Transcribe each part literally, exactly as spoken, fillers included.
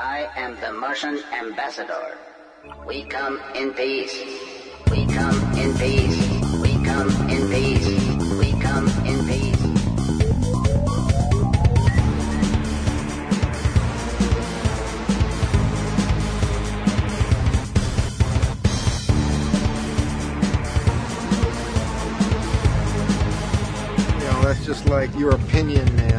I am the Martian ambassador. We come in peace. We come in peace. We come in peace. We come in peace. You know, that's just like your opinion, man.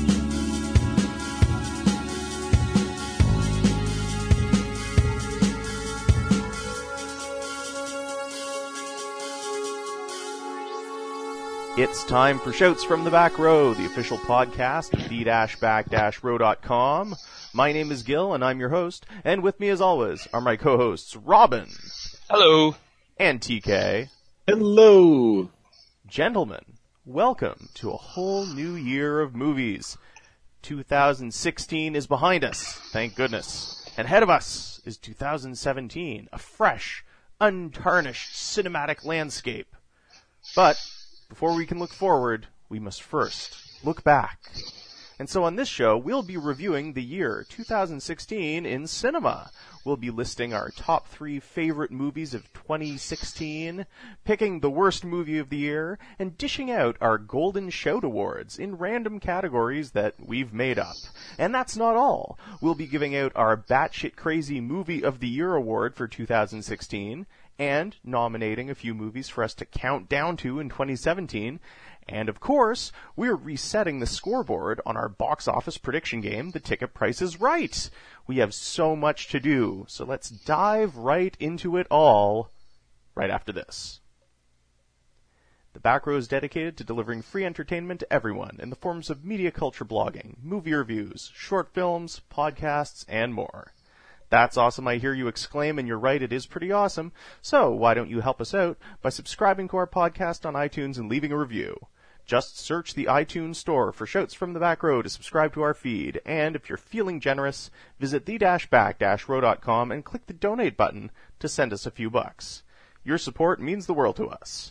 It's time for Shouts from the Back Row, the official podcast of the back row dot com. My name is Gil, and I'm your host, and with me as always are my co-hosts Robin. Hello. And T K. Hello. Gentlemen, welcome to a whole new year of movies. two thousand sixteen is behind us, thank goodness. And ahead of us is two thousand seventeen, a fresh, untarnished cinematic landscape. But before we can look forward, we must first look back. And so on this show, we'll be reviewing the year two thousand sixteen in cinema. We'll be listing our top three favorite movies of twenty sixteen, picking the worst movie of the year, and dishing out our Golden Shout Awards in random categories that we've made up. And that's not all. We'll be giving out our Batshit Crazy Movie of the Year award for two thousand sixteen, and nominating a few movies for us to count down to in twenty seventeen. And of course, we're resetting the scoreboard on our box office prediction game, The Ticket Price is Right. We have so much to do, so let's dive right into it all right after this. The Back Row is dedicated to delivering free entertainment to everyone in the forms of media culture blogging, movie reviews, short films, podcasts, and more. That's awesome, I hear you exclaim, and you're right, it is pretty awesome. So why don't you help us out by subscribing to our podcast on iTunes and leaving a review? Just search the iTunes store for Shouts from the Back Row to subscribe to our feed, and if you're feeling generous, visit the back row dot com and click the donate button to send us a few bucks. Your support means the world to us.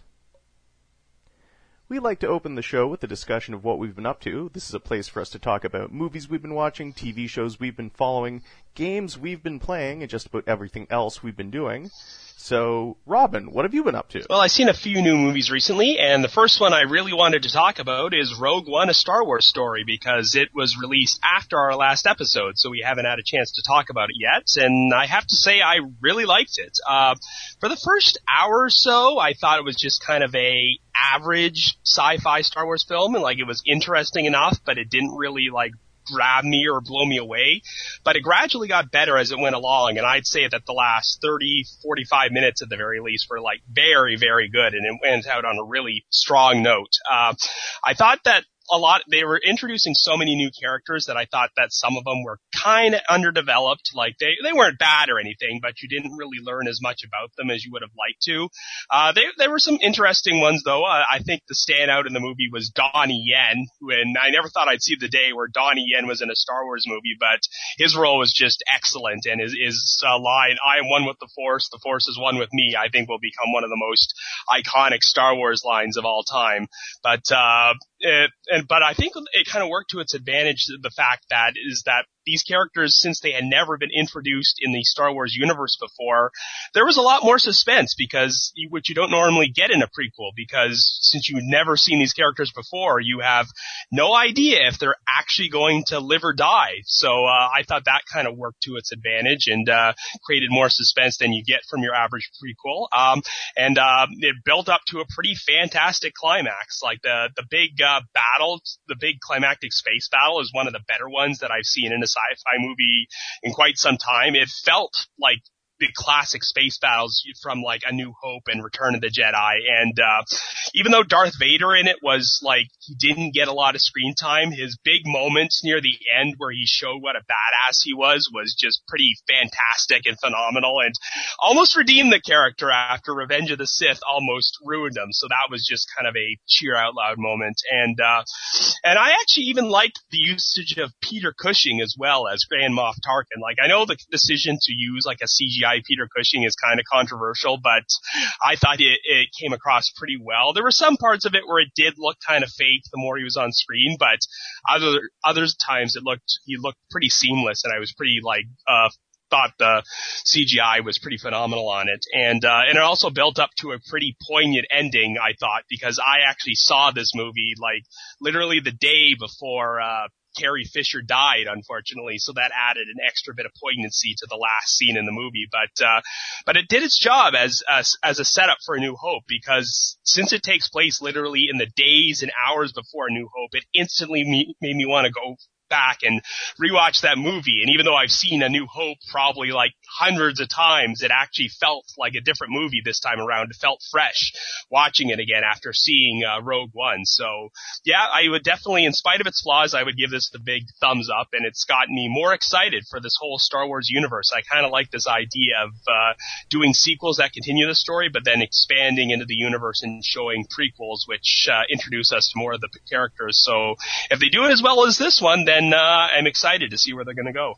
We like to open the show with a discussion of what we've been up to. This is a place for us to talk about movies we've been watching, T V shows we've been following, games we've been playing, and just about everything else we've been doing. So, Robin, what have you been up to? Well, I've seen a few new movies recently, and the first one I really wanted to talk about is Rogue One, a Star Wars story, because it was released after our last episode, so we haven't had a chance to talk about it yet, and I have to say I really liked it. Uh, for the first hour or so, I thought it was just kind of a average sci-fi Star Wars film, and like it was interesting enough, but it didn't really like grab me or blow me away, but it gradually got better as it went along, and I'd say that the last thirty, forty-five minutes at the very least were like very, very good, and it went out on a really strong note. Uh, I thought that a lot, they were introducing so many new characters that I thought that some of them were kind of underdeveloped. Like they, they weren't bad or anything, but you didn't really learn as much about them as you would have liked to. Uh, they, there were some interesting ones though. Uh, I think the standout in the movie was Donnie Yen, and I never thought I'd see the day where Donnie Yen was in a Star Wars movie, but his role was just excellent, and his, his uh, line, "I am one with the Force, the Force is one with me," I think will become one of the most iconic Star Wars lines of all time. But, uh, it, and, but I think it kind of worked to its advantage, the fact that is that these characters, since they had never been introduced in the Star Wars universe before, there was a lot more suspense, because which you don't normally get in a prequel, because since you've never seen these characters before, you have no idea if they're actually going to live or die. So uh, I thought that kind of worked to its advantage and uh, created more suspense than you get from your average prequel. Um, and uh, it built up to a pretty fantastic climax. Like the the big uh, battle, the big climactic space battle is one of the better ones that I've seen in a sci-fi movie in quite some time. It felt like the classic space battles from like A New Hope and Return of the Jedi. And uh even though Darth Vader in it was like, he didn't get a lot of screen time, his big moments near the end where he showed what a badass he was was just pretty fantastic and phenomenal, and almost redeemed the character after Revenge of the Sith almost ruined him. So that was just kind of a cheer out loud moment. And uh and I actually even liked the usage of Peter Cushing as well as Grand Moff Tarkin. Like, I know the decision to use like a C G I Peter Cushing is kind of controversial, but I thought it, it came across pretty well. There were some parts of it where it did look kind of fake the more he was on screen, but other other times it looked he looked pretty seamless, and I was pretty like uh thought the C G I was pretty phenomenal on it. And, uh, and it also built up to a pretty poignant ending, I thought, because I actually saw this movie, like, literally the day before, uh, Carrie Fisher died, unfortunately, so that added an extra bit of poignancy to the last scene in the movie. But, uh, but it did its job as, as, as a setup for A New Hope, because since it takes place literally in the days and hours before A New Hope, it instantly me- made me want to go back and rewatch that movie. And even though I've seen A New Hope probably like hundreds of times, it actually felt like a different movie this time around. It felt fresh watching it again after seeing uh, Rogue One. So yeah, I would definitely, in spite of its flaws, I would give this the big thumbs up, and it's gotten me more excited for this whole Star Wars universe. I kind of like this idea of uh, doing sequels that continue the story, but then expanding into the universe and showing prequels, which uh, introduce us to more of the characters. So if they do it as well as this one, then And uh, I'm excited to see where they're going to go.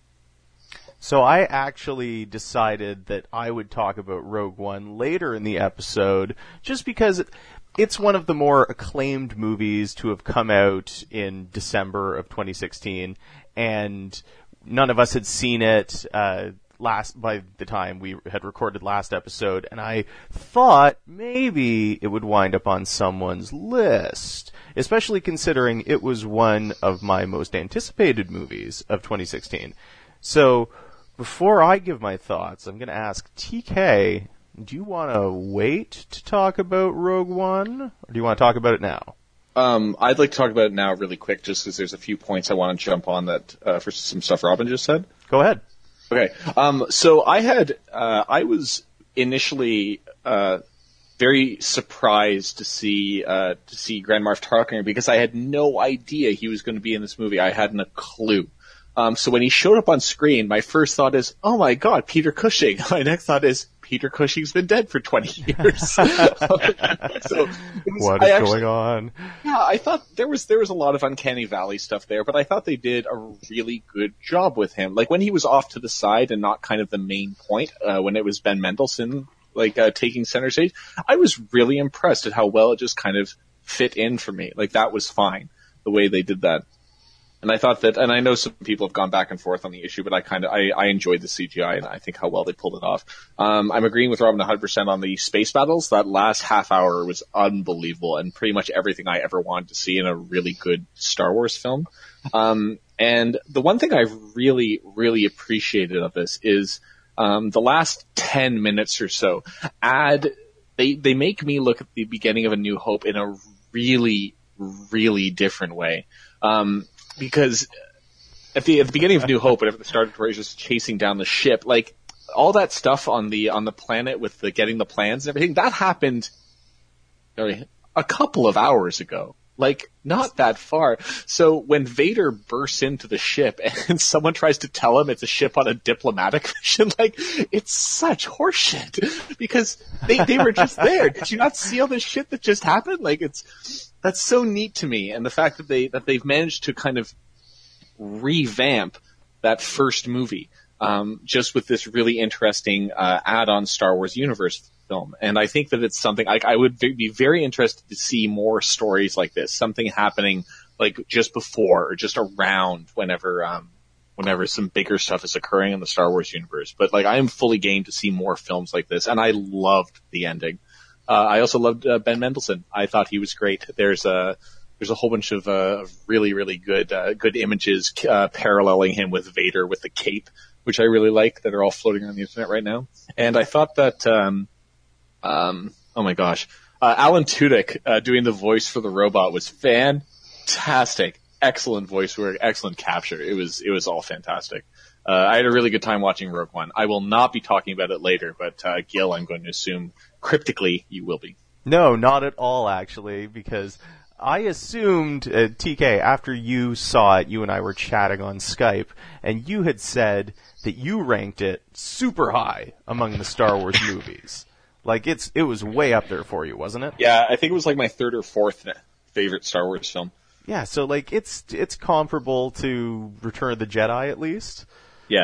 So I actually decided that I would talk about Rogue One later in the episode, just because it's one of the more acclaimed movies to have come out in December of twenty sixteen, and none of us had seen it uh, last by the time we had recorded last episode, and I thought maybe it would wind up on someone's list, especially considering it was one of my most anticipated movies of twenty sixteen. So, before I give my thoughts, I'm going to ask T K, do you want to wait to talk about Rogue One, or do you want to talk about it now? Um, I'd like to talk about it now really quick, just because there's a few points I want to jump on that uh, for some stuff Robin just said. Go ahead. Okay, um, so I had, uh, I was initially, uh, very surprised to see, uh, to see Grand Moff Tarkin, because I had no idea he was going to be in this movie. I hadn't a clue. Um, so when he showed up on screen, my first thought is, oh my god, Peter Cushing. My next thought is, Peter Cushing's been dead for twenty years. so, what is actually, going on? Yeah, I thought there was there was a lot of Uncanny Valley stuff there, but I thought they did a really good job with him. Like when he was off to the side and not kind of the main point, uh, when it was Ben Mendelsohn like uh, taking center stage, I was really impressed at how well it just kind of fit in for me. Like that was fine the way they did that. And I thought that, and I know some people have gone back and forth on the issue, but I kind of, I, I enjoyed the C G I and I think how well they pulled it off. Um, I'm agreeing with Robin one hundred percent on the space battles. That last half hour was unbelievable and pretty much everything I ever wanted to see in a really good Star Wars film. Um, and the one thing I really, really appreciated of this is, um, the last ten minutes or so add, they, they make me look at the beginning of A New Hope in a really, really different way. Um, Because at the, at the beginning of New Hope, whenever the Star Destroyer is just chasing down the ship, like all that stuff on the on the planet with the getting the plans and everything, that happened a couple of hours ago. Like not that far. So when Vader bursts into the ship and someone tries to tell him it's a ship on a diplomatic mission, like it's such horseshit because they they were just there. Did you not see all this shit that just happened? Like it's. That's so neat to me, and the fact that they that they've managed to kind of revamp that first movie, um, just with this really interesting uh, add-on Star Wars universe film, and I think that it's something I, I would be very interested to see more stories like this, something happening like just before or just around whenever um, whenever some bigger stuff is occurring in the Star Wars universe. But like I am fully game to see more films like this, and I loved the ending. Uh, I also loved uh, Ben Mendelsohn. I thought he was great. There's a there's a whole bunch of uh, really really good uh, good images uh, paralleling him with Vader with the cape, which I really like, that are all floating on the internet right now. And I thought that um um oh my gosh, uh, Alan Tudyk uh, doing the voice for the robot was fantastic. Excellent voice work, excellent capture. It was it was all fantastic. Uh, I had a really good time watching Rogue One. I will not be talking about it later, but uh, Gil, I'm going to assume cryptically you will be. No, not at all, actually, because I assumed, uh, T K, after you saw it, you and I were chatting on Skype, and you had said that you ranked it super high among the Star Wars movies. Like, it's it was way up there for you, wasn't it? Yeah, I think it was like my third or fourth favorite Star Wars film. Yeah, so, like, it's it's comparable to Return of the Jedi, at least. Yeah.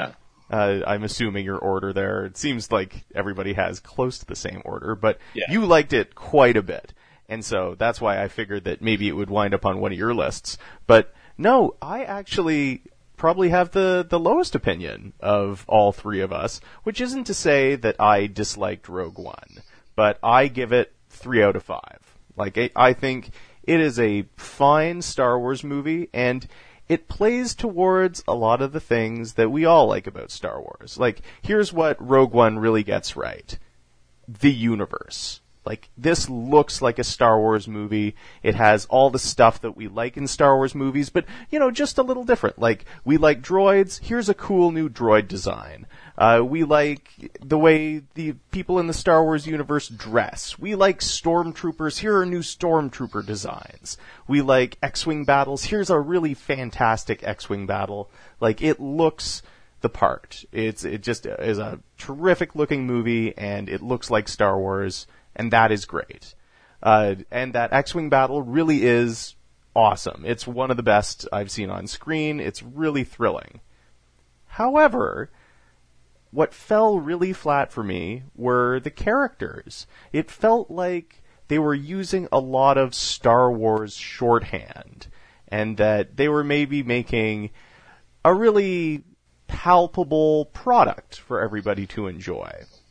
Uh, I'm assuming your order there. It seems like everybody has close to the same order, but Yeah. you liked it quite a bit. And so that's why I figured that maybe it would wind up on one of your lists. But no, I actually probably have the, the lowest opinion of all three of us, which isn't to say that I disliked Rogue One, but I give it three out of five. Like, I, I think it is a fine Star Wars movie, and it plays towards a lot of the things that we all like about Star Wars. Like, here's what Rogue One really gets right. The universe. Like, this looks like a Star Wars movie. It has all the stuff that we like in Star Wars movies, but, you know, just a little different. Like, we like droids. Here's a cool new droid design. Uh, we like the way the people in the Star Wars universe dress. We like stormtroopers. Here are new stormtrooper designs. We like X-Wing battles. Here's a really fantastic X-Wing battle. Like, it looks the part. It's, it just is a terrific looking movie, and it looks like Star Wars. And that is great. Uh, and that X-Wing battle really is awesome. It's one of the best I've seen on screen. It's really thrilling. However, what fell really flat for me were the characters. It felt like they were using a lot of Star Wars shorthand, and that they were maybe making a really palpable product for everybody to enjoy.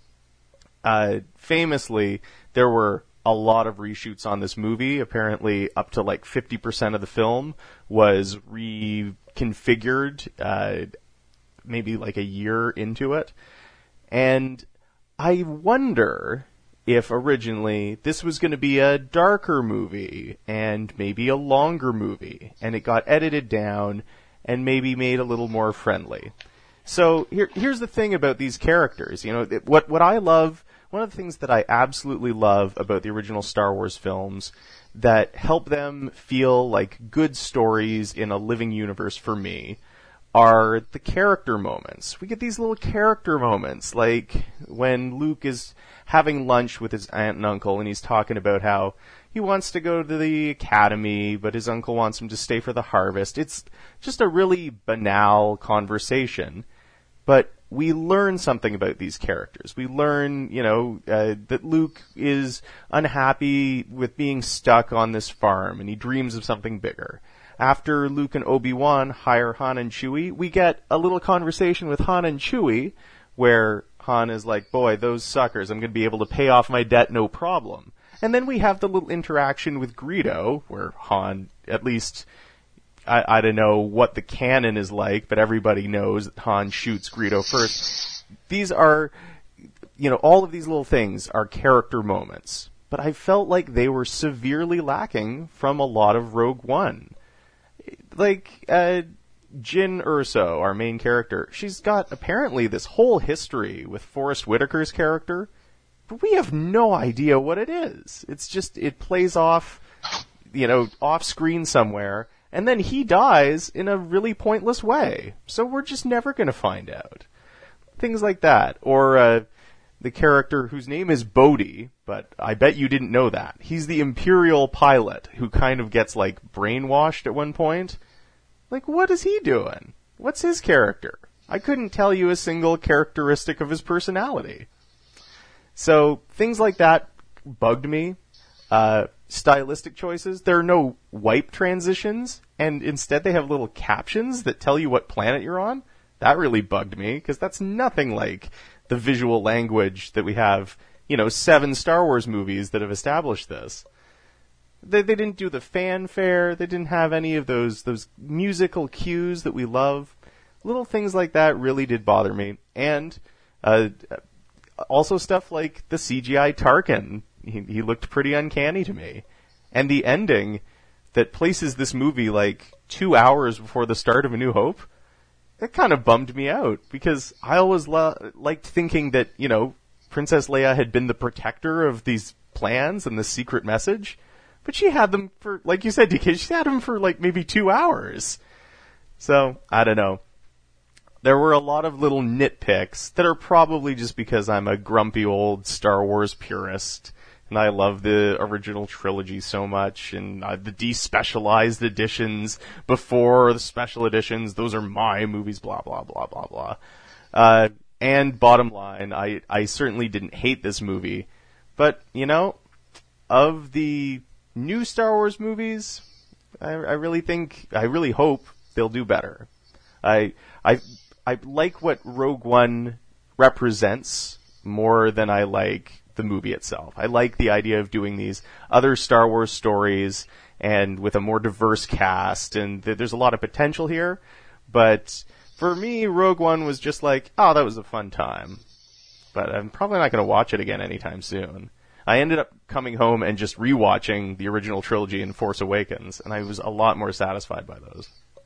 Uh, famously, there were a lot of reshoots on this movie. Apparently, up to like fifty percent of the film was reconfigured, uh, maybe like a year into it. And I wonder if originally this was going to be a darker movie and maybe a longer movie, and it got edited down and maybe made a little more friendly. So here, here's the thing about these characters. You know, what what I love. One of the things that I absolutely love about the original Star Wars films that help them feel like good stories in a living universe for me are the character moments. We get these little character moments, like when Luke is having lunch with his aunt and uncle, and he's talking about how he wants to go to the academy, but his uncle wants him to stay for the harvest. It's just a really banal conversation, but we learn something about these characters. We learn, you know, uh, that Luke is unhappy with being stuck on this farm, and he dreams of something bigger. After Luke and Obi-Wan hire Han and Chewie, we get a little conversation with Han and Chewie, where Han is like, boy, those suckers, I'm going to be able to pay off my debt no problem. And then we have the little interaction with Greedo, where Han, at least... I, I don't know what the canon is like, but everybody knows that Han shoots Greedo first. These are, you know, all of these little things are character moments, but I felt like they were severely lacking from a lot of Rogue One. Like, uh, Jyn Erso, our main character, she's got apparently this whole history with Forrest Whitaker's character, but we have no idea what it is. It's just, it plays off, you know, off screen somewhere, and then he dies in a really pointless way. So we're just never going to find out. Things like that. Or uh, the character whose name is Bodhi, but I bet you didn't know that. He's the Imperial pilot who kind of gets, like, brainwashed at one point. Like, what is he doing? What's his character? I couldn't tell you a single characteristic of his personality. So things like that bugged me. Uh, stylistic choices. There are no wipe transitions, and instead they have little captions that tell you what planet you're on. That really bugged me, because that's nothing like the visual language that we have, you know, seven Star Wars movies that have established this. They, they didn't do the fanfare. They didn't have any of those, those musical cues that we love. Little things like that really did bother me. And, uh, also stuff like the C G I Tarkin. He, he looked pretty uncanny to me. And the ending that places this movie like two hours before the start of A New Hope, that kind of bummed me out, because I always lo- liked thinking that, you know, Princess Leia had been the protector of these plans and the secret message, but she had them for, like you said, D K, she had them for like maybe two hours. So, I don't know. There were a lot of little nitpicks that are probably just because I'm a grumpy old Star Wars purist and I love the original trilogy so much, and uh, the despecialized editions before the special editions, those are my movies, blah, blah, blah, blah, blah. Uh, and bottom line, I, I certainly didn't hate this movie, but, you know, of the new Star Wars movies, I, I really think, I really hope they'll do better. I, I, I like what Rogue One represents more than I like the movie itself. I like the idea of doing these other Star Wars stories and with a more diverse cast, and th- there's a lot of potential here, but for me, Rogue One was just like, oh, that was a fun time. But I'm probably not going to watch it again anytime soon. I ended up coming home and just rewatching the original trilogy in Force Awakens, and I was a lot more satisfied by those.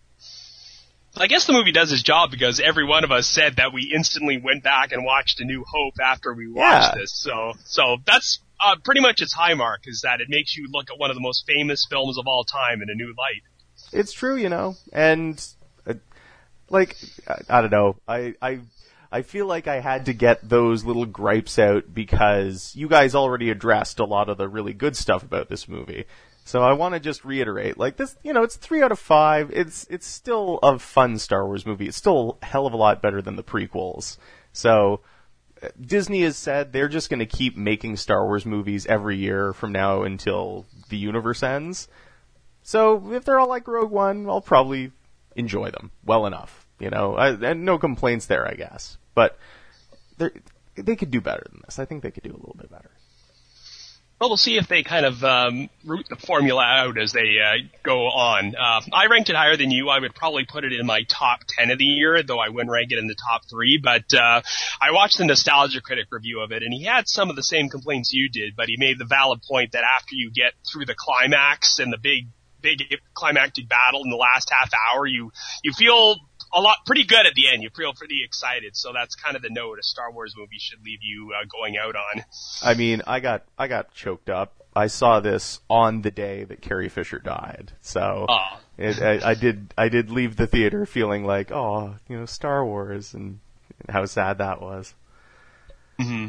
I guess the movie does its job because every one of us said that we instantly went back and watched A New Hope after we watched Yeah. this. So, so that's uh, pretty much its high mark, is that it makes you look at one of the most famous films of all time in a new light. It's true, you know, and uh, like I, I don't know, I I I feel like I had to get those little gripes out because you guys already addressed a lot of the really good stuff about this movie. So I want to just reiterate, like this, you know, it's three out of five. It's it's still a fun Star Wars movie. It's still a hell of a lot better than the prequels. So uh, Disney has said they're just going to keep making Star Wars movies every year from now until the universe ends. So if they're all like Rogue One, I'll probably enjoy them well enough. You know, I, and no complaints there, I guess. But they they could do better than this. I think they could do a little bit better. Well, we'll see if they kind of um, root the formula out as they uh, go on. Uh, I ranked it higher than you. I would probably put it in my top ten of the year, though I wouldn't rank it in the top three. But uh, I watched the Nostalgia Critic review of it, and he had some of the same complaints you did, but he made the valid point that after you get through the climax and the big, big climactic battle in the last half hour, you you feel a lot pretty good at the end. You feel pretty excited, so that's kind of the note a Star Wars movie should leave you uh, going out on. I mean, I got I got choked up. I saw this on the day that Carrie Fisher died, so Oh. it, I, I did I did leave the theater feeling like, oh, you know, Star Wars, and how sad that was. Mm-hmm.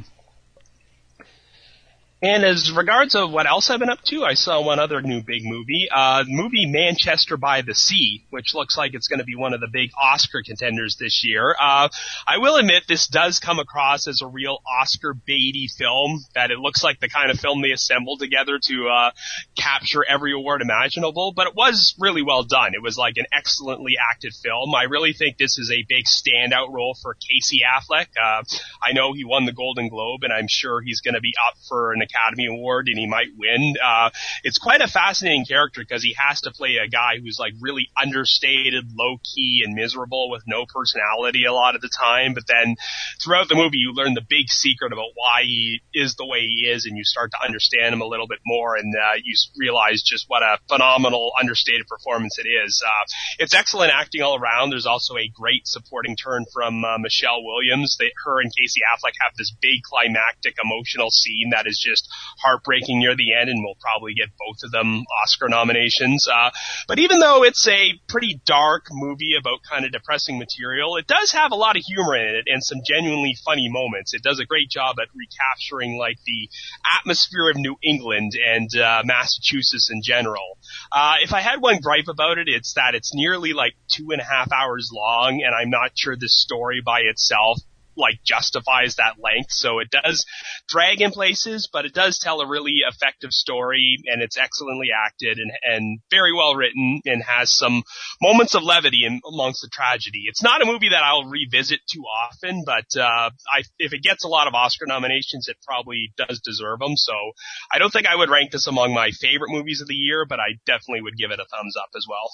And as regards of what else I've been up to, I saw one other new big movie, uh, movie Manchester by the Sea, which looks like it's going to be one of the big Oscar contenders this year. Uh, I will admit this does come across as a real Oscar baity film, that it looks like the kind of film they assembled together to, uh, capture every award imaginable, but it was really well done. It was like an excellently acted film. I really think this is a big standout role for Casey Affleck. Uh, I know he won the Golden Globe, and I'm sure he's going to be up for an Academy Award and he might win. Uh, it's quite a fascinating character because he has to play a guy who's like really understated, low key, and miserable with no personality a lot of the time. But then throughout the movie, you learn the big secret about why he is the way he is, and you start to understand him a little bit more, and uh, you realize just what a phenomenal, understated performance it is. Uh, it's excellent acting all around. There's also a great supporting turn from uh, Michelle Williams. They, her and Casey Affleck have this big climactic emotional scene that is just heartbreaking near the end, and will probably get both of them Oscar nominations. Uh, but even though it's a pretty dark movie about kind of depressing material, it does have a lot of humor in it and some genuinely funny moments. It does a great job at recapturing like the atmosphere of New England and uh, Massachusetts in general. Uh, if I had one gripe about it, it's that it's nearly like two and a half hours long, and I'm not sure this story by itself like justifies that length. So it does drag in places, but it does tell a really effective story, and it's excellently acted and, and very well written, and has some moments of levity in, amongst the tragedy. It's not a movie that I'll revisit too often, but uh, I, if it gets a lot of Oscar nominations, it probably does deserve them. So I don't think I would rank this among my favorite movies of the year, but I definitely would give it a thumbs up as well.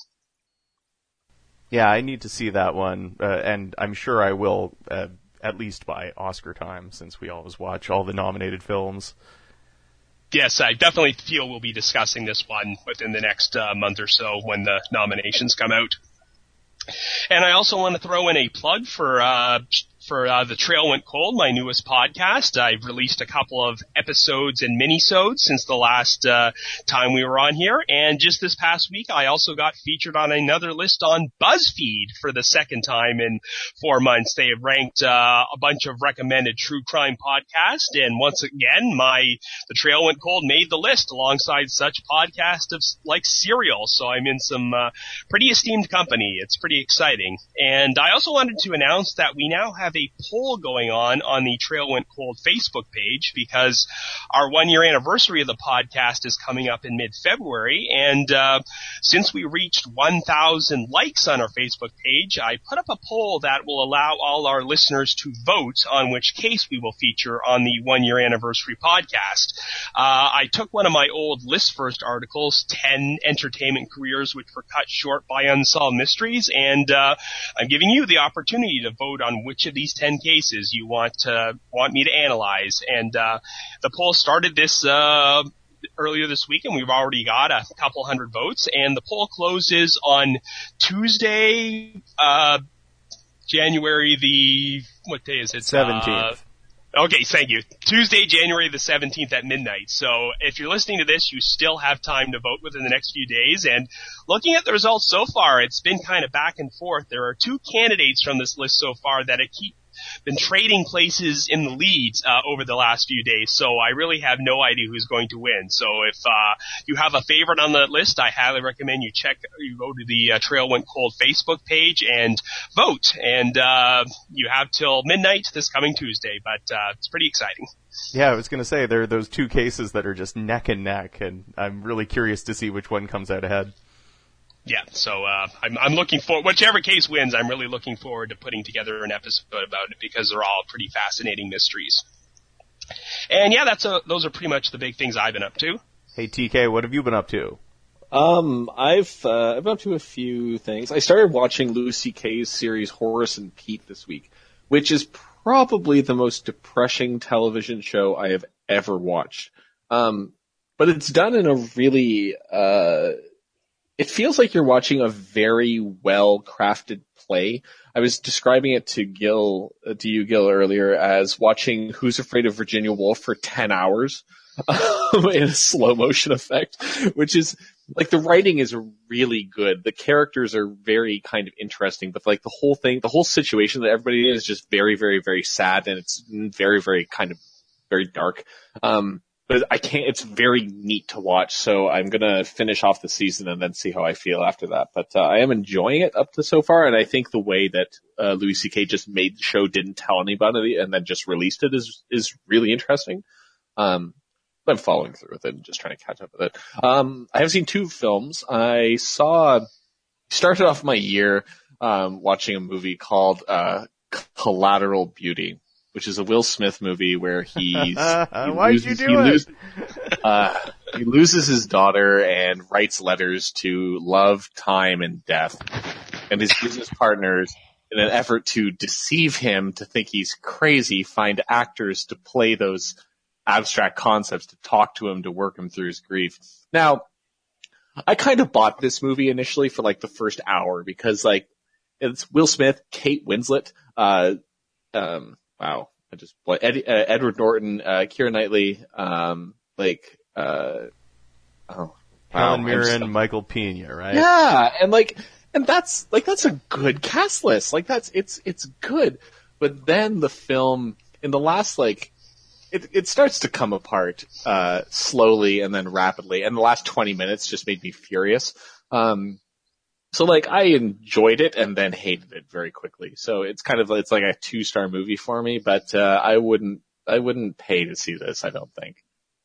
Yeah, I need to see that one, uh, and I'm sure I will, uh, at least by Oscar time, since we always watch all the nominated films. Yes, I definitely feel we'll be discussing this one within the next uh, month or so when the nominations come out. And I also want to throw in a plug for uh, for uh, The Trail Went Cold, my newest podcast. I've released a couple of episodes and minisodes since the last uh, time we were on here. And just this past week, I also got featured on another list on BuzzFeed for the second time in four months. They have ranked uh, a bunch of recommended true crime podcasts. And once again, my The Trail Went Cold made the list alongside such podcasts of, like Serial. So I'm in some uh, pretty esteemed company. It's pretty exciting. And I also wanted to announce that we now have a poll going on on the Trail Went Cold Facebook page because our one-year anniversary of the podcast is coming up in mid-February, and uh, since we reached one thousand likes on our Facebook page, I put up a poll that will allow all our listeners to vote on which case we will feature on the one-year anniversary podcast. Uh, I took one of my old List First articles, ten entertainment careers which were cut short by unsolved mysteries, and uh, I'm giving you the opportunity to vote on which of these ten cases you want to, want me to analyze. And uh, the poll started this uh, earlier this week, and we've already got a couple hundred votes. And the poll closes on Tuesday, uh, January the what day is it? seventeenth. Uh, okay, thank you. Tuesday, January the seventeenth at midnight. So if you're listening to this, you still have time to vote within the next few days. And looking at the results so far, it's been kind of back and forth. There are two candidates from this list so far that have keep, been trading places in the lead uh, over the last few days. So I really have no idea who's going to win. So if uh, you have a favorite on the list, I highly recommend you check, you go to the uh, Trail Went Cold Facebook page and vote. And uh, you have till midnight this coming Tuesday, but uh, it's pretty exciting. Yeah, I was going to say, there are those two cases that are just neck and neck, and I'm really curious to see which one comes out ahead. Yeah, so uh, I'm, I'm looking for whichever case wins. I'm really looking forward to putting together an episode about it because they're all pretty fascinating mysteries. And yeah, that's a, those are pretty much the big things I've been up to. Hey T K, what have you been up to? Um, I've uh, I've been up to a few things. I started watching Louis C K's series Horace and Pete this week, which is probably the most depressing television show I have ever watched. Um, but it's done in a really uh. It feels like you're watching a very well-crafted play. I was describing it to Gil, uh, to you, Gil, earlier as watching Who's Afraid of Virginia Woolf for ten hours um, in a slow-motion effect, which is, like, the writing is really good. The characters are very kind of interesting, but, like, the whole thing, the whole situation that everybody in is just very, very, very sad, and it's very, very kind of, very dark. Um, But I can't, it's very neat to watch, so I'm gonna finish off the season and then see how I feel after that. But, uh, I am enjoying it up to so far, and I think the way that, uh, Louis C K just made the show, didn't tell anybody, and then just released it is, is really interesting. Um, I'm following through with it and just trying to catch up with it. Um, I have seen two films. I saw, started off my year, um, watching a movie called, uh, Collateral Beauty, which is a Will Smith movie where he's, he Why'd loses, you do he it? Loses, uh, he loses his daughter and writes letters to love, time, and death, and his business partners, in an effort to deceive him to think he's crazy, find actors to play those abstract concepts, to talk to him, to work him through his grief. Now, I kind of bought this movie initially for like the first hour because like it's Will Smith, Kate Winslet, uh, um, wow. I just, what, Ed, uh, Edward Norton, uh, Keira Knightley, um, like, uh, oh, Helen wow, Mirren, so, Michael Pena, right? Yeah, and like, and that's, like, that's a good cast list. Like, that's, it's, it's good. But then the film, in the last, like, it, it starts to come apart, uh, slowly and then rapidly, and the last twenty minutes just made me furious. Um, So like I enjoyed it and then hated it very quickly. So it's kind of, it's like a two star movie for me, but, uh, I wouldn't, I wouldn't pay to see this, I don't think.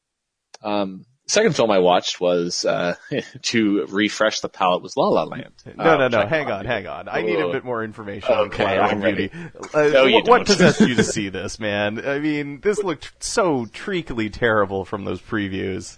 Um, second film I watched was, uh, to refresh the palate was La La Land. No, uh, no, no, hang on, hang on. I need a bit more information on Okay, Collateral I'm ready. Beauty. Uh, No, you what, what don't. possessed you to see this, man? I mean, this looked so treacly terrible from those previews.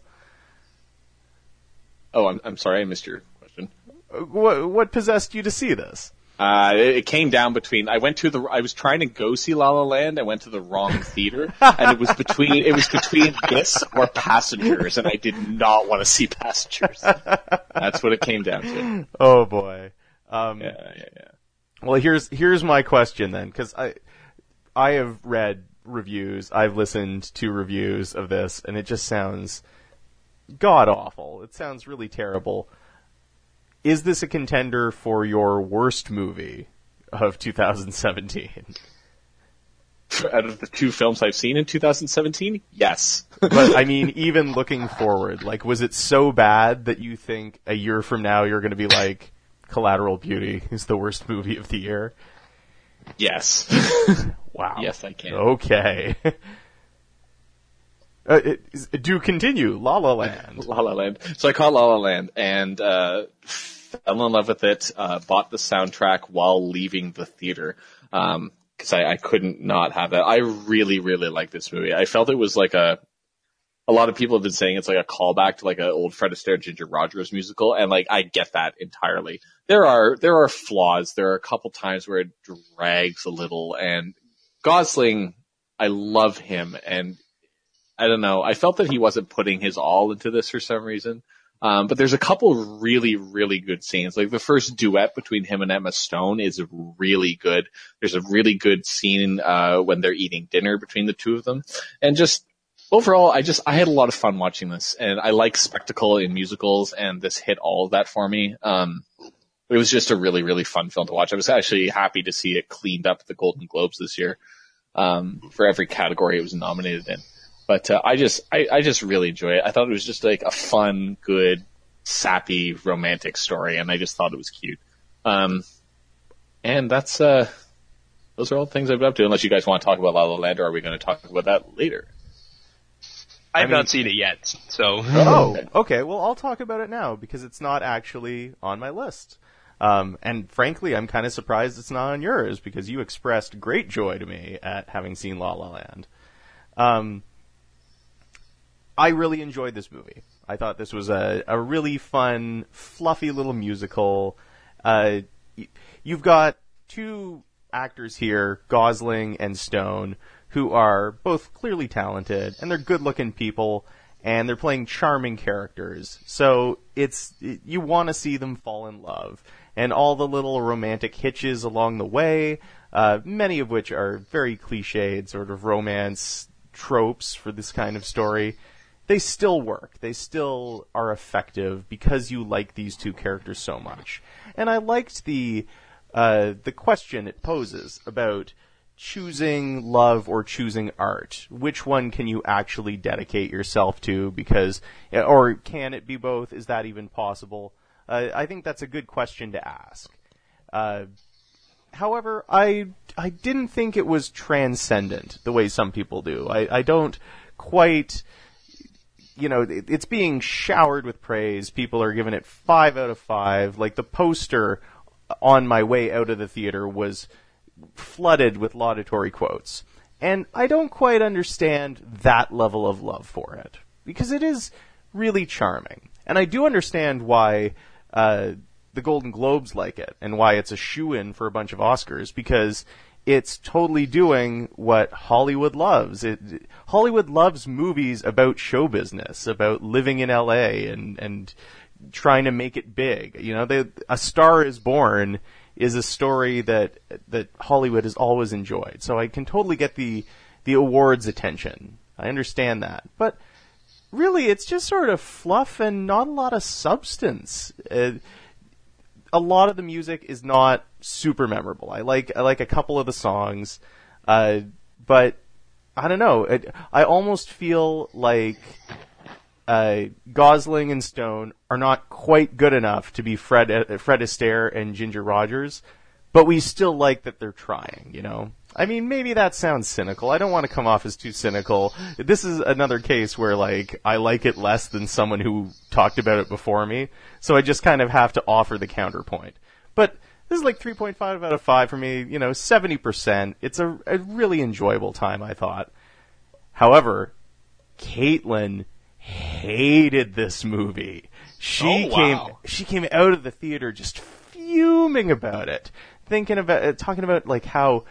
Oh, I'm, I'm sorry, I missed your question. What, what possessed you to see this? Uh, it, it came down between, I went to the, I was trying to go see La La Land, I went to the wrong theater, and it was between, it was between this or Passengers, and I did not want to see Passengers. That's what it came down to. Oh boy. Um, Yeah, yeah, yeah. Well, here's, here's my question then, cause I, I have read reviews, I've listened to reviews of this, and it just sounds god-awful. It sounds really terrible. Is this a contender for your worst movie of two thousand seventeen? Out of the two films I've seen in two thousand seventeen, yes. But, I mean, even looking forward, like, was it so bad that you think a year from now you're going to be like, Collateral Beauty is the worst movie of the year? Yes. Wow. Yes, I can. Okay. uh, it, do continue. La La Land. La La Land. So I caught La La Land and uh, fell in love with it, uh, bought the soundtrack while leaving the theater. Um, Because I, I couldn't not have that. I really, really like this movie. I felt it was like a. A lot of people have been saying it's like a callback to like an old Fred Astaire, Ginger Rogers musical, and like I get that entirely. There are there are flaws. There are a couple times where it drags a little, and Gosling, I love him, and I don't know. I felt that he wasn't putting his all into this for some reason. Um, but there's a couple really, really good scenes. Like the first duet between him and Emma Stone is really good. There's a really good scene, uh, when they're eating dinner between the two of them. And just overall, I just, I had a lot of fun watching this, and I like spectacle in musicals, and this hit all of that for me. Um, it was just a really, really fun film to watch. I was actually happy to see it cleaned up at the Golden Globes this year, um, for every category it was nominated in. But uh, I just, I, I just really enjoy it. I thought it was just like a fun, good, sappy, romantic story, and I just thought it was cute. Um, and that's, uh, those are all the things I've been up to. Unless you guys want to talk about La La Land, or are we going to talk about that later? I've I mean, not seen it yet, so. Oh, okay. Well, I'll talk about it now because it's not actually on my list. Um, and frankly, I'm kind of surprised it's not on yours because you expressed great joy to me at having seen La La Land. Um. I really enjoyed this movie. I thought this was a, a really fun, fluffy little musical. Uh, you've got two actors here, Gosling and Stone, who are both clearly talented, and they're good-looking people, and they're playing charming characters. So it's you want to see them fall in love. And all the little romantic hitches along the way, uh, many of which are very cliched sort of romance tropes for this kind of story, they still work. They still are effective because you like these two characters so much. And I liked the uh, the question it poses about choosing love or choosing art. Which one can you actually dedicate yourself to? Because, or can it be both? Is that even possible? Uh, I think that's a good question to ask. Uh, however, I I didn't think it was transcendent the way some people do. I, I don't quite. You know, it's being showered with praise. People are giving it five out of five. Like, the poster on my way out of the theater was flooded with laudatory quotes. And I don't quite understand that level of love for it. Because it is really charming. And I do understand why uh, the Golden Globes like it, and why it's a shoo-in for a bunch of Oscars, because it's totally doing what Hollywood loves. It, Hollywood loves movies about show business, about living in L A and, and trying to make it big. You know, they, A Star is Born is a story that that Hollywood has always enjoyed. So I can totally get the the awards attention. I understand that. But really, it's just sort of fluff and not a lot of substance. Uh, A lot of the music is not super memorable. I like I like a couple of the songs, uh, but I don't know. It, I almost feel like uh, Gosling and Stone are not quite good enough to be Fred uh, Fred Astaire and Ginger Rogers, but we still like that they're trying. You know, I mean, maybe that sounds cynical. I don't want to come off as too cynical. This is another case where, like, I like it less than someone who talked about it before me, so I just kind of have to offer the counterpoint. But this is like three point five out of five for me, you know, seventy percent. It's a, a really enjoyable time, I thought. However, Caitlin hated this movie. She Oh, wow. came, she came out of the theater just fuming about it, thinking about, uh, talking about, like, how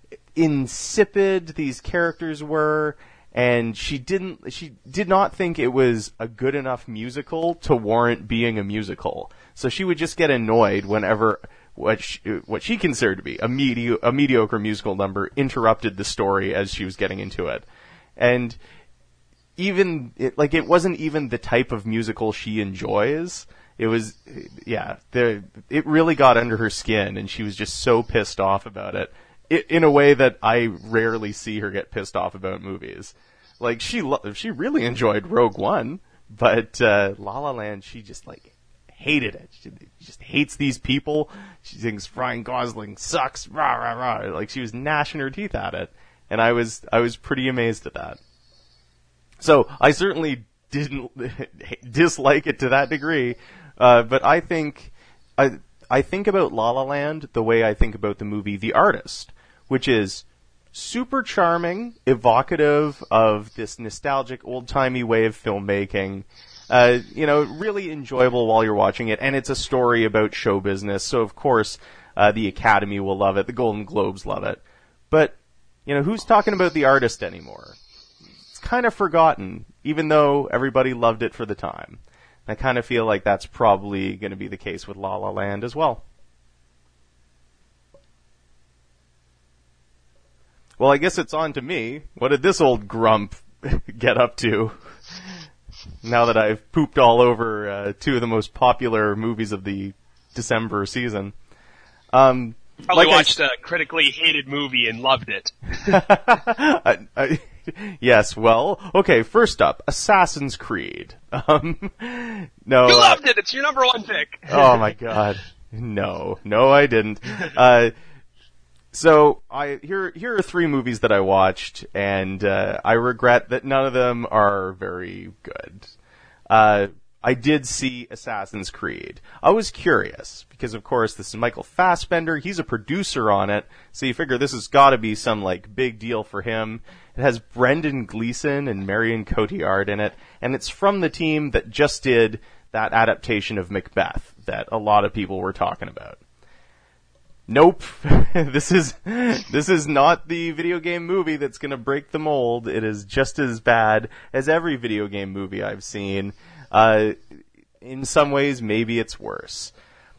insipid these characters were, and she didn't she did not think it was a good enough musical to warrant being a musical. So she would just get annoyed whenever what she, what she considered to be a, medi- a mediocre musical number interrupted the story as she was getting into it. And even, it, like, it wasn't even the type of musical she enjoys. It was, yeah, the, it really got under her skin, and she was just so pissed off about it, it in a way that I rarely see her get pissed off about movies. Like, she lo- she really enjoyed Rogue One, but uh, La La Land, she just, like, hated it. She just hates these people. She thinks Ryan Gosling sucks, rah, rah, rah. Like, she was gnashing her teeth at it, and I was I was pretty amazed at that. So, I certainly didn't dislike it to that degree, uh, but I think, I, I think about La La Land the way I think about the movie The Artist, which is super charming, evocative of this nostalgic, old-timey way of filmmaking, uh, you know, really enjoyable while you're watching it, and it's a story about show business, so of course, uh, the Academy will love it, the Golden Globes love it. But, you know, who's talking about The Artist anymore? It's kind of forgotten, even though everybody loved it for the time. I kind of feel like that's probably going to be the case with La La Land as well. Well, I guess it's on to me. What did this old grump get up to? Now that I've pooped all over uh, two of the most popular movies of the December season. Um, Probably like watched I... a critically hated movie and loved it. I, I, yes, well, okay, first up, Assassin's Creed. Um, no, you uh, loved it! It's your number one pick! Oh my god. No, no I didn't. Uh, So I here here are three movies that I watched, and uh, I regret that none of them are very good. Uh, I did see Assassin's Creed. I was curious because, of course, this is Michael Fassbender. He's a producer on it, so you figure this has got to be some like big deal for him. It has Brendan Gleeson and Marion Cotillard in it, and it's from the team that just did that adaptation of Macbeth that a lot of people were talking about. Nope. this is this is not the video game movie that's going to break the mold. It is just as bad as every video game movie I've seen. Uh, in some ways, maybe it's worse.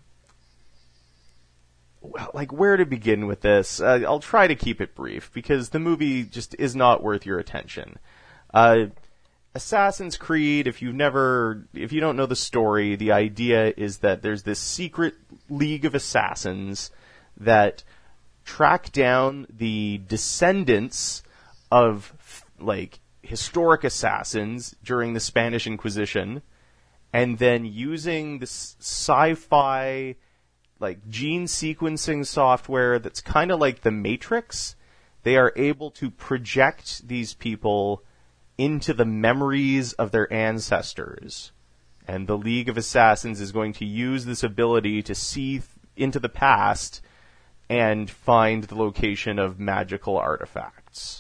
Well, like, where to begin with this? Uh, I'll try to keep it brief, because the movie just is not worth your attention. Uh, Assassin's Creed, if you've never, if you don't know the story, the idea is that there's this secret league of assassins that track down the descendants of, like, historic assassins during the Spanish Inquisition, and then using this sci-fi, like, gene sequencing software that's kind of like the Matrix, they are able to project these people into the memories of their ancestors. And the League of Assassins is going to use this ability to see th- into the past and find the location of magical artifacts.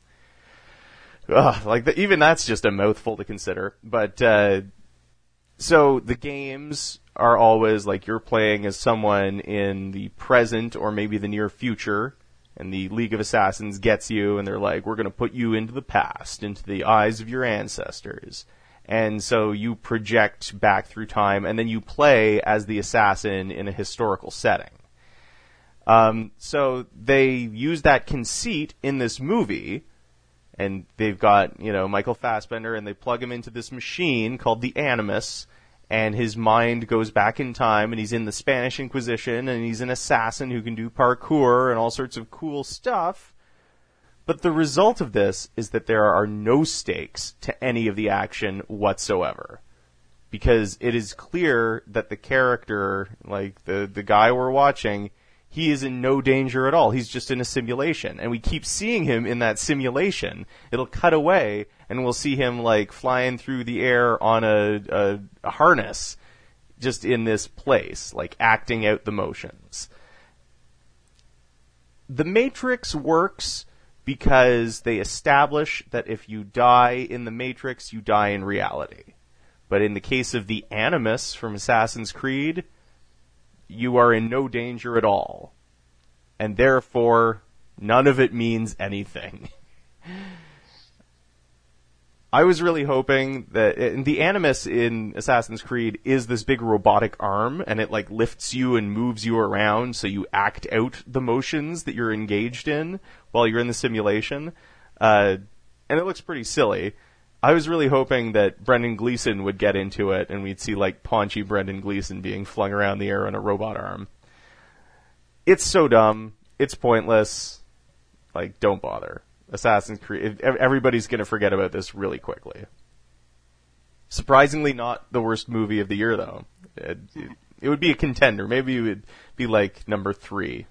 Ugh, like the, even that's just a mouthful to consider. But uh, so the games are always like you're playing as someone in the present or maybe the near future, and the League of Assassins gets you, and they're like, we're going to put you into the past, into the eyes of your ancestors. And so you project back through time, and then you play as the assassin in a historical setting. Um, so they use that conceit in this movie, and they've got, you know, Michael Fassbender, and they plug him into this machine called the Animus, and his mind goes back in time, and he's in the Spanish Inquisition, and he's an assassin who can do parkour and all sorts of cool stuff. But the result of this is that there are no stakes to any of the action whatsoever. Because it is clear that the character, like the, the guy we're watching, he is in no danger at all. He's just in a simulation. And we keep seeing him in that simulation. It'll cut away, and we'll see him, like, flying through the air on a, a, a harness, just in this place, like, acting out the motions. The Matrix works because they establish that if you die in the Matrix, you die in reality. But in the case of the Animus from Assassin's Creed, you are in no danger at all. And therefore, none of it means anything. I was really hoping that and the Animus in Assassin's Creed is this big robotic arm, and it like lifts you and moves you around, so you act out the motions that you're engaged in while you're in the simulation. Uh, and it looks pretty silly. I was really hoping that Brendan Gleeson would get into it, and we'd see like paunchy Brendan Gleeson being flung around the air on a robot arm. It's so dumb. It's pointless. Like, don't bother. Assassin's Creed, everybody's going to forget about this really quickly. Surprisingly not the worst movie of the year, though. It, it, it would be a contender. Maybe it would be like number three.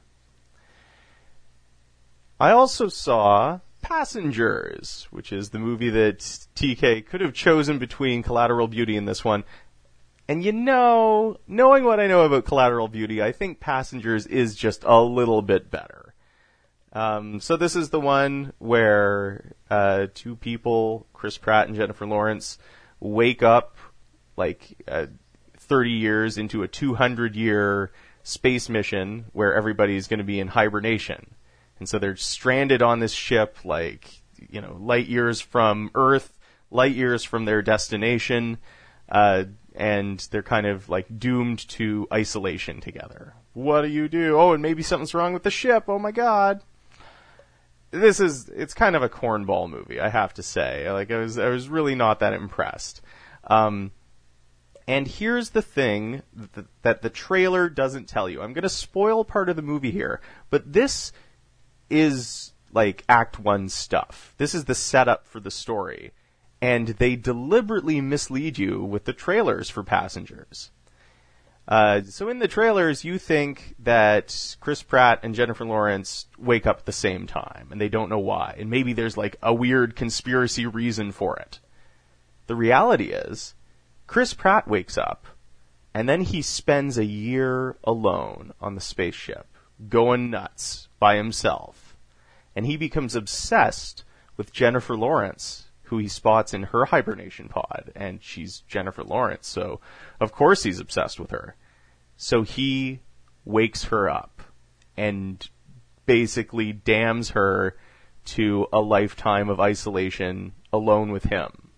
I also saw Passengers, which is the movie that T K could have chosen between Collateral Beauty and this one. And you know, knowing what I know about Collateral Beauty, I think Passengers is just a little bit better. Um, so this is the one where uh, two people, Chris Pratt and Jennifer Lawrence, wake up like uh, thirty years into a two hundred year space mission where everybody's going to be in hibernation. And so they're stranded on this ship, like, you know, light years from Earth, light years from their destination, uh, and they're kind of like doomed to isolation together. What do you do? Oh, and maybe something's wrong with the ship. Oh my God. This is, it's kind of a cornball movie, I have to say. Like, I was, I was really not that impressed. Um, and here's the thing that, that the trailer doesn't tell you. I'm gonna spoil part of the movie here, but this is, like, Act One stuff. This is the setup for the story. And they deliberately mislead you with the trailers for Passengers. Uh, so in the trailers, you think that Chris Pratt and Jennifer Lawrence wake up at the same time, and they don't know why. And maybe there's like a weird conspiracy reason for it. The reality is, Chris Pratt wakes up, and then he spends a year alone on the spaceship, going nuts by himself. And he becomes obsessed with Jennifer Lawrence, who he spots in her hibernation pod, and she's Jennifer Lawrence, so of course he's obsessed with her. So he wakes her up and basically damns her to a lifetime of isolation alone with him.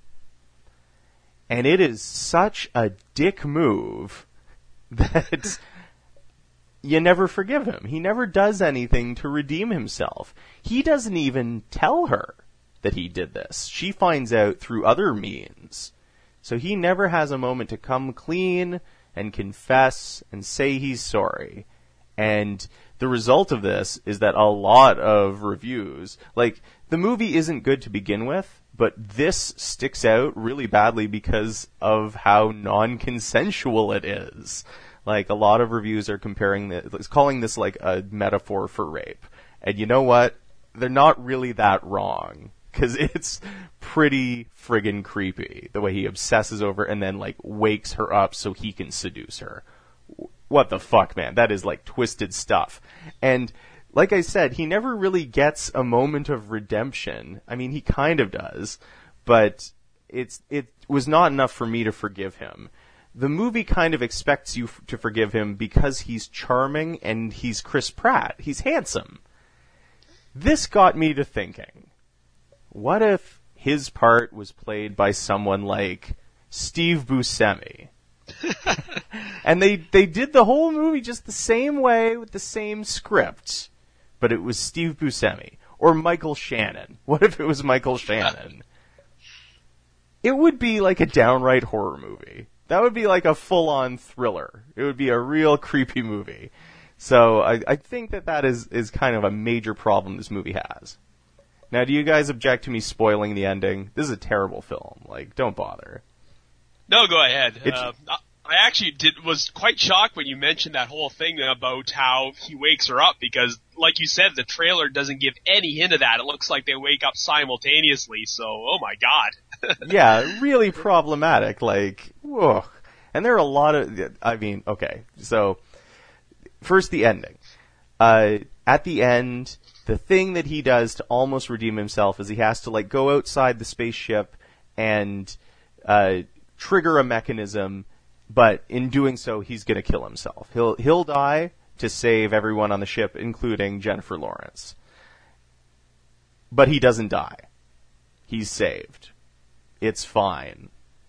And it is such a dick move that you never forgive him. He never does anything to redeem himself. He doesn't even tell her that he did this. She finds out through other means. So he never has a moment to come clean and confess and say he's sorry. And the result of this is that a lot of reviews, like, the movie isn't good to begin with, but this sticks out really badly because of how non-consensual it is. Like, a lot of reviews are comparing this, calling this like a metaphor for rape. And you know what? They're not really that wrong. Because it's pretty friggin' creepy, the way he obsesses over and then, like, wakes her up so he can seduce her. What the fuck, man? That is, like, twisted stuff. And, like I said, he never really gets a moment of redemption. I mean, he kind of does, but it's it was not enough for me to forgive him. The movie kind of expects you f- to forgive him because he's charming and he's Chris Pratt. He's handsome. This got me to thinking. What if his part was played by someone like Steve Buscemi? And they, they did the whole movie just the same way with the same script, but it was Steve Buscemi. Or Michael Shannon. What if it was Michael Shannon? It would be like a downright horror movie. That would be like a full-on thriller. It would be a real creepy movie. So I, I think that that is, is kind of a major problem this movie has. Now, do you guys object to me spoiling the ending? This is a terrible film. Like, don't bother. No, go ahead. Uh, I actually did was quite shocked when you mentioned that whole thing about how he wakes her up because, like you said, the trailer doesn't give any hint of that. It looks like they wake up simultaneously, so, oh my God. Yeah, really problematic. Like, whoa. And there are a lot of, I mean, okay, so, first the ending. Uh, at the end, the thing that he does to almost redeem himself is he has to, like, go outside the spaceship and uh, trigger a mechanism, but in doing so, he's going to kill himself. He'll he'll die to save everyone on the ship, including Jennifer Lawrence. But he doesn't die. He's saved. It's fine.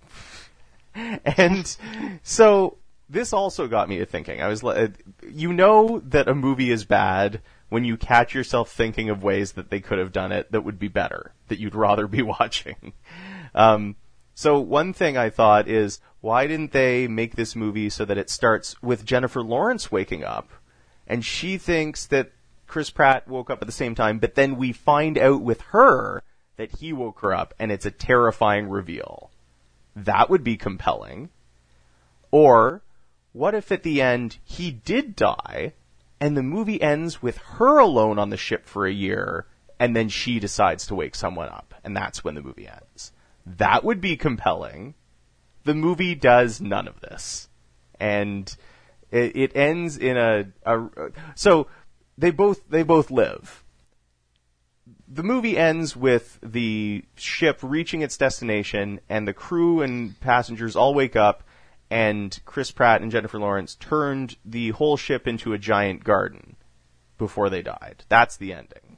And so this also got me to thinking. I was like, you know that a movie is bad when you catch yourself thinking of ways that they could have done it that would be better, that you'd rather be watching. Um, so one thing I thought is, why didn't they make this movie so that it starts with Jennifer Lawrence waking up, and she thinks that Chris Pratt woke up at the same time, but then we find out with her that he woke her up, and it's a terrifying reveal. That would be compelling. Or, what if at the end he did die, and the movie ends with her alone on the ship for a year, and then she decides to wake someone up, and that's when the movie ends. That would be compelling. The movie does none of this. And it, it ends in a, a... So, they both they both live. The movie ends with the ship reaching its destination, and the crew and passengers all wake up, and Chris Pratt and Jennifer Lawrence turned the whole ship into a giant garden before they died. That's the ending.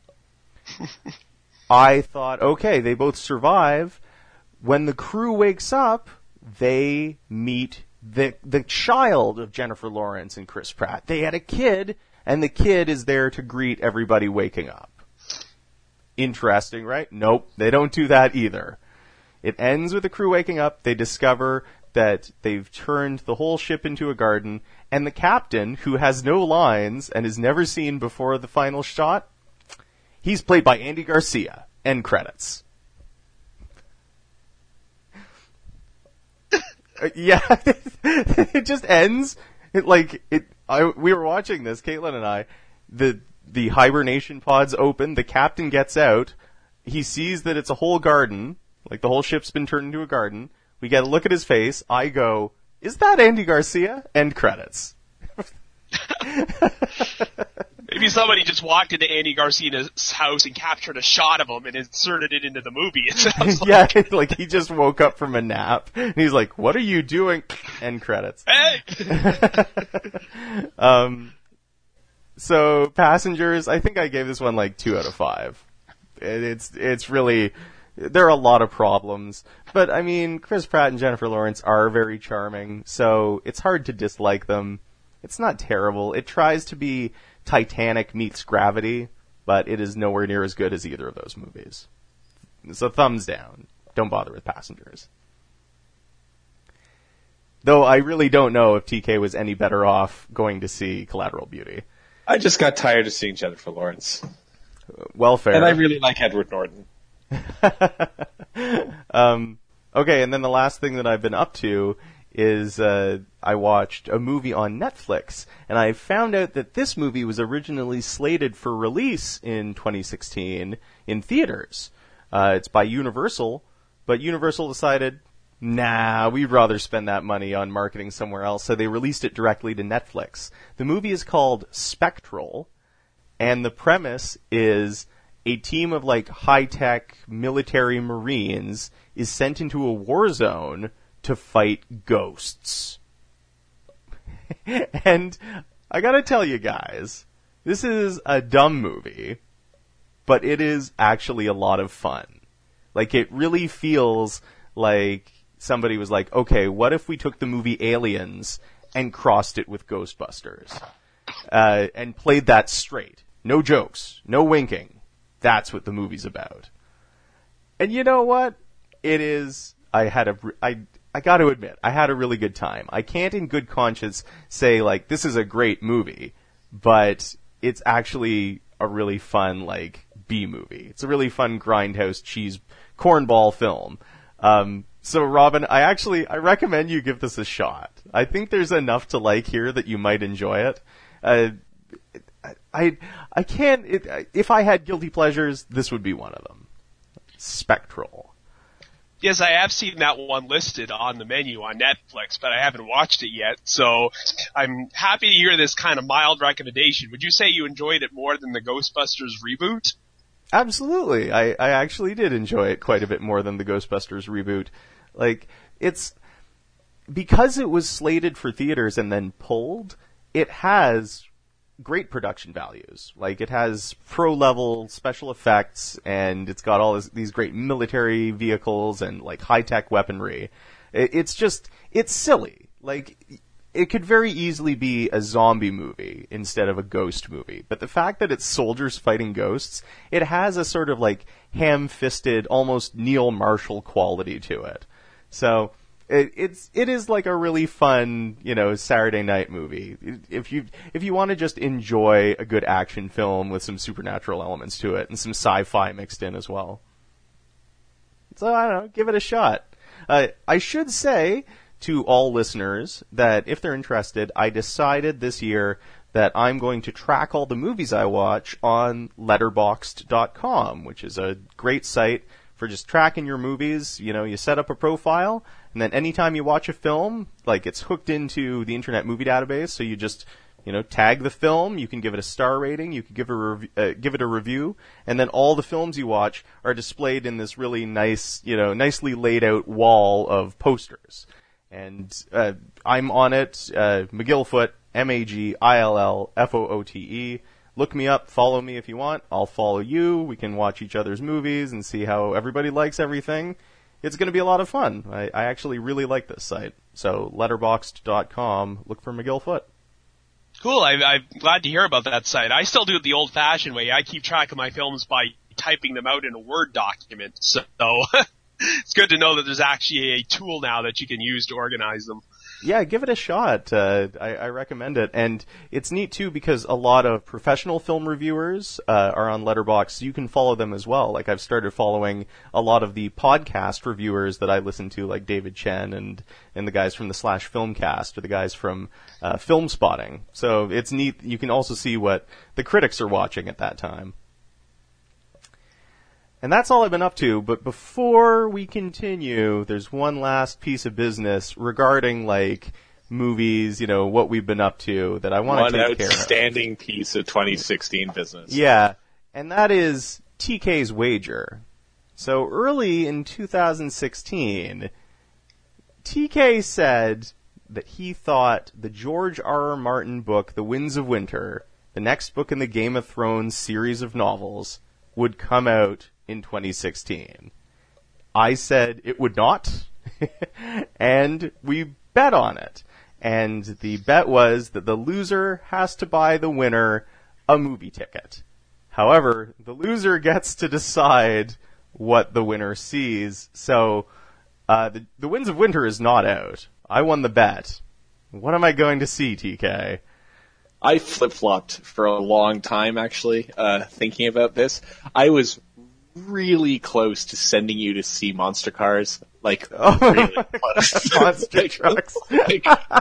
I thought, okay, they both survive. When the crew wakes up, they meet the the child of Jennifer Lawrence and Chris Pratt. They had a kid, and the kid is there to greet everybody waking up. Interesting, right? Nope, they don't do that either. It ends with the crew waking up. They discover that they've turned the whole ship into a garden, and the captain, who has no lines and is never seen before the final shot, he's played by Andy Garcia. End credits. uh, yeah, it just ends. It like it. I we were watching this, Caitlin and I. The the hibernation pods open. The captain gets out. He sees that it's a whole garden, like the whole ship's been turned into a garden. We get a look at his face. I go, "Is that Andy Garcia?" End credits. Maybe somebody just walked into Andy Garcia's house and captured a shot of him and inserted it into the movie. It sounds like. Yeah, like he just woke up from a nap and he's like, "What are you doing?" End credits. Hey. um. So Passengers, I think I gave this one like two out of five. It, it's it's really. There are a lot of problems, but I mean, Chris Pratt and Jennifer Lawrence are very charming, so it's hard to dislike them. It's not terrible. It tries to be Titanic meets Gravity, but it is nowhere near as good as either of those movies. So thumbs down. Don't bother with Passengers. Though I really don't know if T K was any better off going to see Collateral Beauty. I just got tired of seeing Jennifer Lawrence. Well, fair. And I really like Edward Norton. um, okay, and then the last thing that I've been up to is uh, I watched a movie on Netflix, and I found out that this movie was originally slated for release in twenty sixteen in theaters. Uh, it's by Universal, but Universal decided, nah, we'd rather spend that money on marketing somewhere else, so they released it directly to Netflix. The movie is called Spectral, and the premise is a team of like high-tech military marines is sent into a war zone to fight ghosts. And I gotta tell you guys, this is a dumb movie, but it is actually a lot of fun. Like, it really feels like somebody was like, okay, what if we took the movie Aliens and crossed it with Ghostbusters? Uh, and played that straight. No jokes. No winking. That's what the movie's about. And you know what? It is, I had a, I, I gotta admit, I had a really good time. I can't in good conscience say, like, this is a great movie, but it's actually a really fun, like, B-movie. It's a really fun grindhouse cheese cornball film. Um, so Robin, I actually, I recommend you give this a shot. I think there's enough to like here that you might enjoy it. Uh, I, I can't, it, if I had guilty pleasures, this would be one of them. Spectral. Yes, I have seen that one listed on the menu on Netflix, but I haven't watched it yet, so I'm happy to hear this kind of mild recommendation. Would you say you enjoyed it more than the Ghostbusters reboot? Absolutely. I, I actually did enjoy it quite a bit more than the Ghostbusters reboot. Like, it's, because it was slated for theaters and then pulled, it has great production values. Like, it has pro-level special effects, and it's got all this, these great military vehicles and, like, high-tech weaponry. It, it's just, it's silly. Like, it could very easily be a zombie movie instead of a ghost movie. But the fact that it's soldiers fighting ghosts, it has a sort of, like, ham-fisted, almost Neil Marshall quality to it. So, It, it's it is like a really fun, you know, Saturday night movie. If you if you want to just enjoy a good action film with some supernatural elements to it and some sci-fi mixed in as well. So I don't know, give it a shot. Uh, I should say to all listeners that if they're interested, I decided this year that I'm going to track all the movies I watch on letterboxd dot com, which is a great site for just tracking your movies. You know, you set up a profile, and then anytime you watch a film, like, it's hooked into the Internet Movie Database, so you just, you know, tag the film, you can give it a star rating, you can give, a rev- uh, give it a review, and then all the films you watch are displayed in this really nice, you know, nicely laid out wall of posters. And uh, I'm on it, uh, McGillfoot, M A G I L L F O O T E. Look me up, follow me if you want. I'll follow you. We can watch each other's movies and see how everybody likes everything. It's going to be a lot of fun. I, I actually really like this site. So, letterboxd dot com, look for McGillfoot. Cool. I, I'm glad to hear about that site. I still do it the old-fashioned way. I keep track of my films by typing them out in a Word document. So, it's good to know that there's actually a tool now that you can use to organize them. Yeah, give it a shot. Uh, I, I recommend it. And it's neat, too, because a lot of professional film reviewers uh, are on Letterboxd, so you can follow them as well. Like, I've started following a lot of the podcast reviewers that I listen to, like David Chen and, and the guys from the Slash Filmcast, or the guys from uh, Film Spotting. So it's neat. You can also see what the critics are watching at that time. And that's all I've been up to, but before we continue, there's one last piece of business regarding, like, movies, you know, what we've been up to that I want to take care of. One outstanding piece of twenty sixteen business. Yeah, and that is T K's wager. So early in two thousand sixteen, T K said that he thought the George R. R. Martin book, The Winds of Winter, the next book in the Game of Thrones series of novels, would come out in twenty sixteen. I said it would not, and we bet on it. And the bet was that the loser has to buy the winner a movie ticket. However, the loser gets to decide what the winner sees. So, uh, the, the Winds of Winter is not out. I won the bet. What am I going to see, T K? I flip-flopped for a long time, actually, uh, thinking about this. I was really close to sending you to see Monster Cars. Like, oh, really close. Monster like, trucks. Like,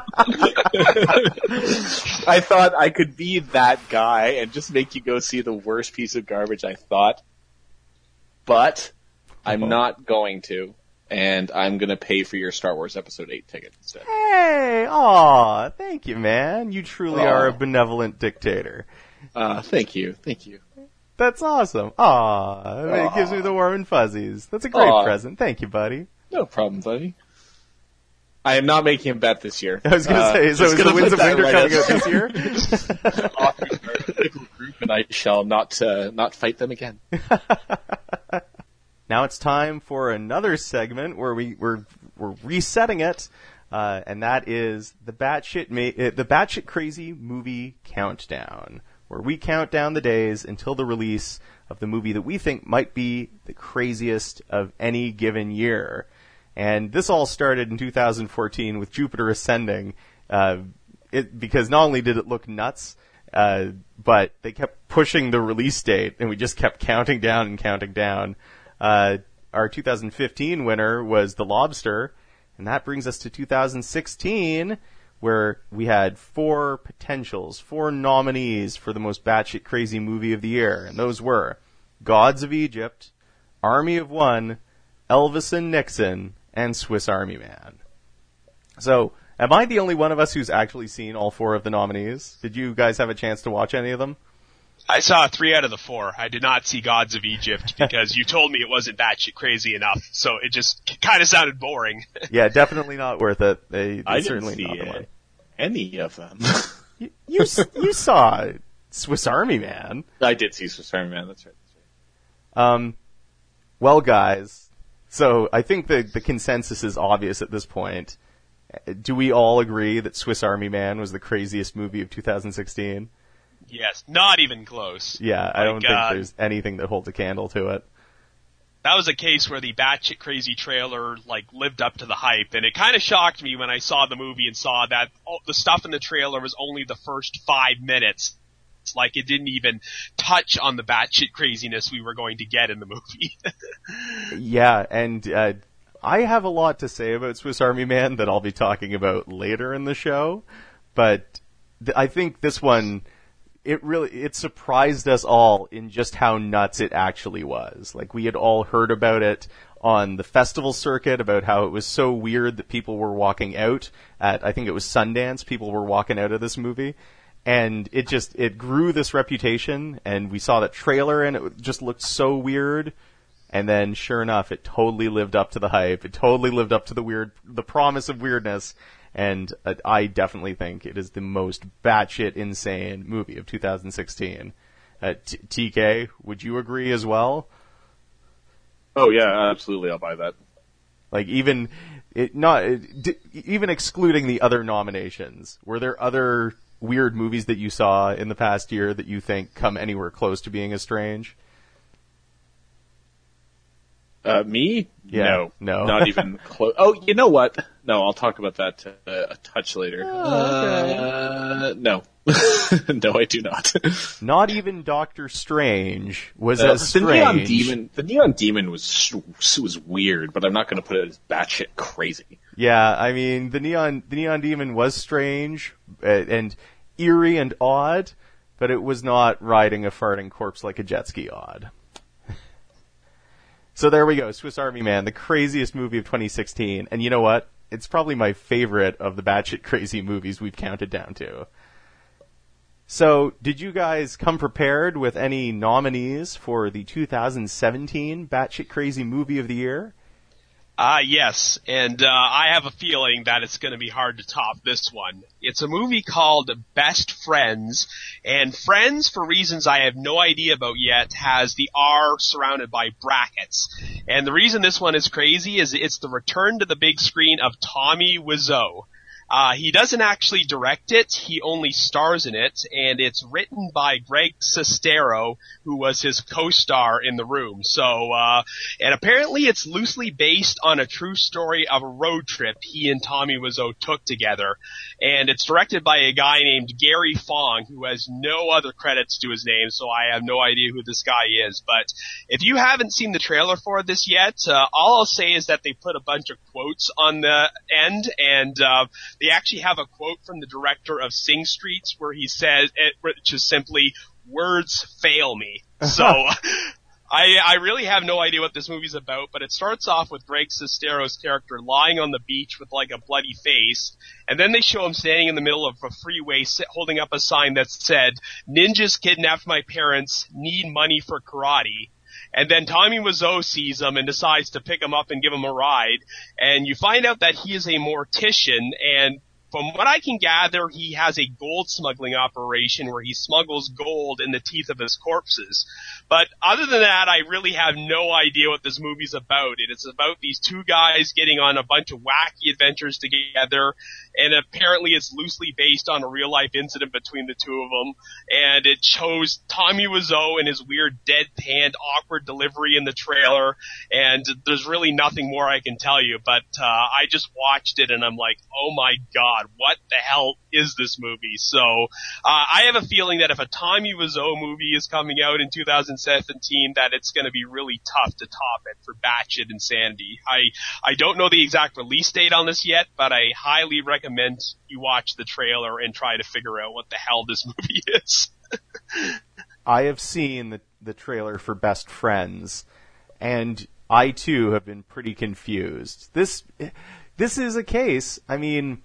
I thought I could be that guy and just make you go see the worst piece of garbage I thought. But I'm Oh. not going to. And I'm going to pay for your Star Wars Episode eight ticket instead. Hey, aw, thank you, man. You truly Aw. are a benevolent dictator. Uh, thank you. Thank you. That's awesome. Aw, it Aw. gives me the warm and fuzzies. That's a great Aw. present. Thank you, buddy. No problem, buddy. I am not making a bet this year. I was going to Uh, say, so just is the gonna Winds put of that Winter right coming up. out this year? Authors are a political group, and I shall not uh, not fight them again. Now it's time for another segment where we, we're, we're resetting it, uh, and that is the batshit, ma- uh, the batshit crazy movie countdown, where we count down the days until the release of the movie that we think might be the craziest of any given year. And this all started in two thousand fourteen with Jupiter Ascending, uh, it, because not only did it look nuts, uh, but they kept pushing the release date, and we just kept counting down and counting down. Uh, our two thousand fifteen winner was The Lobster, and that brings us to two thousand sixteen, where we had four potentials, four nominees for the most batshit crazy movie of the year, and those were Gods of Egypt, Army of One, Elvis and Nixon, and Swiss Army Man. So, am I the only one of us who's actually seen all four of the nominees? Did you guys have a chance to watch any of them? I saw three out of the four. I did not see Gods of Egypt because you told me it wasn't batshit crazy enough, so it just kind of sounded boring. Yeah, definitely not worth it. They, they I didn't certainly see not the uh, money. any of them. You, you, s- you saw it. Swiss Army Man. I did see Swiss Army Man. That's right. That's right. Um, well, guys, so I think the the consensus is obvious at this point. Do we all agree that Swiss Army Man was the craziest movie of two thousand sixteen? Yes, not even close. Yeah, I don't Like, think uh, there's anything that holds a candle to it. That was a case where the batshit crazy trailer, like, lived up to the hype, and it kind of shocked me when I saw the movie and saw that oh, the stuff in the trailer was only the first five minutes. It's like it didn't even touch on the batshit craziness we were going to get in the movie. Yeah, and uh, I have a lot to say about Swiss Army Man that I'll be talking about later in the show, but th- I think this one, it really, it surprised us all in just how nuts it actually was. Like, we had all heard about it on the festival circuit, about how it was so weird that people were walking out at, I think it was Sundance, people were walking out of this movie. And it just, it grew this reputation, and we saw that trailer, and it just looked so weird. And then, sure enough, it totally lived up to the hype. It totally lived up to the weird, the promise of weirdness. And uh, I definitely think it is the most batshit insane movie of two thousand sixteen. Uh, T- TK, would you agree as well? Oh yeah, absolutely. I'll buy that. Like, even, it not, it, d- even excluding the other nominations, were there other weird movies that you saw in the past year that you think come anywhere close to being as strange? Uh, me? Yeah, no. no. Not even close. Oh, you know what? No, I'll talk about that uh, a touch later. Oh, okay. Uh, no. No, I do not. Not even Doctor Strange was Uh, as the strange. Neon Demon, the Neon Demon was was weird, but I'm not going to put it as batshit crazy. Yeah, I mean, the Neon, the Neon Demon was strange uh, and eerie and odd, but it was not riding a farting corpse like a jet ski odd. So there we go, Swiss Army Man, the craziest movie of twenty sixteen, and you know what? It's probably my favorite of the batshit crazy movies we've counted down to. So, did you guys come prepared with any nominees for the two thousand seventeen Batshit Crazy Movie of the Year? Ah, uh, yes, and uh, I have a feeling that it's going to be hard to top this one. It's a movie called Best Friends, and Friends, for reasons I have no idea about yet, has the R surrounded by brackets. And the reason this one is crazy is it's the return to the big screen of Tommy Wiseau. Uh, he doesn't actually direct it, he only stars in it, and it's written by Greg Sestero, who was his co-star in The Room. So, uh, and apparently it's loosely based on a true story of a road trip he and Tommy Wiseau took together. And it's directed by a guy named Gary Fong, who has no other credits to his name, so I have no idea who this guy is. But if you haven't seen the trailer for this yet, uh, all I'll say is that they put a bunch of quotes on the end, and, uh, they actually have a quote from the director of Sing Streets where he says, it, which is simply, "Words fail me." So, I, I really have no idea what this movie's about, but it starts off with Greg Sestero's character lying on the beach with like a bloody face, and then they show him standing in the middle of a freeway holding up a sign that said, "Ninjas kidnapped my parents, need money for karate." And then Tommy Wiseau sees him and decides to pick him up and give him a ride. And you find out that he is a mortician, and from what I can gather, he has a gold smuggling operation where he smuggles gold in the teeth of his corpses. But other than that, I really have no idea what this movie's about. It is about these two guys getting on a bunch of wacky adventures together, and apparently it's loosely based on a real-life incident between the two of them. And it shows Tommy Wiseau and his weird deadpan, awkward delivery in the trailer, and there's really nothing more I can tell you. But uh, I just watched it, and I'm like, oh my god, what the hell is this movie? So uh, I have a feeling that if a Tommy Wiseau movie is coming out in two thousand seventeen, that it's going to be really tough to top it for batshit insanity. I I don't know the exact release date on this yet, but I highly recommend you watch the trailer and try to figure out what the hell this movie is. I have seen the, the trailer for Best Friends, and I too have been pretty confused. This this is a case, I mean,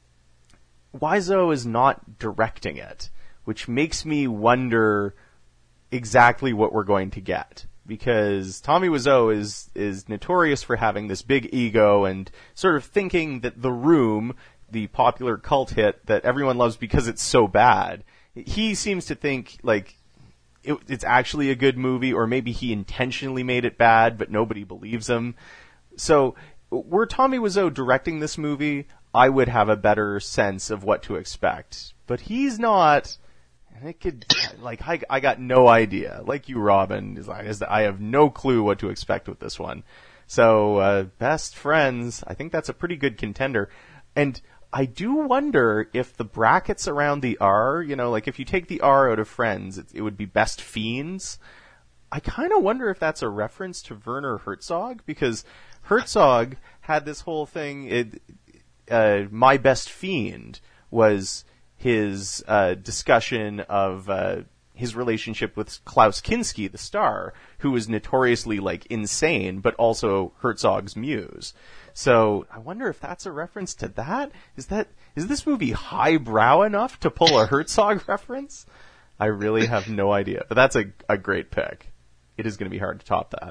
Wiseau is not directing it, which makes me wonder exactly what we're going to get. Because Tommy Wiseau is, is notorious for having this big ego and sort of thinking that The Room, the popular cult hit that everyone loves because it's so bad, he seems to think like it, it's actually a good movie, or maybe he intentionally made it bad, but nobody believes him. So, were Tommy Wiseau directing this movie, I would have a better sense of what to expect. But he's not, and it could, like, I, I got no idea. Like you, Robin, is like, is I have no clue what to expect with this one. So, uh, Best Friends, I think that's a pretty good contender. And I do wonder if the brackets around the R, you know, like if you take the R out of Friends, it, it would be Best Fiends. I kind of wonder if that's a reference to Werner Herzog, because Herzog had this whole thing, it, uh, My Best Fiend was his uh, discussion of uh, his relationship with Klaus Kinski, the star, who was notoriously, like, insane, but also Herzog's muse. So I wonder if that's a reference to that. Is that is this movie highbrow enough to pull a Herzog reference? I really have no idea. But that's a a great pick. It is going to be hard to top that.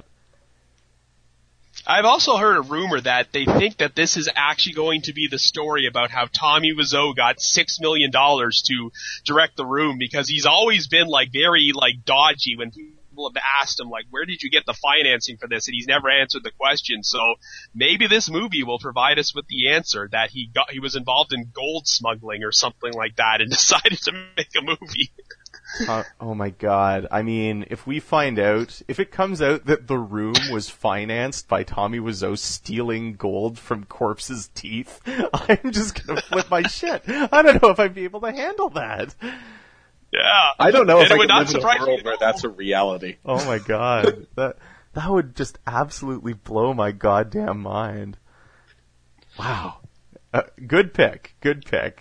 I've also heard a rumor that they think that this is actually going to be the story about how Tommy Wiseau got six million dollars to direct The Room, because he's always been like very like dodgy when people have asked him like, where did you get the financing for this? And he's never answered the question. So maybe this movie will provide us with the answer that he got, he was involved in gold smuggling or something like that and decided to make a movie. Uh, oh my god. I mean, if we find out, if it comes out that The Room was financed by Tommy Wiseau stealing gold from corpses' teeth, I'm just gonna flip my shit. I don't know if I'd be able to handle that. Yeah. I don't know and if I would could not live in a surprise world me. where that's a reality. Oh my god. That, that would just absolutely blow my goddamn mind. Wow. Uh, good pick. Good pick.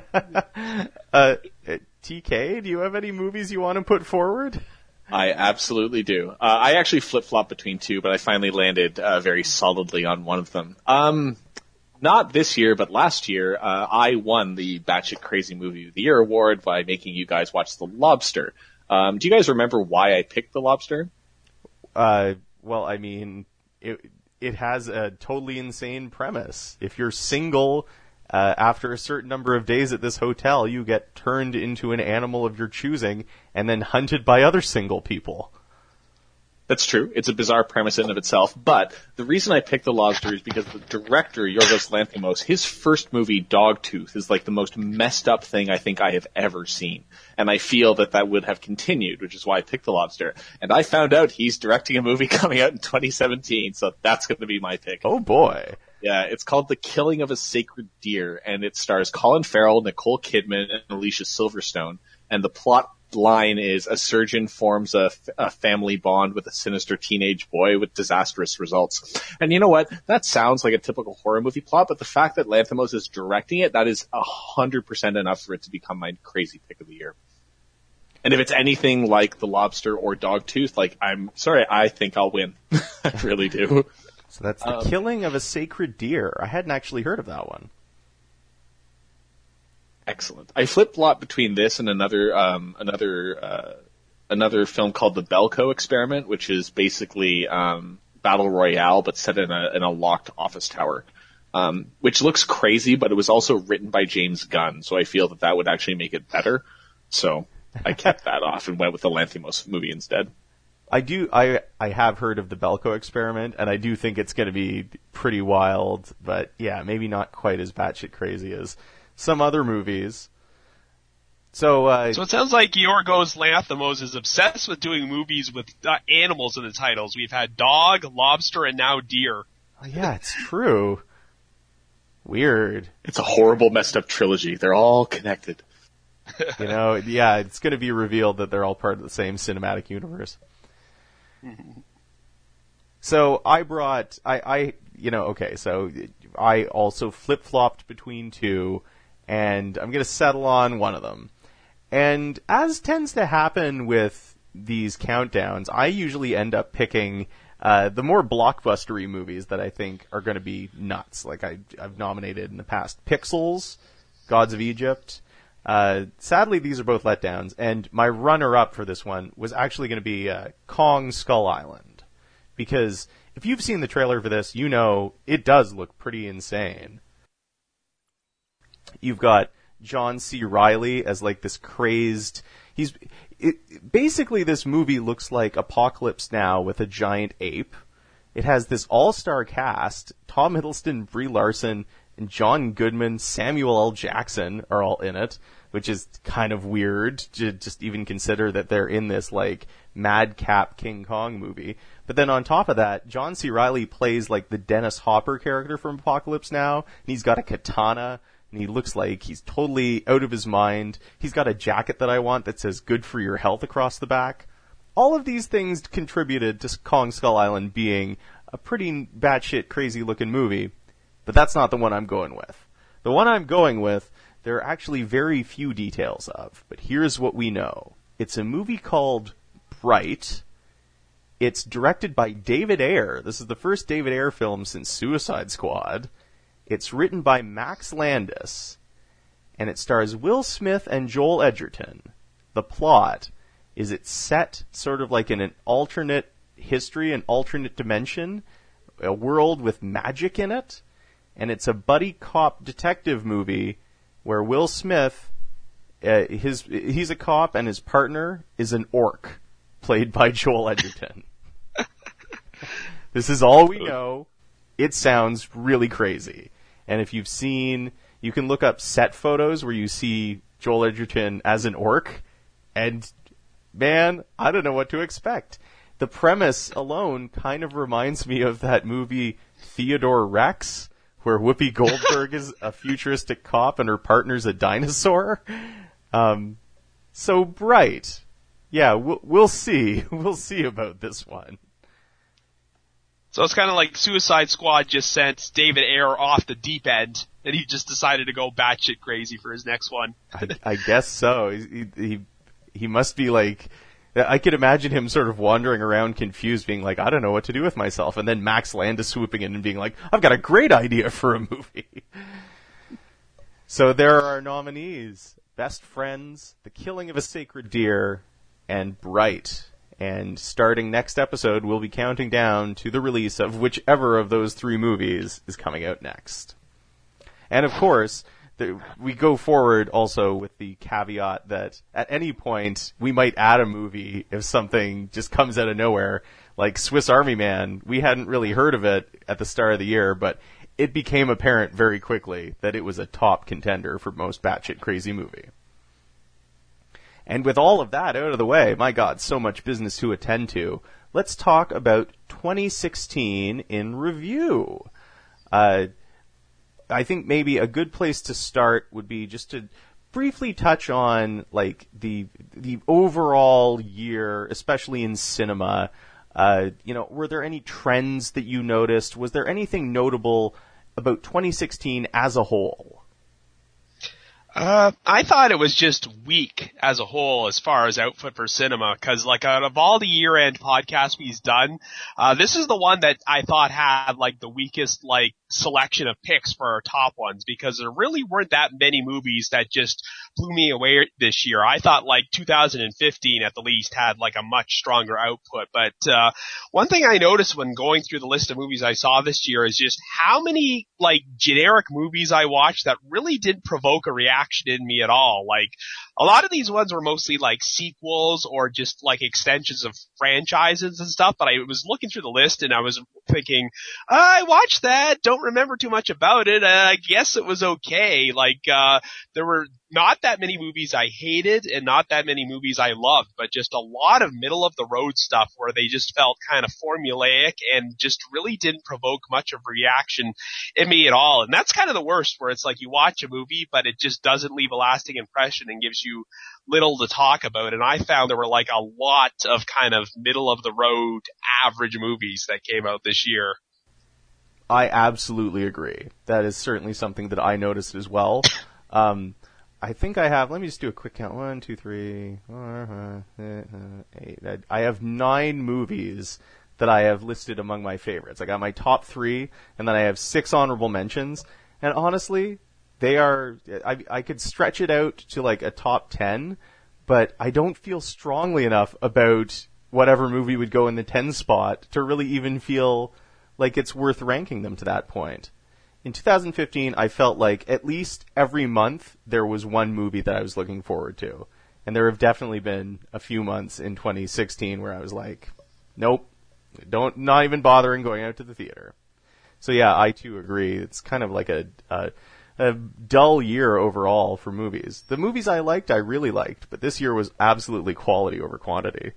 uh, T K, do you have any movies you want to put forward? I absolutely do. Uh, I actually flip-flopped between two, but I finally landed uh, very solidly on one of them. Um, not this year, but last year, uh, I won the Batshit Crazy Movie of the Year award by making you guys watch The Lobster. Um, do you guys remember why I picked The Lobster? Uh, well, I mean, it it has a totally insane premise. If you're single, uh, after a certain number of days at this hotel, you get turned into an animal of your choosing and then hunted by other single people. That's true. It's a bizarre premise in and of itself, but the reason I picked The Lobster is because the director, Yorgos Lanthimos, his first movie, Dogtooth, is like the most messed up thing I think I have ever seen. And I feel that that would have continued, which is why I picked The Lobster. And I found out he's directing a movie coming out in twenty seventeen, so that's going to be my pick. Oh boy. Yeah, it's called The Killing of a Sacred Deer, and it stars Colin Farrell, Nicole Kidman, and Alicia Silverstone. And the plot line is a surgeon forms a, f- a family bond with a sinister teenage boy with disastrous results. And you know what? That sounds like a typical horror movie plot, but the fact that Lanthimos is directing it, that is one hundred percent enough for it to become my crazy pick of the year. And if it's anything like The Lobster or Dogtooth, like, I'm sorry, I think I'll win. I really do. So that's The um, Killing of a Sacred Deer. I hadn't actually heard of that one. Excellent. I flip-flop between this and another, um, another, uh, another film called The Belko Experiment, which is basically, um, Battle Royale, but set in a, in a locked office tower. Um, which looks crazy, but it was also written by James Gunn, so I feel that that would actually make it better. So I kept that off and went with the Lanthimos movie instead. I do, I, I have heard of The Belko Experiment, and I do think it's going to be pretty wild, but yeah, maybe not quite as batshit crazy as some other movies. So, uh, so it sounds like Yorgos Lanthimos is obsessed with doing movies with uh, animals in the titles. We've had dog, lobster, and now deer. Oh, yeah, it's true. Weird. It's a horrible, messed up trilogy. They're all connected. You know, yeah, it's going to be revealed that they're all part of the same cinematic universe. So I brought, I, I, you know, okay, so I also flip-flopped between two, and I'm going to settle on one of them. And as tends to happen with these countdowns, I usually end up picking uh, the more blockbustery movies that I think are going to be nuts. Like I, I've nominated in the past Pixels, Gods of Egypt. Uh, sadly, these are both letdowns, and my runner-up for this one was actually going to be uh, Kong Skull Island. Because if you've seen the trailer for this, you know it does look pretty insane. You've got John C. Reilly as like this crazed. He's it, basically this movie looks like Apocalypse Now with a giant ape. It has this all-star cast: Tom Hiddleston, Brie Larson, and John Goodman, Samuel L. Jackson are all in it, which is kind of weird to just even consider that they're in this like madcap King Kong movie. But then on top of that, John C. Reilly plays like the Dennis Hopper character from Apocalypse Now, and he's got a katana, and he looks like he's totally out of his mind. He's got a jacket that I want that says "Good for your health" across the back. All of these things contributed to Kong Skull Island being a pretty batshit crazy looking movie, but that's not the one I'm going with. The one I'm going with, there are actually very few details of, but here's what we know. It's a movie called Bright. It's directed by David Ayer. This is the first David Ayer film since Suicide Squad. It's written by Max Landis, and it stars Will Smith and Joel Edgerton. The plot is it's set sort of like in an alternate history, an alternate dimension, a world with magic in it, and it's a buddy cop detective movie where Will Smith, uh, his he's a cop and his partner is an orc, played by Joel Edgerton. This is all we know. It sounds really crazy. And if you've seen, you can look up set photos where you see Joel Edgerton as an orc, and man, I don't know what to expect. The premise alone kind of reminds me of that movie Theodore Rex, where Whoopi Goldberg is a futuristic cop and her partner's a dinosaur. Um, so Bright. Yeah, we'll, we'll see. We'll see about this one. So it's kind of like Suicide Squad just sent David Ayer off the deep end, and he just decided to go batshit crazy for his next one. I, I guess so. He, he he must be like, I could imagine him sort of wandering around confused, being like, I don't know what to do with myself, and then Max Landis swooping in and being like, I've got a great idea for a movie. So there are our nominees: Best Friends, The Killing of a Sacred Deer, and Bright. And starting next episode, we'll be counting down to the release of whichever of those three movies is coming out next. And of course, the, we go forward also with the caveat that at any point we might add a movie if something just comes out of nowhere, like Swiss Army Man. We hadn't really heard of it at the start of the year, but it became apparent very quickly that it was a top contender for most batshit crazy movie. And with all of that out of the way, my God, so much business to attend to. Let's talk about twenty sixteen in review. Uh, I think maybe a good place to start would be just to briefly touch on like the the overall year, especially in cinema. Uh, you know, were there any trends that you noticed? Was there anything notable about twenty sixteen as a whole? Uh, I thought it was just weak as a whole as far as output for cinema, cause like out of all the year-end podcasts we've done, uh, this is the one that I thought had like the weakest like selection of picks for our top ones, because there really weren't that many movies that just blew me away this year. I thought like two thousand fifteen at the least had like a much stronger output, but, uh, one thing I noticed when going through the list of movies I saw this year is just how many like generic movies I watched that really didn't provoke a reaction in me at all. Like, a lot of these ones were mostly like sequels or just like extensions of franchises and stuff, but I was looking through the list and I was thinking, I watched that, don't remember too much about it, uh, I guess it was okay. Like, uh, there were not that many movies I hated and not that many movies I loved, but just a lot of middle of the road stuff where they just felt kind of formulaic and just really didn't provoke much of a reaction in me at all. And that's kind of the worst, where it's like you watch a movie, but it just doesn't leave a lasting impression and gives you little to talk about. And I found there were like a lot of kind of middle of the road average movies that came out this year. I absolutely agree. That is certainly something that I noticed as well. Um, I think I have, let me just do a quick count. One, two, three, four, eight. I have nine movies that I have listed among my favorites. I got my top three, and then I have six honorable mentions. And honestly, they are, I, I could stretch it out to like a top ten, but I don't feel strongly enough about whatever movie would go in the ten spot to really even feel like it's worth ranking them to that point. In two thousand fifteen, I felt like at least every month there was one movie that I was looking forward to. And there have definitely been a few months in twenty sixteen where I was like, nope, don't, not even bothering going out to the theater. So yeah, I too agree. It's kind of like a, a, a dull year overall for movies. The movies I liked, I really liked, but this year was absolutely quality over quantity.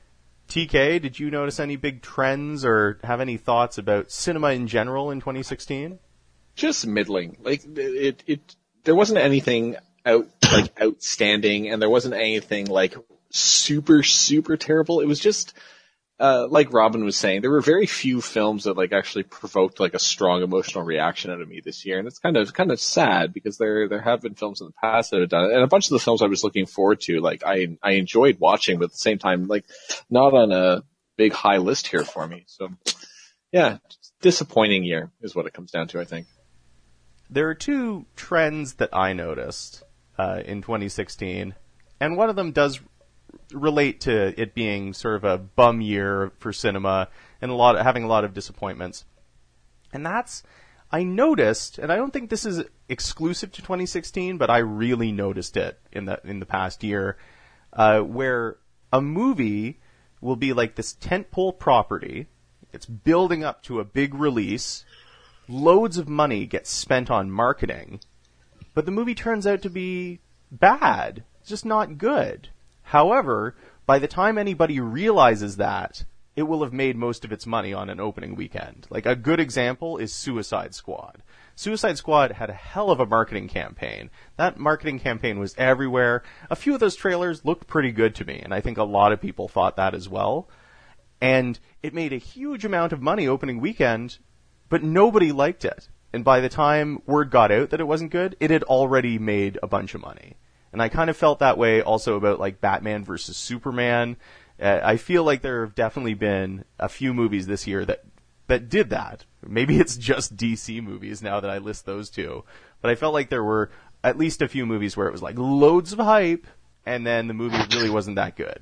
T K, did you notice any big trends or have any thoughts about cinema in general in twenty sixteen? Just middling. Like, it, it, there wasn't anything out, like, outstanding, and there wasn't anything, like, super, super terrible. It was just, uh, like Robin was saying, there were very few films that, like, actually provoked, like, a strong emotional reaction out of me this year, and it's kind of, kind of sad, because there, there have been films in the past that have done it, and a bunch of the films I was looking forward to, like, I, I enjoyed watching, but at the same time, like, not on a big high list here for me, so, yeah, disappointing year is what it comes down to, I think. There are two trends that I noticed uh, in twenty sixteen, and one of them does relate to it being sort of a bum year for cinema and a lot of, having a lot of disappointments. And that's, I noticed, and I don't think this is exclusive to twenty sixteen, but I really noticed it in the in the past year, uh, where a movie will be like this tentpole property. It's building up to a big release. Loads of money gets spent on marketing, but the movie turns out to be bad. It's just not good. However, by the time anybody realizes that, it will have made most of its money on an opening weekend. Like, a good example is Suicide Squad. Suicide Squad had a hell of a marketing campaign. That marketing campaign was everywhere. A few of those trailers looked pretty good to me, and I think a lot of people thought that as well. And it made a huge amount of money opening weekend, but nobody liked it. And by the time word got out that it wasn't good, it had already made a bunch of money. And I kind of felt that way also about, like, Batman versus Superman. Uh, I feel like there have definitely been a few movies this year that, that did that. Maybe it's just D C movies now that I list those two. But I felt like there were at least a few movies where it was like loads of hype, and then the movie really wasn't that good.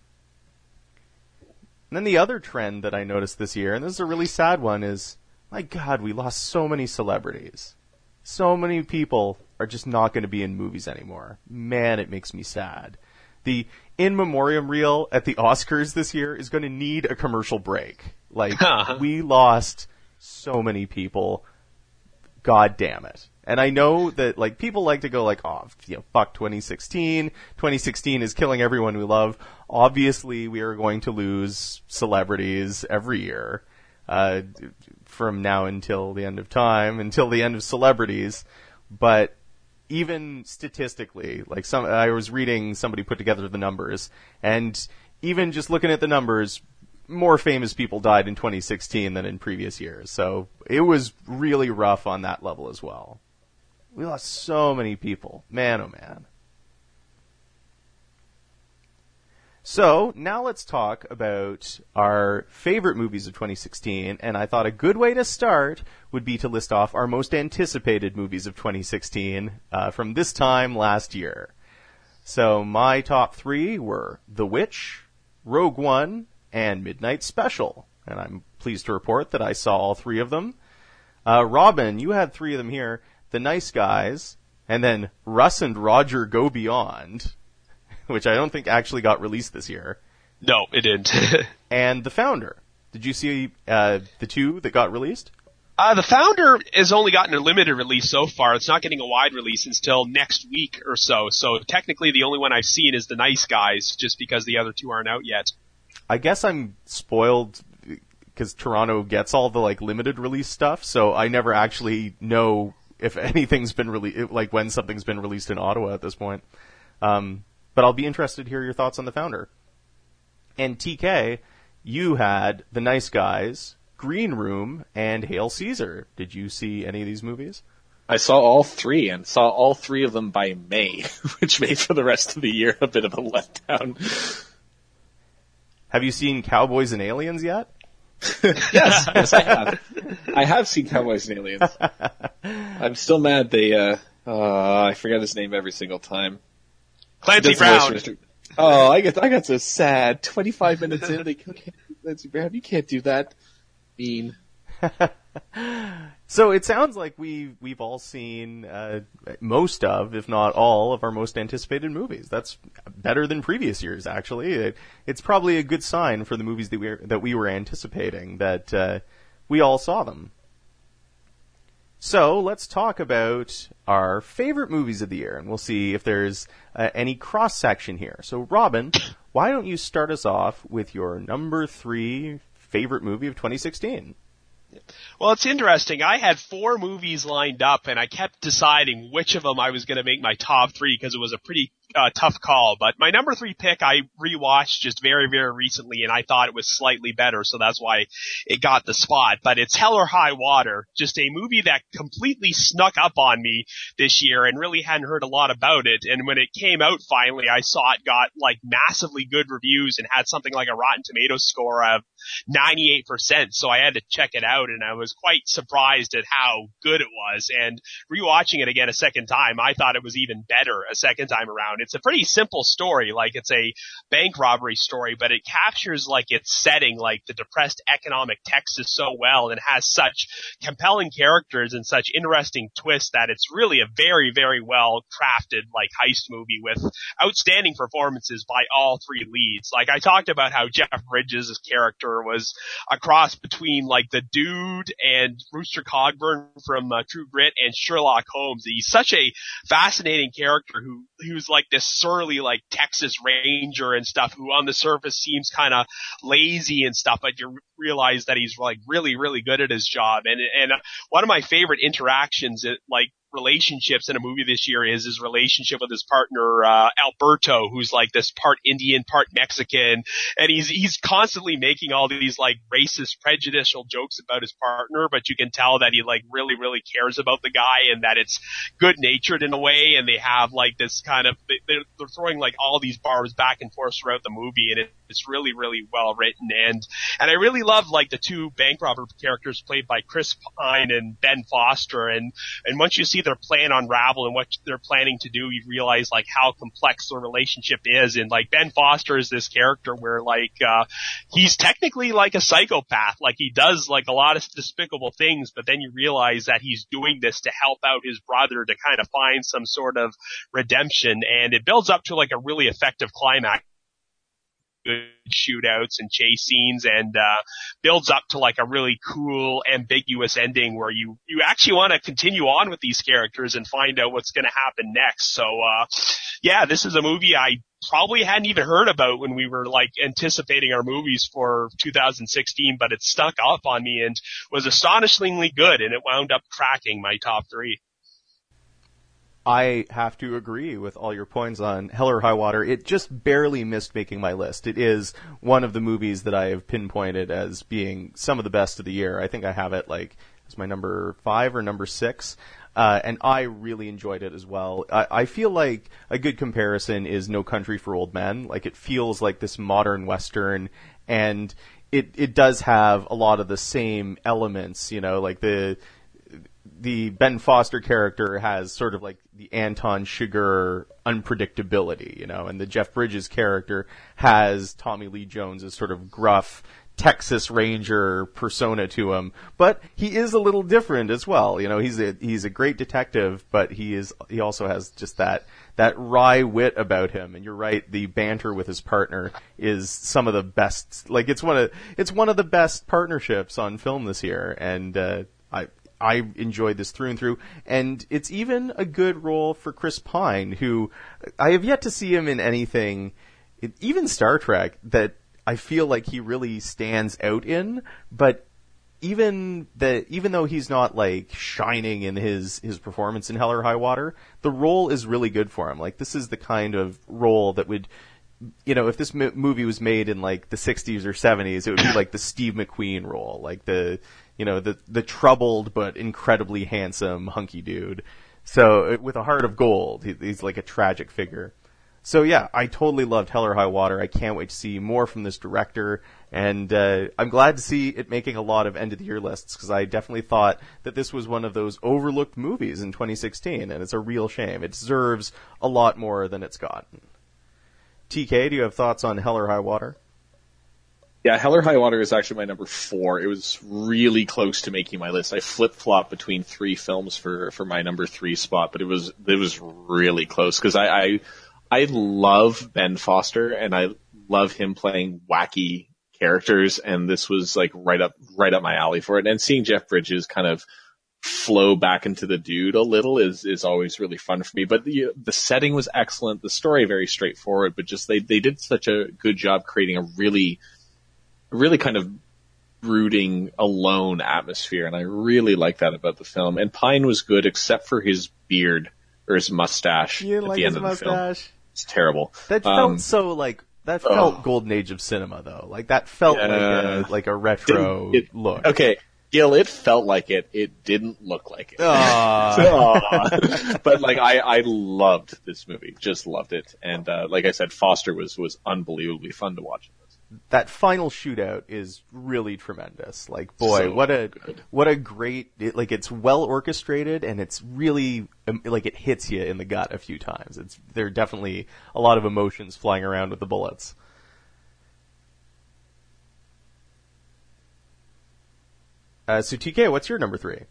And then the other trend that I noticed this year, and this is a really sad one, is, my God, we lost so many celebrities. So many people are just not going to be in movies anymore. Man, it makes me sad. The in memoriam reel at the Oscars this year is going to need a commercial break. Like, we lost so many people. God damn it. And I know that, like, people like to go like, oh, you know, fuck twenty sixteen. twenty sixteen is killing everyone we love. Obviously, we are going to lose celebrities every year. Uh, from now until the end of time, until the end of celebrities. But even statistically, like some, I was reading somebody put together the numbers, and even just looking at the numbers, more famous people died in twenty sixteen than in previous years. So it was really rough on that level as well. We lost so many people. Man, oh man. So, now let's talk about our favorite movies of twenty sixteen, and I thought a good way to start would be to list off our most anticipated movies of twenty sixteen uh, from this time last year. So, my top three were The Witch, Rogue One, and Midnight Special, and I'm pleased to report that I saw all three of them. Uh, Robin, you had three of them here, The Nice Guys, and then Russ and Roger Go Beyond, which I don't think actually got released this year. No, it didn't. And The Founder. Did you see uh, the two that got released? Uh, The Founder has only gotten a limited release so far. It's not getting a wide release until next week or so. So technically the only one I've seen is The Nice Guys, just because the other two aren't out yet. I guess I'm spoiled because Toronto gets all the, like, limited release stuff, so I never actually know if anything's been released, like when something's been released in Ottawa at this point. Um... But I'll be interested to hear your thoughts on The Founder. And T K, you had The Nice Guys, Green Room, and Hail Caesar. Did you see any of these movies? I saw all three, and saw all three of them by May, which made for the rest of the year a bit of a letdown. Have you seen Cowboys and Aliens yet? yes, yes, I have. I have seen Cowboys and Aliens. I'm still mad they, uh, uh, I forget his name every single time. Clancy Brown. Oh, I get, I got so sad. twenty-five minutes in, they killed Clancy Brown. You can't do that. Mean. So it sounds like we we've all seen uh, most of, if not all, of our most anticipated movies. That's better than previous years, actually. It, it's probably a good sign for the movies that we that we were anticipating that uh, we all saw them. So let's talk about our favorite movies of the year, and we'll see if there's uh, any cross section here. So, Robin, why don't you start us off with your number three favorite movie of twenty sixteen? Well, it's interesting. I had four movies lined up, and I kept deciding which of them I was going to make my top three because it was a pretty uh, tough call. But my number three pick I rewatched just very, very recently, and I thought it was slightly better, so that's why it got the spot. But it's Hell or High Water, just a movie that completely snuck up on me this year and really hadn't heard a lot about it. And when it came out finally, I saw it got like massively good reviews and had something like a Rotten Tomatoes score of ninety-eight percent. So I had to check it out, and I was quite surprised at how good it was. And rewatching it again a second time, I thought it was even better a second time around. It's a pretty simple story, like it's a bank robbery story, but it captures like its setting, like the depressed economic Texas so well, and has such compelling characters and such interesting twists that it's really a very, very well crafted like heist movie with outstanding performances by all three leads. Like I talked about how Jeff Bridges' character was a cross between like the Dude and Rooster Cogburn from uh, True Grit and Sherlock Holmes. He's such a fascinating character who who's like this surly like Texas Ranger and stuff, who on the surface seems kind of lazy and stuff, but you realize that he's like really, really good at his job. And and one of my favorite interactions, like relationships in a movie this year, is his relationship with his partner uh Alberto, who's like this part Indian, part Mexican, and he's he's constantly making all these like racist, prejudicial jokes about his partner, but you can tell that he like really, really cares about the guy and that it's good natured in a way. And they have like this kind of they're, they're throwing like all these barbs back and forth throughout the movie, and it, it's really, really well written. And and I really love like the two bank robber characters played by Chris Pine and Ben Foster, and and once you see their plan unravel and what they're planning to do, you realize like how complex their relationship is. And like Ben Foster is this character where like uh he's technically like a psychopath, like he does like a lot of despicable things, but then you realize that he's doing this to help out his brother to kind of find some sort of redemption, and it builds up to like a really effective climax. Good shootouts and chase scenes, and uh builds up to like a really cool, ambiguous ending where you you actually want to continue on with these characters and find out what's going to happen next. So uh yeah, this is a movie I probably hadn't even heard about when we were like anticipating our movies for two thousand sixteen, but it stuck up on me and was astonishingly good, and it wound up cracking my top three. I have to agree with all your points on Hell or High Water. It just barely missed making my list. It is one of the movies that I have pinpointed as being some of the best of the year. I think I have it like as my number five or number six. Uh, and I really enjoyed it as well. I, I feel like a good comparison is No Country for Old Men. Like it feels like this modern Western, and it, it does have a lot of the same elements, you know, like the, the Ben Foster character has sort of like the Anton Chigurh unpredictability, you know, and the Jeff Bridges character has Tommy Lee Jones' sort of gruff Texas Ranger persona to him, but he is a little different as well. You know, he's a, he's a great detective, but he is, he also has just that, that wry wit about him. And you're right, the banter with his partner is some of the best, like it's one of, it's one of the best partnerships on film this year. And, uh, I, I enjoyed this through and through, and it's even a good role for Chris Pine, who I have yet to see him in anything, even Star Trek, that I feel like he really stands out in. But even the even though he's not like shining in his his performance in Hell or High Water, the role is really good for him. Like this is the kind of role that would, you know, if this m- movie was made in like the sixties or seventies, it would be like the Steve McQueen role, like the, you know, the the troubled but incredibly handsome hunky dude. So with a heart of gold, he, he's like a tragic figure. So yeah, I totally loved Hell or High Water. I can't wait to see more from this director, and uh, I'm glad to see it making a lot of end of the year lists, because I definitely thought that this was one of those overlooked movies in twenty sixteen, and it's a real shame. It deserves a lot more than it's gotten. T K, do you have thoughts on Hell or High Water? Yeah, Hell or High Water is actually my number four. It was really close to making my list. I flip-flopped between three films for, for my number three spot, but it was it was really close because I, I I love Ben Foster and I love him playing wacky characters, and this was like right up right up my alley for it. And seeing Jeff Bridges kind of flow back into the dude a little is is always really fun for me. But the the setting was excellent, the story very straightforward, but just they they did such a good job creating a really really kind of brooding, alone atmosphere, and I really like that about the film. And Pine was good, except for his beard or his mustache you at like the end his of mustache? the film. It's terrible. That um, felt so like that felt oh. golden age of cinema, though. Like that felt Yeah. like a like a retro It- look. Okay, Gil, it felt like it. It didn't look like it. Aw. Aw. But like, I, I loved this movie. Just loved it. And uh, like I said, Foster was was unbelievably fun to watch. That final shootout is really tremendous. Like, boy, So what a good. what a great it, like it's well orchestrated and it's really um, like it hits you in the gut a few times. It's there are definitely a lot of emotions flying around with the bullets. Uh, so T K, what's your number three?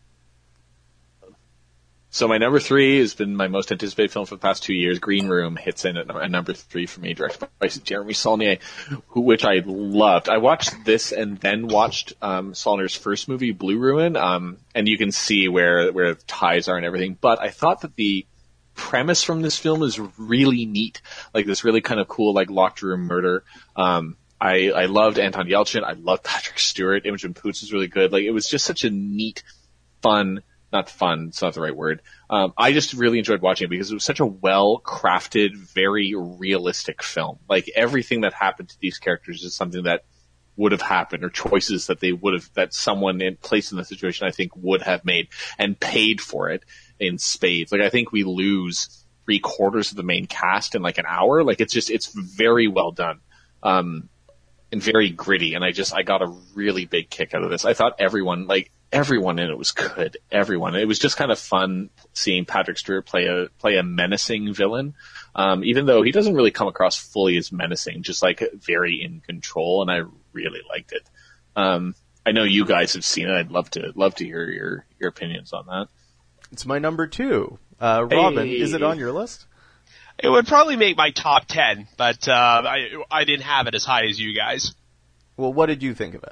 So my number three has been my most anticipated film for the past two years. Green Room hits in at, at number three for me, directed by Jeremy Saulnier, who, which I loved. I watched this and then watched um, Saulnier's first movie, Blue Ruin, um, and you can see where where the ties are and everything. But I thought that the premise from this film is really neat, like this really kind of cool, like locked room murder. Um, I, I loved Anton Yelchin. I loved Patrick Stewart. Imogen Poots was really good. Like it was just such a neat, fun. Not fun, it's not the right word. Um, I just really enjoyed watching it because it was such a well-crafted, very realistic film. Like everything that happened to these characters is something that would have happened, or choices that they would have, that someone in placed in the situation I think would have made and paid for it in spades. Like I think we lose three quarters of the main cast in like an hour. Like it's just, it's very well done. Um, and very gritty, and I just, I got a really big kick out of this. I thought everyone, like, everyone in it was good. Everyone. It was just kind of fun seeing Patrick Stewart play a, play a menacing villain. Um, even though he doesn't really come across fully as menacing, just like very in control, and I really liked it. Um, I know you guys have seen it. I'd love to, love to hear your, your opinions on that. It's my number two. Uh, Robin, Hey. is it on your list? It would probably make my top ten, but uh, I I didn't have it as high as you guys. Well, what did you think of it?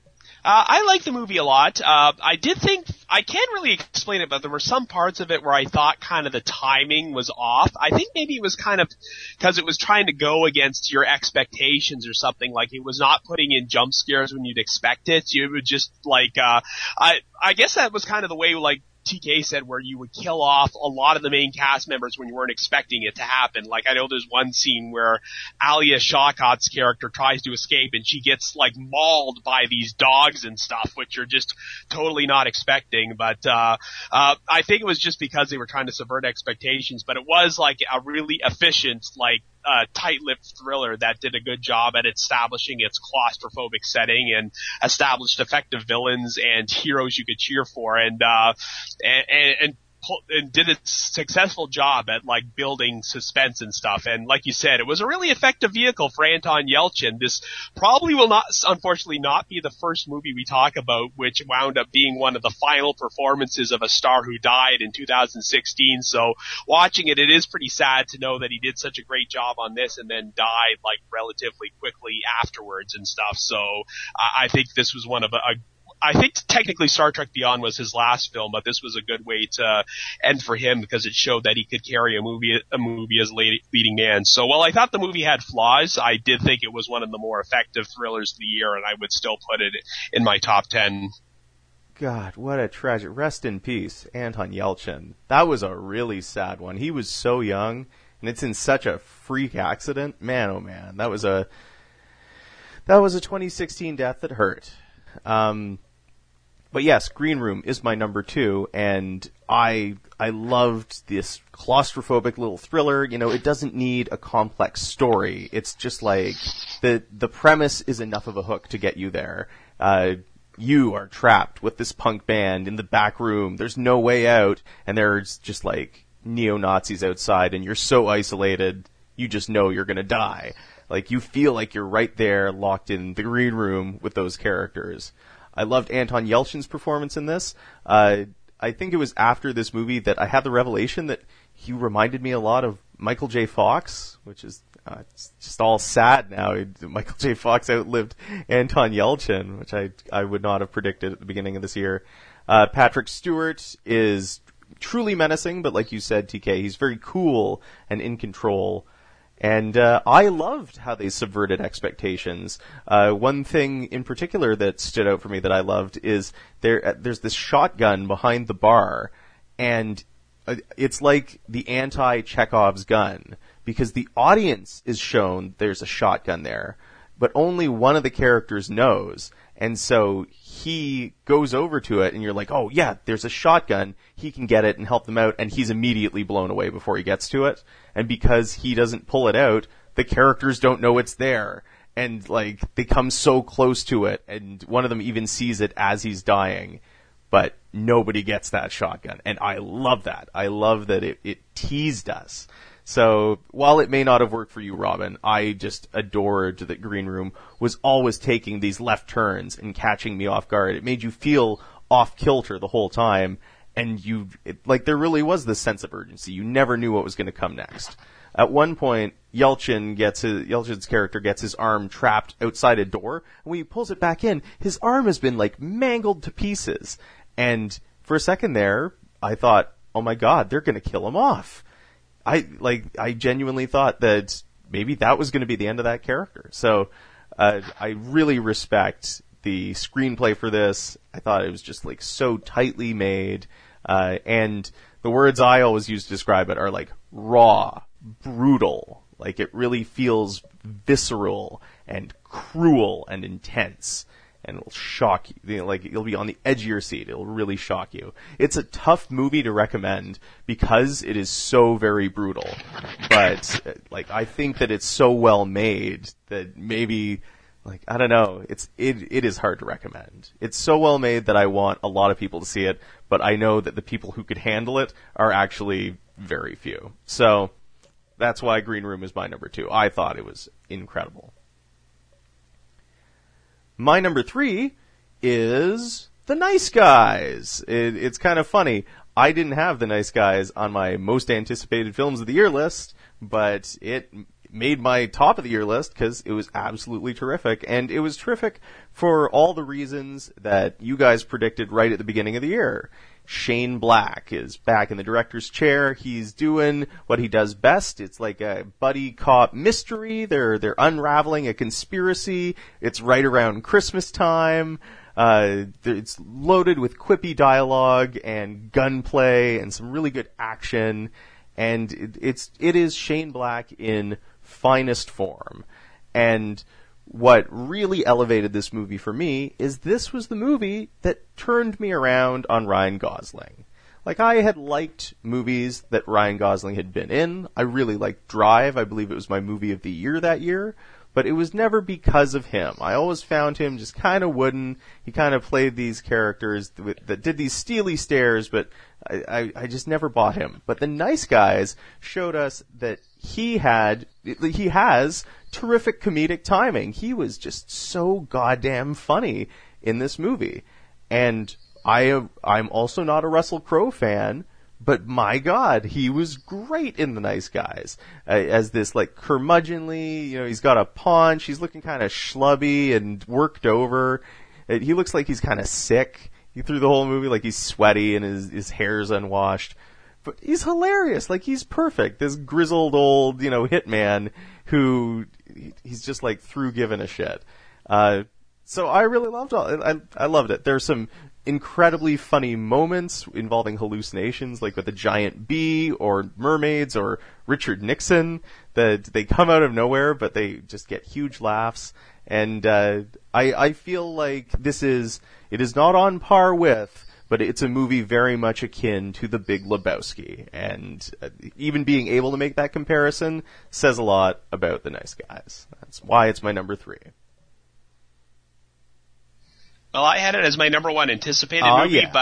Uh, I like the movie a lot. Uh, I did think, I can't really explain it, but there were some parts of it where I thought kind of the timing was off. I think maybe it was kind of because it was trying to go against your expectations or something. Like it was not putting in jump scares when you'd expect it. You would just like, uh, I, I guess that was kind of the way like T K said, where you would kill off a lot of the main cast members when you weren't expecting it to happen. Like I know there's one scene where Alia Shawkat's character tries to escape and she gets like mauled by these dogs and stuff, which you're just totally not expecting. But uh uh I think it was just because they were trying to subvert expectations, but it was like a really efficient, like uh tight-lipped thriller that did a good job at establishing its claustrophobic setting and established effective villains and heroes you could cheer for, and uh and and, and and did a successful job at like building suspense and stuff. And like you said, it was a really effective vehicle for Anton Yelchin. This probably will not, unfortunately, not be the first movie we talk about, which wound up being one of the final performances of a star who died in two thousand sixteen. So watching it, it is pretty sad to know that he did such a great job on this and then died like relatively quickly afterwards and stuff. So I, I think this was one of a, a I think technically Star Trek Beyond was his last film, but this was a good way to end for him because it showed that he could carry a movie, a movie as lead, leading man. So while I thought the movie had flaws, I did think it was one of the more effective thrillers of the year, and I would still put it in my top ten. God, what a tragedy. Rest in peace, Anton Yelchin. That was a really sad one. He was so young, and it's in such a freak accident. Man, oh man, that was a, that was a twenty sixteen death that hurt. Um, But yes, Green Room is my number two, and I I loved this claustrophobic little thriller. You know, it doesn't need a complex story. It's just like the the premise is enough of a hook to get you there. Uh, you are trapped with this punk band in the back room. There's no way out, and there's just like neo-Nazis outside, and you're so isolated, you just know you're gonna die. Like, you feel like you're right there, locked in the green room with those characters. I loved Anton Yelchin's performance in this. Uh, I think it was after this movie that I had the revelation that he reminded me a lot of Michael J. Fox, which is uh, it's just all sad now. Michael J. Fox outlived Anton Yelchin, which I I would not have predicted at the beginning of this year. Uh, Patrick Stewart is truly menacing, but like you said, T K, he's very cool and in control. And uh, I loved how they subverted expectations. Uh, one thing in particular that stood out for me that I loved is there. There's this shotgun behind the bar, and it's like the anti-Chekhov's gun, because the audience is shown there's a shotgun there, but only one of the characters knows. And so he goes over to it, and you're like, oh yeah, there's a shotgun. He can get it and help them out, and he's immediately blown away before he gets to it. And because he doesn't pull it out, the characters don't know it's there. And like, they come so close to it, and one of them even sees it as he's dying. But nobody gets that shotgun. And I love that. I love that it, it teased us. So while it may not have worked for you, Robin, I just adored that Green Room was always taking these left turns and catching me off guard. It made you feel off kilter the whole time. And you, it, like, there really was this sense of urgency. You never knew what was going to come next. At one point, Yelchin gets his, Yelchin's character gets his arm trapped outside a door. And when he pulls it back in, his arm has been, like, mangled to pieces. And for a second there, I thought, oh my God, they're going to kill him off. I, like, I genuinely thought that maybe that was going to be the end of that character. So, uh, I really respect the screenplay for this. I thought it was just, like, so tightly made. Uh, and the words I always use to describe it are, like, raw, brutal. Like, it really feels visceral and cruel and intense. And it'll shock you. You know, like, you'll be on the edge of your seat. It'll really shock you. It's a tough movie to recommend because it is so very brutal. But, like, I think that it's so well made that maybe, like, I don't know. It's, it, it is hard to recommend. It's so well made that I want a lot of people to see it, but I know that the people who could handle it are actually very few. So, that's why Green Room is my number two. I thought it was incredible. My number three is The Nice Guys. It, it's kind of funny. I didn't have The Nice Guys on my most anticipated films of the year list, but it made my top of the year list because it was absolutely terrific. And it was terrific for all the reasons that you guys predicted right at the beginning of the year. Shane Black is back in the director's chair. He's doing what he does best. It's like a buddy cop mystery. They're they're unraveling a conspiracy. It's right around Christmas time. Uh, it's loaded with quippy dialogue and gunplay and some really good action. And it, it's it is Shane Black in finest form. And what really elevated this movie for me is this was the movie that turned me around on Ryan Gosling. Like, I had liked movies that Ryan Gosling had been in. I really liked Drive. I believe it was my movie of the year that year. But it was never because of him. I always found him just kind of wooden. He kind of played these characters that did these steely stares, but I, I, I just never bought him. But The Nice Guys showed us that he had, he has terrific comedic timing. He was just so goddamn funny in this movie. And I, I'm also not a Russell Crowe fan, but my God, he was great in The Nice Guys. Uh, as this, like, curmudgeonly, you know, he's got a paunch, he's looking kind of schlubby and worked over. Uh, he looks like he's kind of sick through the whole movie, like he's sweaty and his, his hair's unwashed. But he's hilarious, like, he's perfect. This grizzled old, you know, hitman who, he's just, like, through giving a shit. Uh, so I really loved all, I, I loved it. There's some incredibly funny moments involving hallucinations, like with a giant bee or mermaids or Richard Nixon, that they come out of nowhere, but they just get huge laughs. And uh, I, I feel like this is, it is not on par with, but it's a movie very much akin to The Big Lebowski. And uh, even being able to make that comparison says a lot about The Nice Guys. That's why it's my number three. Well, I had it as my number one anticipated oh, movie, yeah. but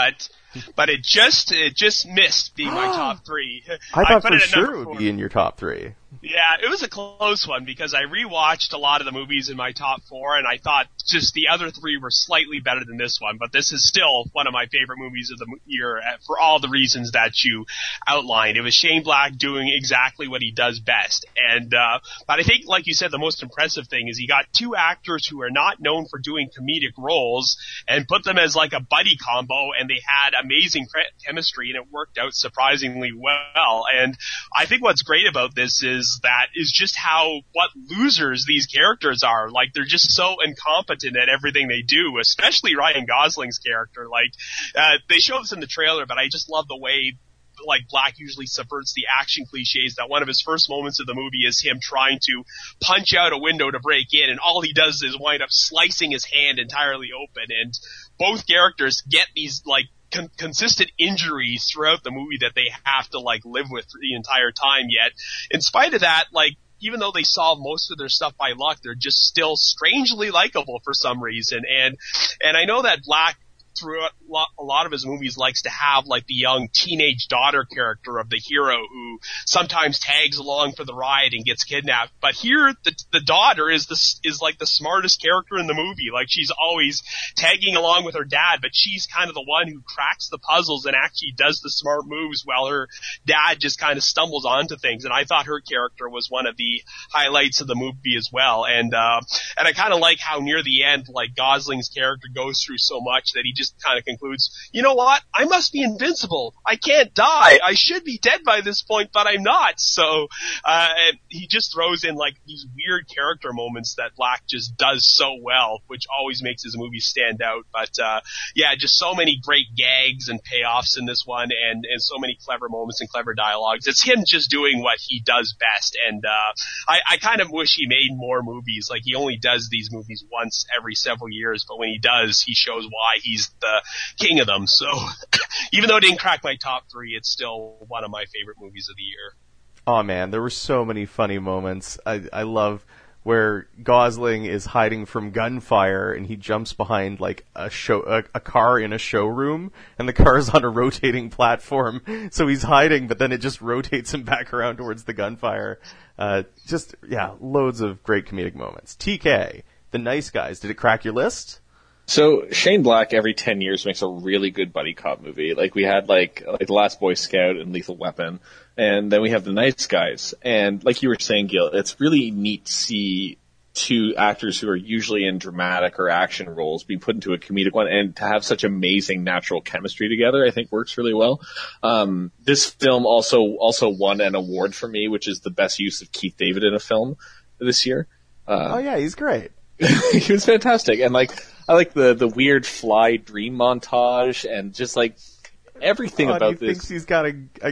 but it just it just missed being my top three. I thought put for it at sure number it would four. be in your top three. Yeah, it was a close one because I rewatched a lot of the movies in my top four, and I thought just the other three were slightly better than this one. But this is still one of my favorite movies of the year for all the reasons that you outlined. It was Shane Black doing exactly what he does best, and uh, but I think, like you said, the most impressive thing is he got two actors who are not known for doing comedic roles and put them as like a buddy combo, and they had amazing chemistry, and it worked out surprisingly well. And I think what's great about this is that is just how what losers these characters are. Like, they're just so incompetent at everything they do, especially Ryan Gosling's character. Like, uh, they show this in the trailer, but I just love the way like Black usually subverts the action cliches. That one of his first moments of the movie is him trying to punch out a window to break in, and all he does is wind up slicing his hand entirely open. And both characters get these like Con- consistent injuries throughout the movie that they have to like live with the entire time. Yet, in spite of that, like, even though they solve most of their stuff by luck, they're just still strangely likable for some reason. And and I know that Black, throughout a lot of his movies, likes to have like the young teenage daughter character of the hero who sometimes tags along for the ride and gets kidnapped. But here, the the daughter is the is like the smartest character in the movie. Like, she's always tagging along with her dad, but she's kind of the one who cracks the puzzles and actually does the smart moves while her dad just kind of stumbles onto things. And I thought her character was one of the highlights of the movie as well. And uh, and I kind of like how near the end, like, Gosling's character goes through so much that he just kind of concludes, you know what? I must be invincible. I can't die. I should be dead by this point, but I'm not. So, uh, he just throws in like these weird character moments that Black just does so well, which always makes his movies stand out. But, uh, yeah, just so many great gags and payoffs in this one, and, and so many clever moments and clever dialogues. It's him just doing what he does best. And, uh, I, I kind of wish he made more movies. Like, he only does these movies once every several years, but when he does, he shows why he's the king of them. So even though it didn't crack my top three, it's still one of my favorite movies of the year. Oh man, there were so many funny moments. I, I love where Gosling is hiding from gunfire and he jumps behind like a show, a, a car in a showroom, and the car is on a rotating platform. So he's hiding, but then it just rotates him back around towards the gunfire. Uh, just, yeah, loads of great comedic moments. T K, The Nice Guys, did it crack your list? So Shane Black every ten years makes a really good buddy cop movie. Like, we had like like The Last Boy Scout and Lethal Weapon, and then we have The Nice Guys. And like you were saying, Gil, it's really neat to see two actors who are usually in dramatic or action roles be put into a comedic one, and to have such amazing natural chemistry together, I think works really well. Um, this film also also won an award for me, which is the best use of Keith David in a film this year. Uh, oh yeah, he's great. He was fantastic. And like, I like the, the weird fly dream montage and just like everything oh, about he this. Thinks he's got a, a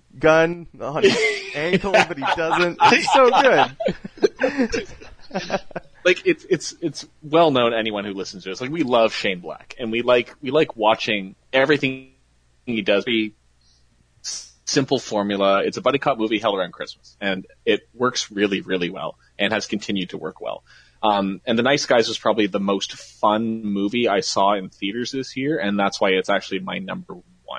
gun on his ankle, but he doesn't. It's so good. Like, it's, it's, it's well known to anyone who listens to us. Like, we love Shane Black, and we like, we like watching everything he does. Be simple formula. It's a buddy cop movie held around Christmas, and it works really, really well and has continued to work well. Um, and The Nice Guys was probably the most fun movie I saw in theaters this year, and that's why it's actually my number one.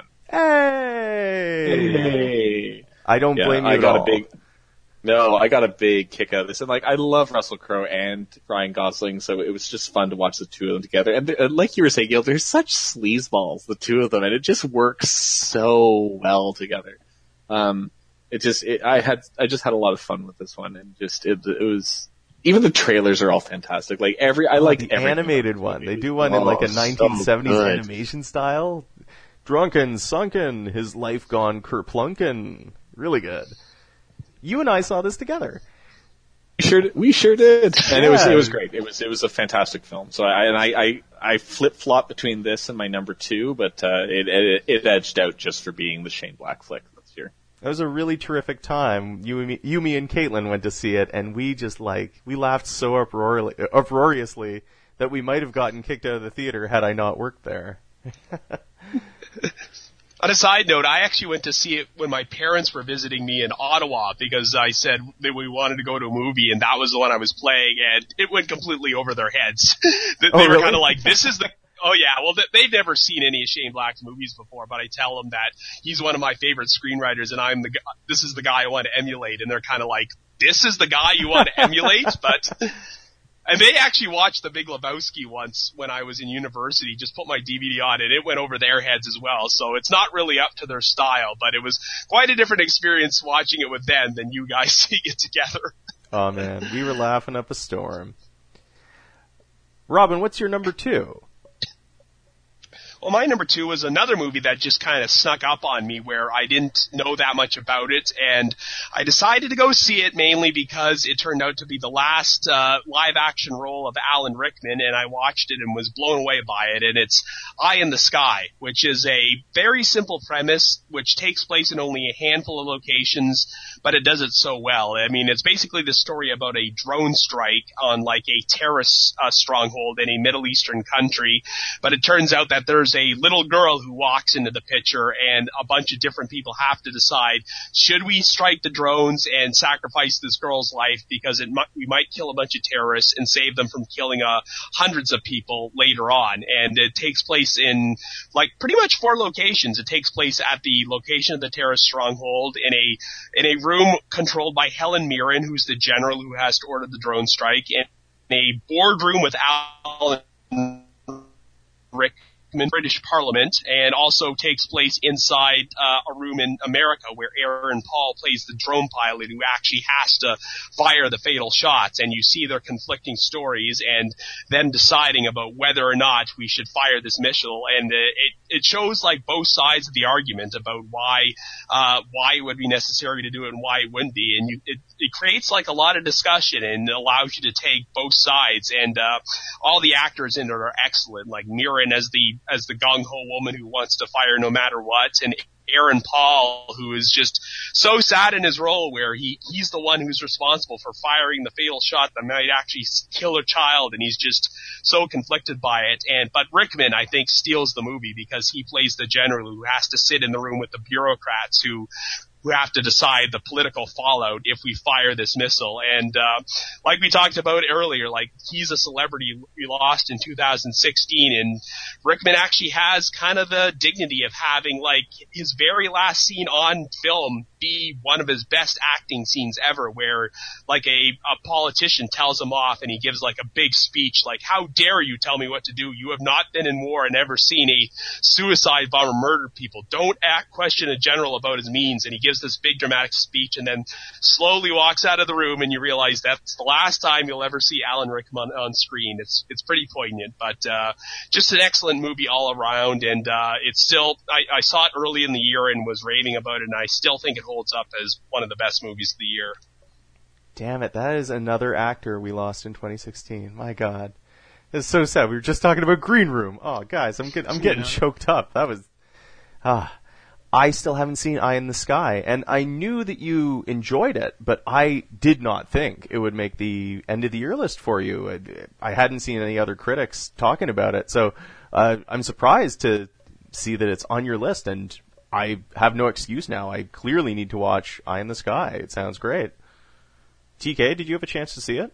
Hey! Hey! I don't Yeah, blame you I at got all. a big, no, I got a big kick out of this. And like, I love Russell Crowe and Ryan Gosling, so it was just fun to watch the two of them together. And uh, like you were saying, Gil, they're such sleazeballs, the two of them, and it just works so well together. Um, it just, it, I had, I just had a lot of fun with this one, and just, it, it was, even the trailers are all fantastic. Like, every, I oh, like the every animated one. They do one in like a nineteen seventies so animation style. Drunken, sunken, his life gone kerplunken. Really good. You and I saw this together. We sure, we sure did, and yeah. it was it was great. It was it was a fantastic film. So I and I I, I flip flop between this and my number two, but uh, it, it it edged out just for being the Shane Black flick this year. It was a really terrific time. You, and me, you, me, and Caitlin went to see it, and we just like we laughed so uproariously, uproariously that we might have gotten kicked out of the theater had I not worked there. On a side note, I actually went to see it when my parents were visiting me in Ottawa because I said that we wanted to go to a movie, and that was the one I was playing, and it went completely over their heads. They oh, were really? kind of like, "This is the Oh yeah, well th- they've never seen any of Shane Black's movies before, but I tell them that he's one of my favorite screenwriters, and I'm the gu- this is the guy I want to emulate, and they're kind of like, this is the guy you want to emulate, but. And they actually watched The Big Lebowski once when I was in university, just put my D V D on it. It went over their heads as well. So it's not really up to their style, but it was quite a different experience watching it with them than you guys seeing it together. Oh man, we were laughing up a storm. Robin, what's your number two? Well, my number two was another movie that just kind of snuck up on me where I didn't know that much about it, and I decided to go see it mainly because it turned out to be the last uh, live-action role of Alan Rickman, and I watched it and was blown away by it, and it's Eye in the Sky, which is a very simple premise which takes place in only a handful of locations, but it does it so well. I mean, it's basically the story about a drone strike on like a terrorist uh, stronghold in a Middle Eastern country, but it turns out that there's a little girl who walks into the picture, and a bunch of different people have to decide, should we strike the drones and sacrifice this girl's life because it might, we might kill a bunch of terrorists and save them from killing uh, hundreds of people later on. And it takes place in like pretty much four locations. It takes place at the location of the terrorist stronghold, in a in a room controlled by Helen Mirren, who's the general who has to order the drone strike, in a boardroom with Alan Rickman, British Parliament, and also takes place inside uh, a room in America where Aaron Paul plays the drone pilot who actually has to fire the fatal shots, and you see their conflicting stories and them deciding about whether or not we should fire this missile, and uh, it it shows like both sides of the argument about why uh why it would be necessary to do it and why it wouldn't be, and you, it it creates like a lot of discussion and allows you to take both sides, and uh all the actors in it are excellent, like Mirren as the as the gung-ho woman who wants to fire no matter what, and Aaron Paul, who is just so sad in his role where he, he's the one who's responsible for firing the fatal shot that might actually kill a child, and he's just so conflicted by it. And but Rickman, I think, steals the movie because he plays the general who has to sit in the room with the bureaucrats who who have to decide the political fallout if we fire this missile. And uh like we talked about earlier, like he's a celebrity we lost in two thousand sixteen, and Rickman actually has kind of the dignity of having like his very last scene on film be one of his best acting scenes ever, where like a, a politician tells him off and he gives like a big speech like, how dare you tell me what to do? You have not been in war and never seen a suicide bomber murder people. Don't act question a general about his means. And he gives this big dramatic speech and then slowly walks out of the room, and you realize that's the last time you'll ever see Alan Rickman on screen. It's it's pretty poignant, but uh just an excellent movie all around, and uh it's still I, I saw it early in the year and was raving about it, and I still think it holds up as one of the best movies of the year. Damn it, that is another actor we lost in twenty sixteen. My God. It's so sad. We were just talking about Green Room. Oh, guys, I'm getting I'm getting yeah. choked up. That was ah I still haven't seen Eye in the Sky, and I knew that you enjoyed it, but I did not think it would make the end of the year list for you. I hadn't seen any other critics talking about it, so uh, I'm surprised to see that it's on your list, and I have no excuse now. I clearly need to watch Eye in the Sky. It sounds great. T K, did you have a chance to see it?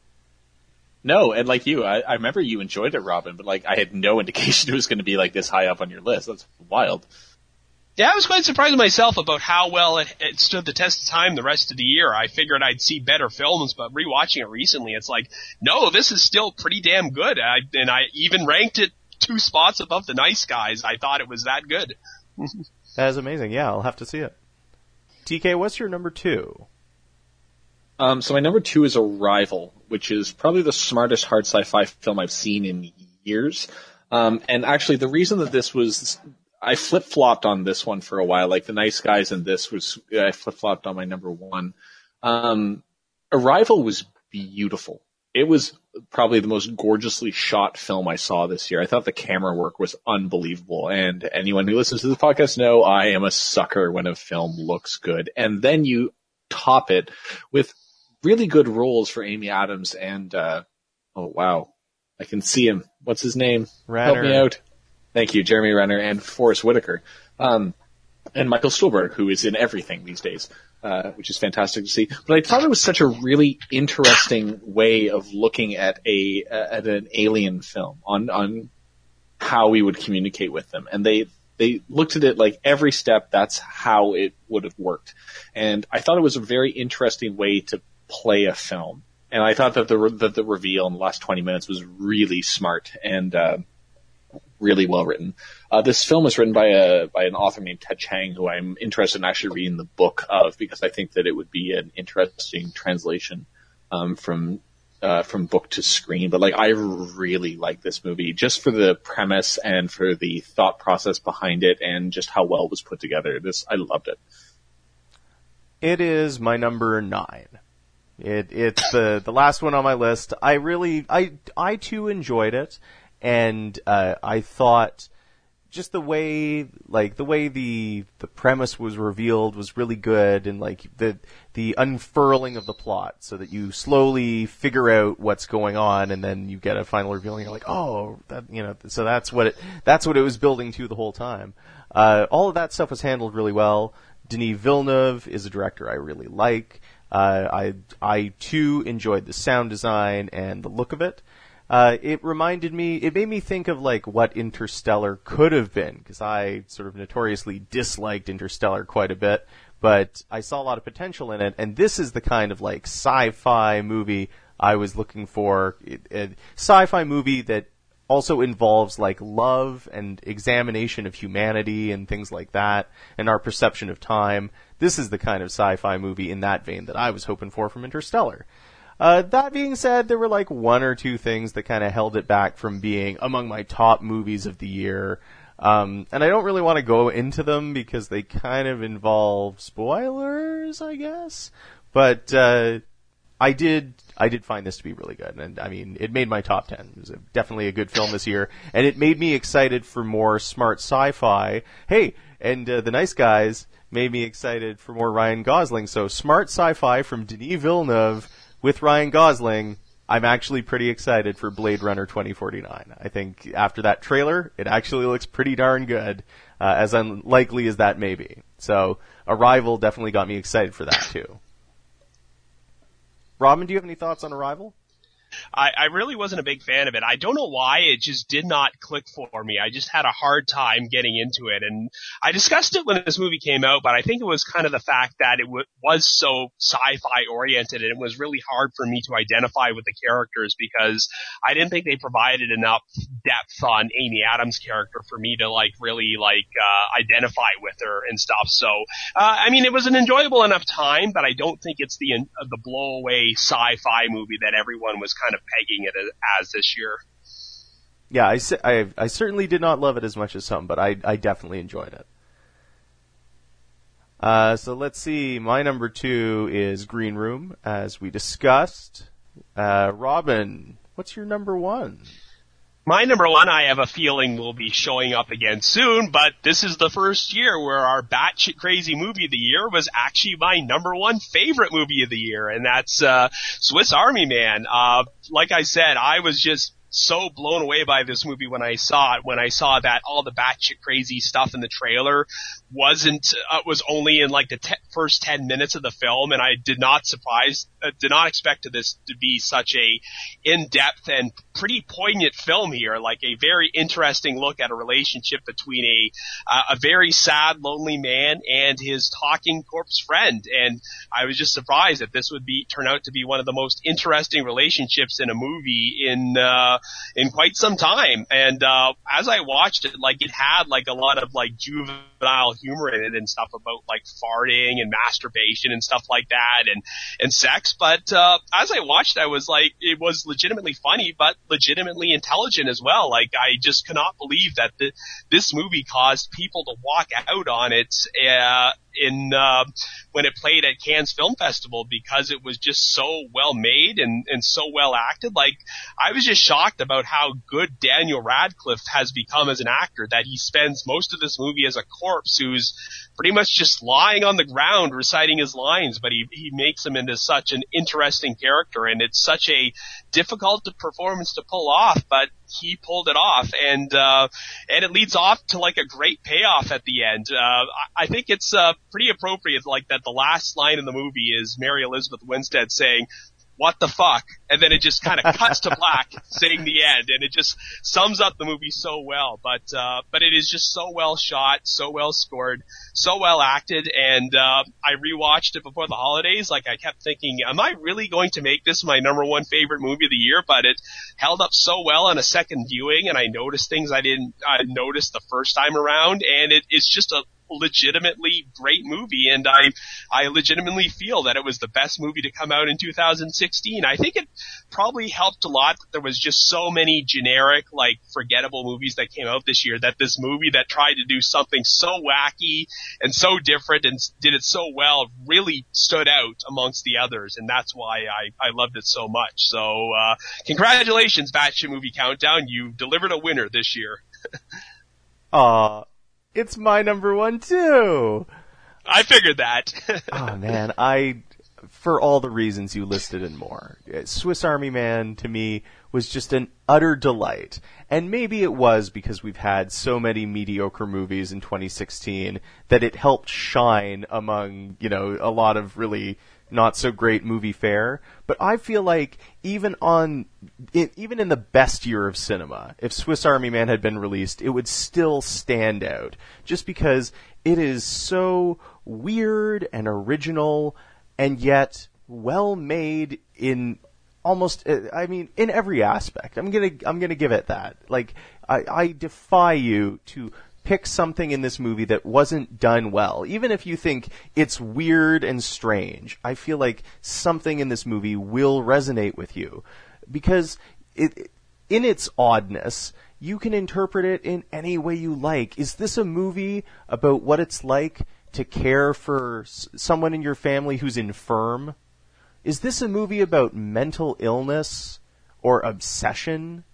No, and like you, I, I remember you enjoyed it, Robin, but like I had no indication it was going to be like this high up on your list. That's wild. Yeah, I was quite surprised myself about how well it, it stood the test of time the rest of the year. I figured I'd see better films, but rewatching it recently, it's like, no, this is still pretty damn good. I, and I even ranked it two spots above The Nice Guys. I thought it was that good. That is amazing. Yeah, I'll have to see it. T K, what's your number two? Um, so my number two is Arrival, which is probably the smartest hard sci-fi film I've seen in years. Um, and actually, the reason that this was, I flip-flopped on this one for a while. Like The Nice Guys and this was, I flip-flopped on my number one. Um, Arrival was beautiful. It was probably the most gorgeously shot film I saw this year. I thought the camera work was unbelievable. And anyone who listens to this podcast know I am a sucker when a film looks good. And then you top it with really good roles for Amy Adams and, uh, oh wow, I can see him. What's his name? Renner. Help me out. Thank you, Jeremy Renner and Forrest Whitaker. Um, and Michael Stuhlbarg, who is in everything these days, uh, which is fantastic to see. But I thought it was such a really interesting way of looking at a, uh, at an alien film on, on how we would communicate with them. And they, they looked at it like every step, that's how it would have worked. And I thought it was a very interesting way to play a film. And I thought that the, that the reveal in the last twenty minutes was really smart and, uh, really well written. Uh, this film was written by a, by an author named Ted Chiang, who I'm interested in actually reading the book of, because I think that it would be an interesting translation, um, from, uh, from book to screen. But like, I really like this movie just for the premise and for the thought process behind it and just how well it was put together. This, I loved it. It is my number nine. It, it's the, the last one on my list. I really, I, I too enjoyed it. And, uh, I thought just the way, like, the way the, the premise was revealed was really good, and like, the, the unfurling of the plot so that you slowly figure out what's going on, and then you get a final reveal and you're like, oh, that, you know, so that's what it, that's what it was building to the whole time. Uh, all of that stuff was handled really well. Denis Villeneuve is a director I really like. Uh, I, I too enjoyed the sound design and the look of it. Uh, it reminded me, it made me think of like what Interstellar could have been, because I sort of notoriously disliked Interstellar quite a bit, but I saw a lot of potential in it, and this is the kind of like sci-fi movie I was looking for. A sci-fi movie that also involves like love and examination of humanity and things like that, and our perception of time. This is the kind of sci-fi movie in that vein that I was hoping for from Interstellar. Uh, that being said, there were like one or two things that kind of held it back from being among my top movies of the year. Um, and I don't really want to go into them because they kind of involve spoilers, I guess. But, uh, I did, I did find this to be really good. And I mean, it made my top ten. It was a, definitely a good film this year. And it made me excited for more smart sci-fi. Hey, and, uh, The Nice Guys made me excited for more Ryan Gosling. So smart sci-fi from Denis Villeneuve with Ryan Gosling, I'm actually pretty excited for Blade Runner twenty forty-nine. I think after that trailer, it actually looks pretty darn good, uh, as unlikely as that may be. So Arrival definitely got me excited for that too. Robin, do you have any thoughts on Arrival? I, I really wasn't a big fan of it. I don't know why, it just did not click for me. I just had a hard time getting into it. And I discussed it when this movie came out, but I think it was kind of the fact that it w- was so sci-fi oriented, and it was really hard for me to identify with the characters because I didn't think they provided enough depth on Amy Adams' character for me to like really like uh, identify with her and stuff. So, uh, I mean, it was an enjoyable enough time, but I don't think it's the uh, the blow away sci-fi movie that everyone was kind of pegging it as this year. Yeah, I, I, I certainly did not love it as much as some, but I, I definitely enjoyed it. Uh, so let's see. My number two is Green Room, as we discussed. Uh, Robin, what's your number one? My number one, I have a feeling will be showing up again soon, but this is the first year where our batshit crazy movie of the year was actually my number one favorite movie of the year, and that's uh Swiss Army Man. Uh, like I said, I was just so blown away by this movie when I saw it, when I saw that all the batshit crazy stuff in the trailer wasn't, uh, was only in like the te- first ten minutes of the film, and I did not surprise, uh, did not expect this to be such a in-depth and pretty poignant film here, like a very interesting look at a relationship between a, uh, a very sad, lonely man and his talking corpse friend, and I was just surprised that this would be, turn out to be one of the most interesting relationships in a movie in, uh, in quite some time. And, uh, as I watched it, like, it had, like, a lot of, like, juvenile humor in it and stuff about, like, farting and masturbation and stuff like that and, and sex. But, uh, as I watched, I was like, it was legitimately funny, but legitimately intelligent as well. Like, I just cannot believe that the, this movie caused people to walk out on it, uh, in, uh, when it played at Cannes Film Festival, because it was just so well made and, and so well acted. Like, I was just shocked about how good Daniel Radcliffe has become as an actor, that he spends most of this movie as a corpse who's pretty much just lying on the ground reciting his lines, but he, he makes him into such an interesting character, and it's such a difficult performance to pull off, but he pulled it off, and uh, and it leads off to like a great payoff at the end. Uh, I, I think it's uh, pretty appropriate, like, that the last line in the movie is Mary Elizabeth Winstead saying, what the fuck? And then it just kind of cuts to black, saying the end, and it just sums up the movie so well. But uh, but it is just so well shot, so well scored, so well acted, and uh, I rewatched it before the holidays. Like, I kept thinking, am I really going to make this my number one favorite movie of the year? But it held up so well on a second viewing, and I noticed things I didn't uh, notice the first time around, and it, it's just a legitimately great movie, and I I legitimately feel that it was the best movie to come out in two thousand sixteen. I think it probably helped a lot that there was just so many generic, like, forgettable movies that came out this year, that this movie that tried to do something so wacky and so different and did it so well really stood out amongst the others, and that's why I, I loved it so much. So uh congratulations, Batshit Movie Countdown. You delivered a winner this year. Aw. It's my number one, too. I figured that. Oh, man. I, for all the reasons you listed and more, Swiss Army Man, to me, was just an utter delight. And maybe it was because we've had so many mediocre movies in twenty sixteen that it helped shine among, you know, a lot of really not so great movie fare. But I feel like even on, even in the best year of cinema, if Swiss Army Man had been released, it would still stand out. Just because it is so weird and original, and yet well made in almost, I mean, in every aspect. I'm gonna, I'm gonna give it that. Like, I, I defy you to pick something in this movie that wasn't done well. Even if you think it's weird and strange, I feel like something in this movie will resonate with you. Because it, in its oddness, you can interpret it in any way you like. Is this a movie about what it's like to care for s- someone in your family who's infirm? Is this a movie about mental illness or obsession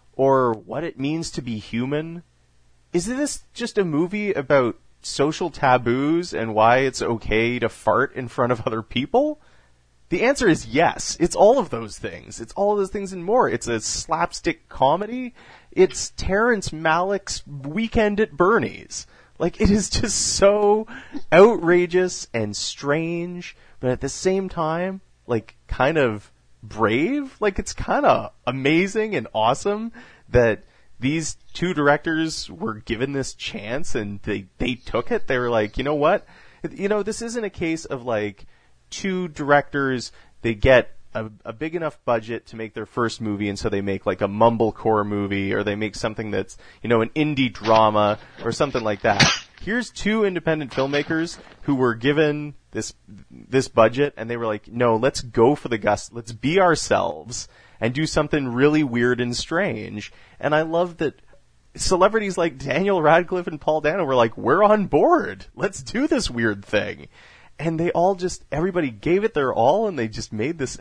or what it means to be human? Is this just a movie about social taboos and why it's okay to fart in front of other people? The answer is yes. It's all of those things. It's all of those things and more. It's a slapstick comedy. It's Terrence Malick's Weekend at Bernie's. Like, it is just so outrageous and strange, but at the same time, like, kind of brave. Like, it's kind of amazing and awesome that these two directors were given this chance and they, they took it. They were like, you know what? You know, this isn't a case of like two directors, they get a, a big enough budget to make their first movie, and so they make like a mumblecore movie, or they make something that's, you know, an indie drama or something like that. Here's two independent filmmakers who were given this, this budget, and they were like, no, let's go for the gusto. Let's be ourselves and do something really weird and strange. And I love that celebrities like Daniel Radcliffe and Paul Dano were like, we're on board. Let's do this weird thing. And they all just, everybody gave it their all, and they just made this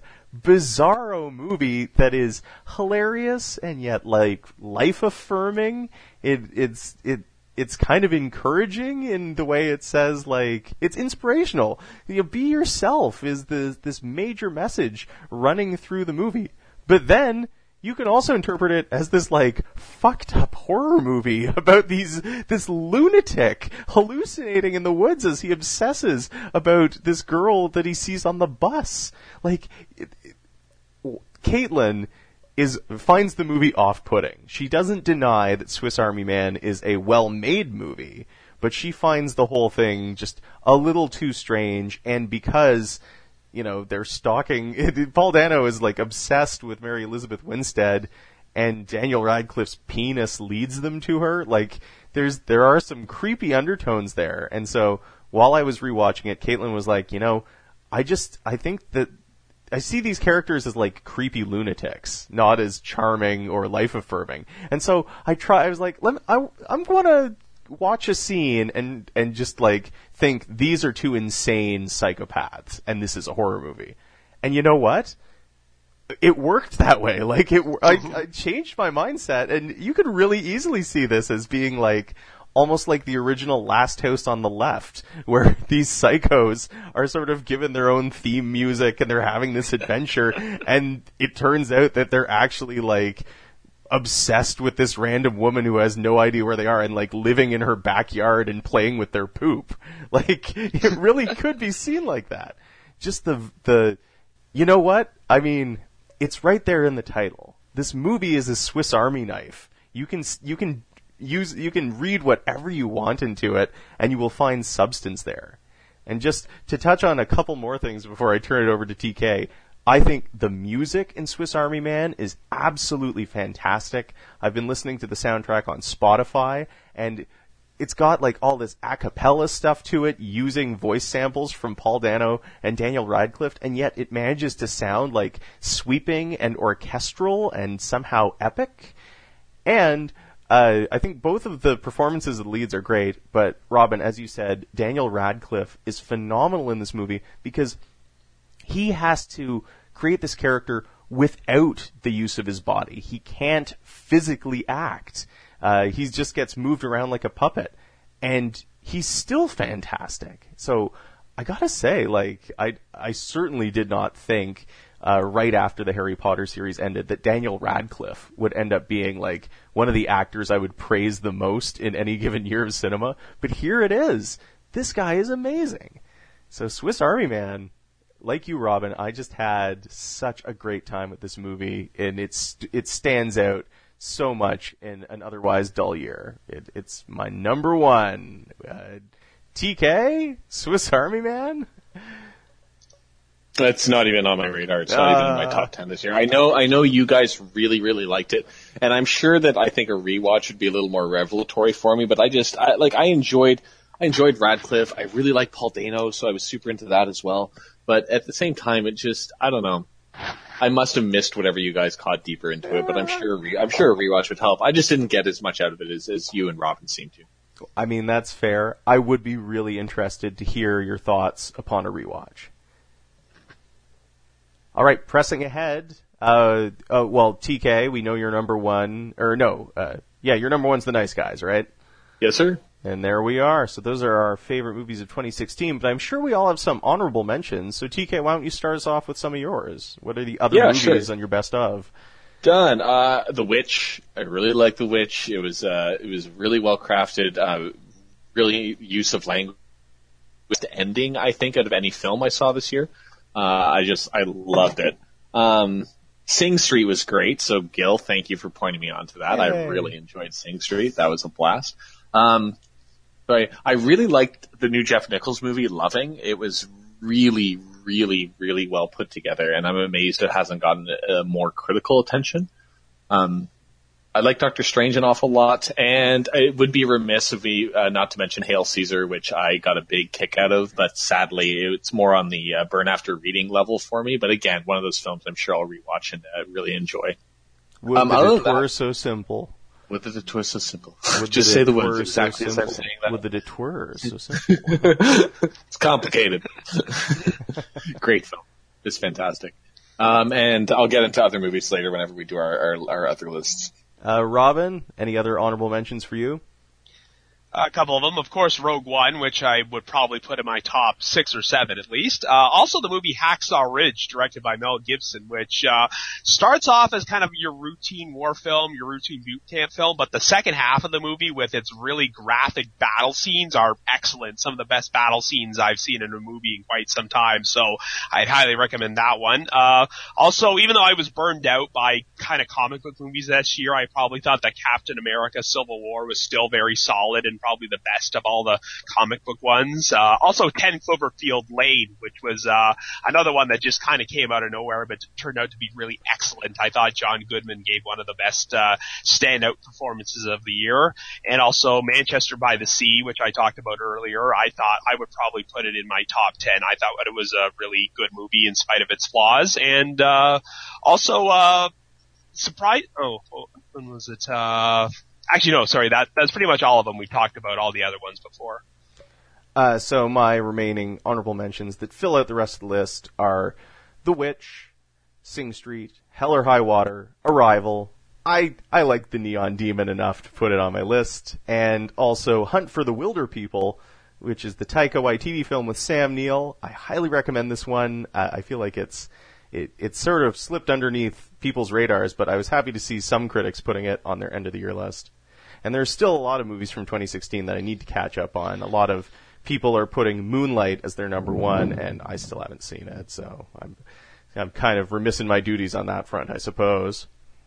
bizarro movie that is hilarious and yet like life affirming. It, it's, it, it's kind of encouraging in the way it says, like, it's inspirational. You know, be yourself is the, this major message running through the movie. But then you can also interpret it as this like fucked up horror movie about these this lunatic hallucinating in the woods as he obsesses about this girl that he sees on the bus. Like, it, it, Caitlin is finds the movie off-putting. She doesn't deny that Swiss Army Man is a well-made movie, but she finds the whole thing just a little too strange, and because, you know, they're stalking. Paul Dano is like obsessed with Mary Elizabeth Winstead, and Daniel Radcliffe's penis leads them to her. Like, there's there are some creepy undertones there. And so while I was rewatching it, Caitlin was like, you know, I just I think that I see these characters as like creepy lunatics, not as charming or life affirming. And so I try. I was like, let me, I, I'm going to watch a scene and and just like think these are two insane psychopaths and this is a horror movie. And you know what? It worked that way. Like, it I, I changed my mindset, and you could really easily see this as being like almost like the original Last House on the Left, where these psychos are sort of given their own theme music and they're having this adventure, and it turns out that they're actually like obsessed with this random woman who has no idea where they are and like living in her backyard and playing with their poop. Like, it really could be seen like that. Just the the You know what? I mean, it's right there in the title. This movie is a Swiss Army knife. You can you can use you can read whatever you want into it, and you will find substance there. And just to touch on a couple more things before I turn it over to T K, I think the music in Swiss Army Man is absolutely fantastic. I've been listening to the soundtrack on Spotify, and it's got like all this a cappella stuff to it, using voice samples from Paul Dano and Daniel Radcliffe, and yet it manages to sound like sweeping and orchestral and somehow epic. And uh, I think both of the performances of the leads are great, but Robin, as you said, Daniel Radcliffe is phenomenal in this movie because he has to create this character without the use of his body. He can't physically act. Uh, he just gets moved around like a puppet, and he's still fantastic. So I gotta say, like, I I certainly did not think uh, right after the Harry Potter series ended that Daniel Radcliffe would end up being like one of the actors I would praise the most in any given year of cinema. But here it is. This guy is amazing. So Swiss Army Man, like you, Robin, I just had such a great time with this movie, and it's it stands out so much in an otherwise dull year. It, it's my number one. Uh, T K? Swiss Army Man? That's not even on my radar. It's not uh, even in my top ten this year. I know, I know you guys really, really liked it, and I'm sure that I think a rewatch would be a little more revelatory for me. But I just, I, like, I enjoyed, I enjoyed Radcliffe. I really like Paul Dano, so I was super into that as well. But at the same time, it just, I don't know. I must have missed whatever you guys caught deeper into it, but I'm sure, a re- I'm sure a rewatch would help. I just didn't get as much out of it as, as you and Robin seem to. I mean, that's fair. I would be really interested to hear your thoughts upon a rewatch. All right, pressing ahead. Uh, oh, well, T K, we know you're number one, or no, uh, yeah, your number one's The Nice Guys, right? Yes, sir. And there we are. So those are our favorite movies of twenty sixteen, but I'm sure we all have some honorable mentions. So T K, why don't you start us off with some of yours? What are the other yeah, movies sure. on your best of? Done. Uh, The Witch. I really like The Witch. It was, uh, it was really well crafted, uh, really use of language. The ending, I think, out of any film I saw this year. Uh, I just, I loved it. Um, Sing Street was great. So Gil, thank you for pointing me on to that. Yay. I really enjoyed Sing Street. That was a blast. Um, Sorry, I really liked the new Jeff Nichols movie, Loving. It was really, really, really well put together, and I'm amazed it hasn't gotten uh, more critical attention. Um, I like Doctor Strange an awful lot, and it would be remiss of me uh, not to mention Hail Caesar, which I got a big kick out of, but sadly it's more on the uh, burn after reading level for me. But again, one of those films I'm sure I'll rewatch and uh, really enjoy. Would um, it were so simple. With the detour so simple. Would Just say the words exactly so as I'm saying that. With the detour so simple. It's complicated. Great film. It's fantastic. Um, and I'll get into other movies later whenever we do our, our, our other lists. Uh, Robin, any other honorable mentions for you? A couple of them, of course, Rogue One, which I would probably put in my top six or seven at least. Uh, also the movie Hacksaw Ridge, directed by Mel Gibson, which, uh, starts off as kind of your routine war film, your routine boot camp film, but the second half of the movie with its really graphic battle scenes are excellent. Some of the best battle scenes I've seen in a movie in quite some time, so I'd highly recommend that one. Uh, also, even though I was burned out by kind of comic book movies this year, I probably thought that Captain America Civil War was still very solid and probably the best of all the comic book ones. Uh, also ten Cloverfield Lane, which was, uh, another one that just kind of came out of nowhere, but turned out to be really excellent. I thought John Goodman gave one of the best, uh, standout performances of the year. And also Manchester by the Sea, which I talked about earlier. I thought I would probably put it in my top ten. I thought it was a really good movie in spite of its flaws. And, uh, also, uh, surprise, oh, when was it, uh, Actually, no, sorry, that that's pretty much all of them. We talked about all the other ones before. Uh, so my remaining honorable mentions that fill out the rest of the list are The Witch, Sing Street, Hell or High Water, Arrival. I I like The Neon Demon enough to put it on my list, and also Hunt for the Wilder People, which is the Taika Waititi film with Sam Neill. I highly recommend this one. Uh, I feel like it's it it's sort of slipped underneath people's radars, but I was happy to see some critics putting it on their end of the year list. And there's still a lot of movies from twenty sixteen that I need to catch up on. A lot of people are putting Moonlight as their number one, and I still haven't seen it, so I'm I'm kind of remiss in my duties on that front, I suppose.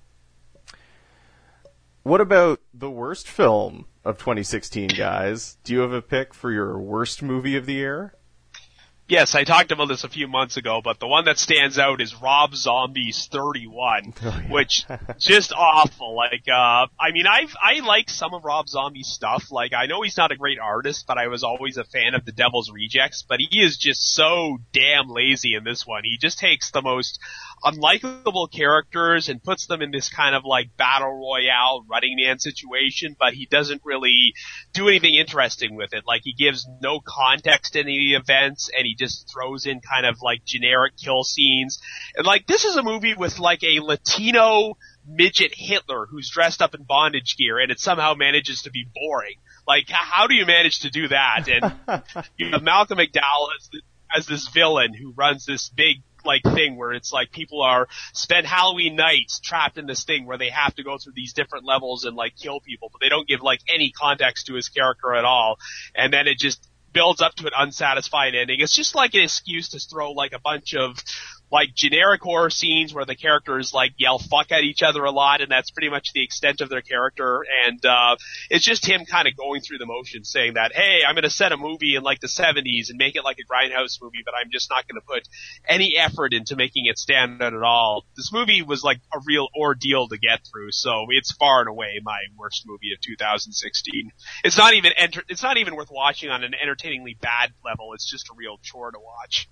What about the worst film of twenty sixteen, guys? Do you have a pick for your worst movie of the year? Yes, I talked about this a few months ago, but the one that stands out is Rob Zombie's thirty-one, oh, yeah. which just awful. Like, uh, I mean, I've, I like some of Rob Zombie's stuff. Like, I know he's not a great artist, but I was always a fan of The Devil's Rejects, but he is just so damn lazy in this one. He just takes the most unlikable characters and puts them in this kind of like battle royale Running Man situation, but he doesn't really do anything interesting with it. Like, he gives no context to any of the events, and he just throws in kind of like generic kill scenes. And like, this is a movie with like a Latino midget Hitler who's dressed up in bondage gear, and it somehow manages to be boring. Like, how do you manage to do that? And you have Malcolm McDowell as, the, as this villain who runs this big like thing where it's like people are spend Halloween nights trapped in this thing where they have to go through these different levels and like kill people, but they don't give like any context to his character at all. And then it just builds up to an unsatisfying ending. It's just like an excuse to throw like a bunch of like generic horror scenes where the characters like yell fuck at each other a lot, and that's pretty much the extent of their character. And uh it's just him kind of going through the motions saying that, hey, I'm going to set a movie in like the seventies and make it like a Grindhouse movie, but I'm just not going to put any effort into making it stand out at all. This movie was like a real ordeal to get through, so it's far and away my worst movie of two thousand sixteen. It's not even enter- it's not even worth watching on an entertainingly bad level. It's just a real chore to watch.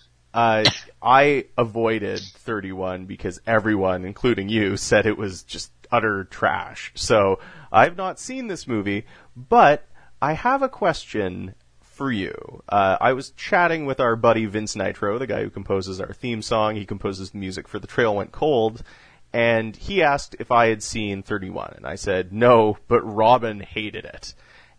Uh, I avoided thirty-one because everyone, including you, said it was just utter trash. So I've not seen this movie, but I have a question for you. Uh, I was chatting with our buddy Vince Nitro, the guy who composes our theme song. He composes the music for The Trail Went Cold, and he asked if I had seen thirty-one, and I said no, but Robin hated it.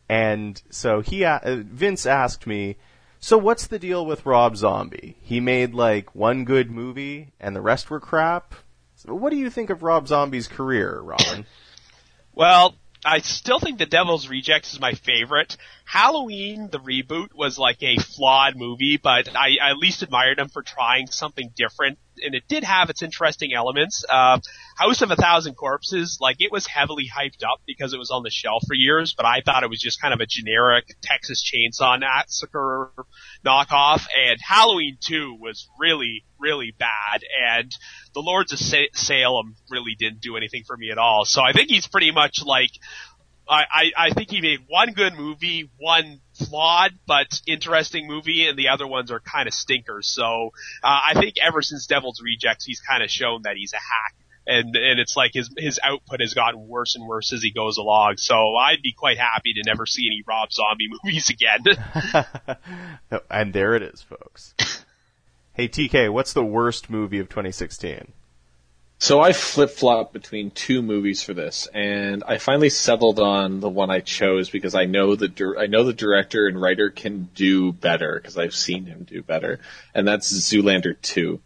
And so he, uh, Vince asked me, so what's the deal with Rob Zombie? He made like one good movie and the rest were crap? So what do you think of Rob Zombie's career, Robin? Well, I still think The Devil's Rejects is my favorite. Halloween, the reboot, was like a flawed movie, but I, I at least admired him for trying something different, and it did have its interesting elements. Uh, House of a Thousand Corpses, like, it was heavily hyped up because it was on the shelf for years, but I thought it was just kind of a generic Texas Chainsaw Massacre knockoff, and Halloween two was really, really bad, and The Lords of Sa- Salem really didn't do anything for me at all. So I think he's pretty much like, I, I, I think he made one good movie, one flawed but interesting movie, and the other ones are kind of stinkers. So uh, I think ever since Devil's Rejects, he's kind of shown that he's a hack, and and it's like his his output has gotten worse and worse as he goes along. So I'd be quite happy to never see any Rob Zombie movies again. And there it is, folks. Hey, T K, what's the worst movie of twenty sixteen? So I flip-flopped between two movies for this, and I finally settled on the one I chose because I know the dir- I know the director and writer can do better because I've seen him do better, and that's Zoolander two.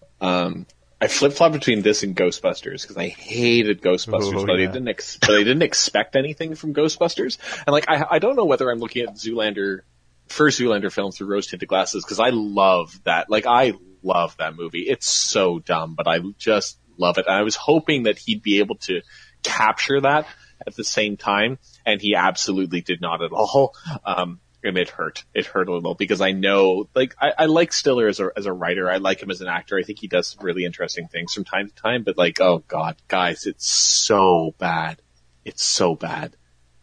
Um, I flip-flopped between this and Ghostbusters because I hated Ghostbusters, oh, but, yeah. I didn't ex- but I didn't expect anything from Ghostbusters, and like I, I don't know whether I'm looking at Zoolander, first Zoolander film through rose-tinted glasses because I love that. Like I love that movie. It's so dumb, but I just love it. And I was hoping that he'd be able to capture that at the same time, and he absolutely did not at all. Um, and it hurt. It hurt a little because I know, like, I, I like Stiller as a as a writer. I like him as an actor. I think he does some really interesting things from time to time. But like, oh god, guys, it's so bad. It's so bad.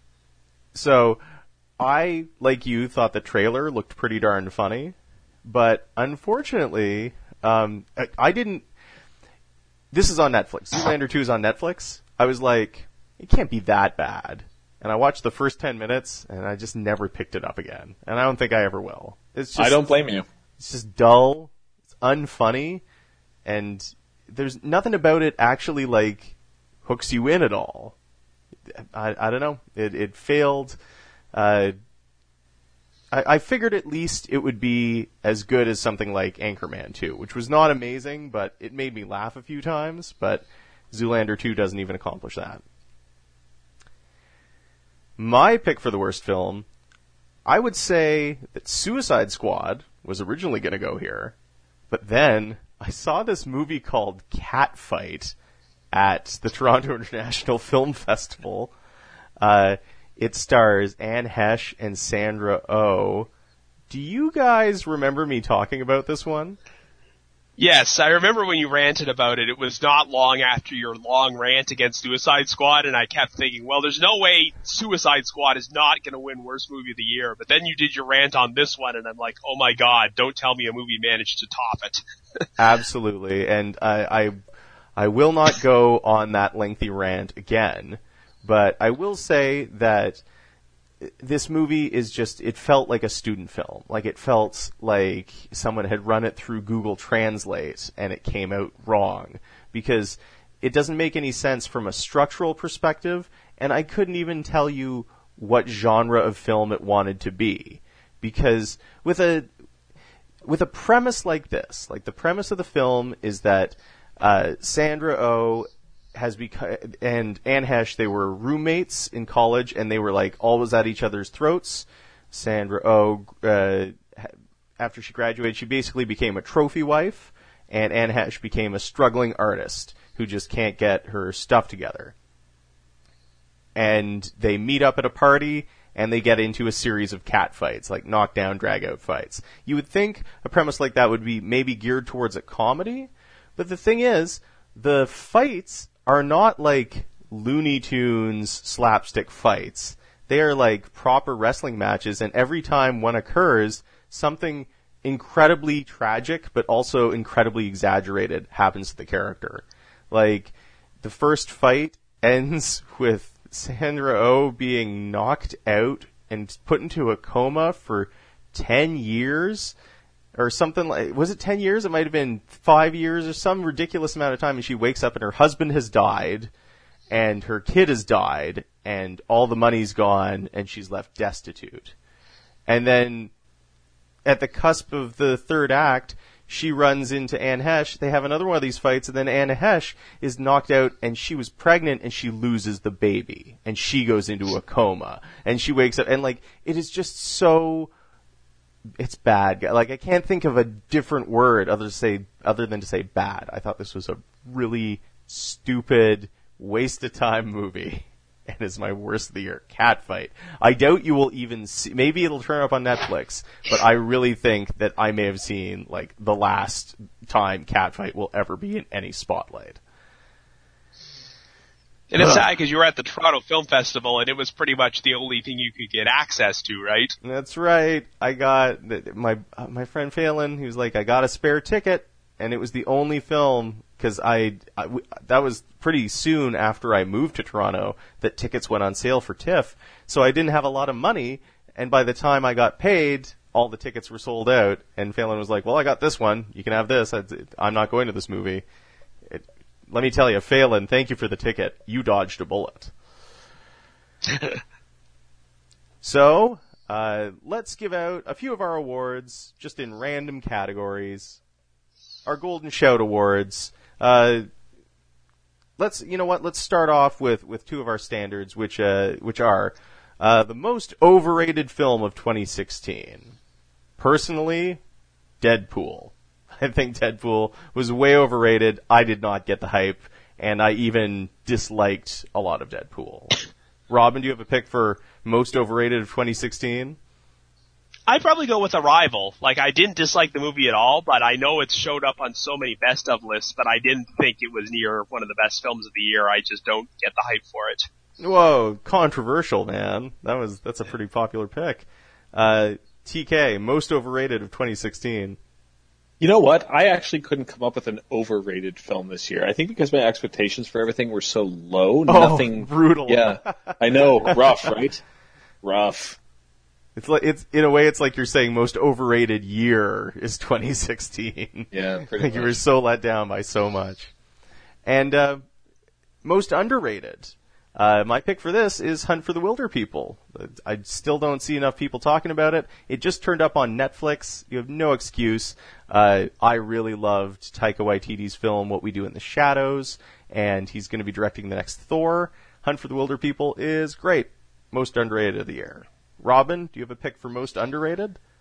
So, I, like you, thought the trailer looked pretty darn funny, but unfortunately, um, I, I didn't. This is on Netflix. Zoolander two is on Netflix. I was like, it can't be that bad. And I watched the first ten minutes, and I just never picked it up again. And I don't think I ever will. It's just, I don't blame you. It's just dull. It's unfunny. And there's nothing about it actually, like, hooks you in at all. I, I don't know. It, it failed. Uh, I, I figured at least it would be as good as something like Anchorman two, which was not amazing, but it made me laugh a few times, but Zoolander two doesn't even accomplish that. My pick for the worst film, I would say that Suicide Squad was originally going to go here, but then I saw this movie called Catfight at the Toronto International Film Festival. Uh, it stars Anne Heche and Sandra Oh. Do you guys remember me talking about this one? Yes, I remember when you ranted about it. It was not long after your long rant against Suicide Squad, and I kept thinking, well, there's no way Suicide Squad is not going to win Worst Movie of the Year. But then you did your rant on this one, and I'm like, oh my god, don't tell me a movie managed to top it. Absolutely, and I, I, I will not go on that lengthy rant again, but I will say that this movie is just, it felt like a student film. Like, it felt like someone had run it through Google Translate and it came out wrong. Because it doesn't make any sense from a structural perspective, and I couldn't even tell you what genre of film it wanted to be. Because with a, with a premise like this, like the premise of the film is that, uh, Sandra Oh has become, and Anne Heche, they were roommates in college, and they were like always at each other's throats. Sandra Oh, uh, after she graduated, she basically became a trophy wife, and Anne Heche became a struggling artist who just can't get her stuff together. And they meet up at a party, and they get into a series of cat fights, like knockdown, drag-out fights. You would think a premise like that would be maybe geared towards a comedy, but the thing is, the fights are not like Looney Tunes slapstick fights. They are like proper wrestling matches, and every time one occurs, something incredibly tragic but also incredibly exaggerated happens to the character. Like, the first fight ends with Sandra Oh being knocked out and put into a coma for ten years. Or something like, was it ten years? It might have been five years or some ridiculous amount of time, and she wakes up and her husband has died, and her kid has died, and all the money's gone, and she's left destitute. And then, at the cusp of the third act, she runs into Anne Heche, they have another one of these fights, and then Anne Heche is knocked out, and she was pregnant, and she loses the baby, and she goes into a coma, and she wakes up, and like, it is just so... It's bad. Like, I can't think of a different word other to say other than to say bad. I thought this was a really stupid, waste of time movie, and it's my worst of the year. Catfight. I doubt you will even see. Maybe it'll turn up on Netflix, but I really think that I may have seen like the last time Catfight will ever be in any spotlight. And it's sad because you were at the Toronto Film Festival, and it was pretty much the only thing you could get access to, right? That's right. I got my uh, my friend Phelan. He was like, I got a spare ticket, and it was the only film because I, I w- that was pretty soon after I moved to Toronto that tickets went on sale for TIFF. So I didn't have a lot of money, and by the time I got paid, all the tickets were sold out. And Phelan was like, "Well, I got this one. You can have this. I, I'm not going to this movie." It, Let me tell you, Phelan, thank you for the ticket. You dodged a bullet. So, uh, let's give out a few of our awards, just in random categories. Our Golden Shout Awards. Uh, let's, you know what, let's start off with, with two of our standards, which, uh, which are, uh, the most overrated film of twenty sixteen. Personally, Deadpool. I think Deadpool was way overrated. I did not get the hype, and I even disliked a lot of Deadpool. Robin, do you have a pick for most overrated of twenty sixteen? I'd probably go with Arrival. Like, I didn't dislike the movie at all, but I know it showed up on so many best of lists, but I didn't think it was near one of the best films of the year. I just don't get the hype for it. Whoa, controversial, man. That was that's a pretty popular pick. Uh, T K, most overrated of twenty sixteen. You know what? I actually couldn't come up with an overrated film this year. I think because my expectations for everything were so low, oh, nothing brutal. Yeah, I know, rough, right? Rough. It's like it's in a way, it's like you're saying most overrated year is twenty sixteen. Yeah, pretty like much. You were so let down by so much. And uh, most underrated. Uh, my pick for this is Hunt for the Wilder People. I still don't see enough people talking about it. It just turned up on Netflix. You have no excuse. Uh, I really loved Taika Waititi's film, What We Do in the Shadows, and he's going to be directing the next Thor. Hunt for the Wilder People is great. Most underrated of the year. Robin, do you have a pick for most underrated?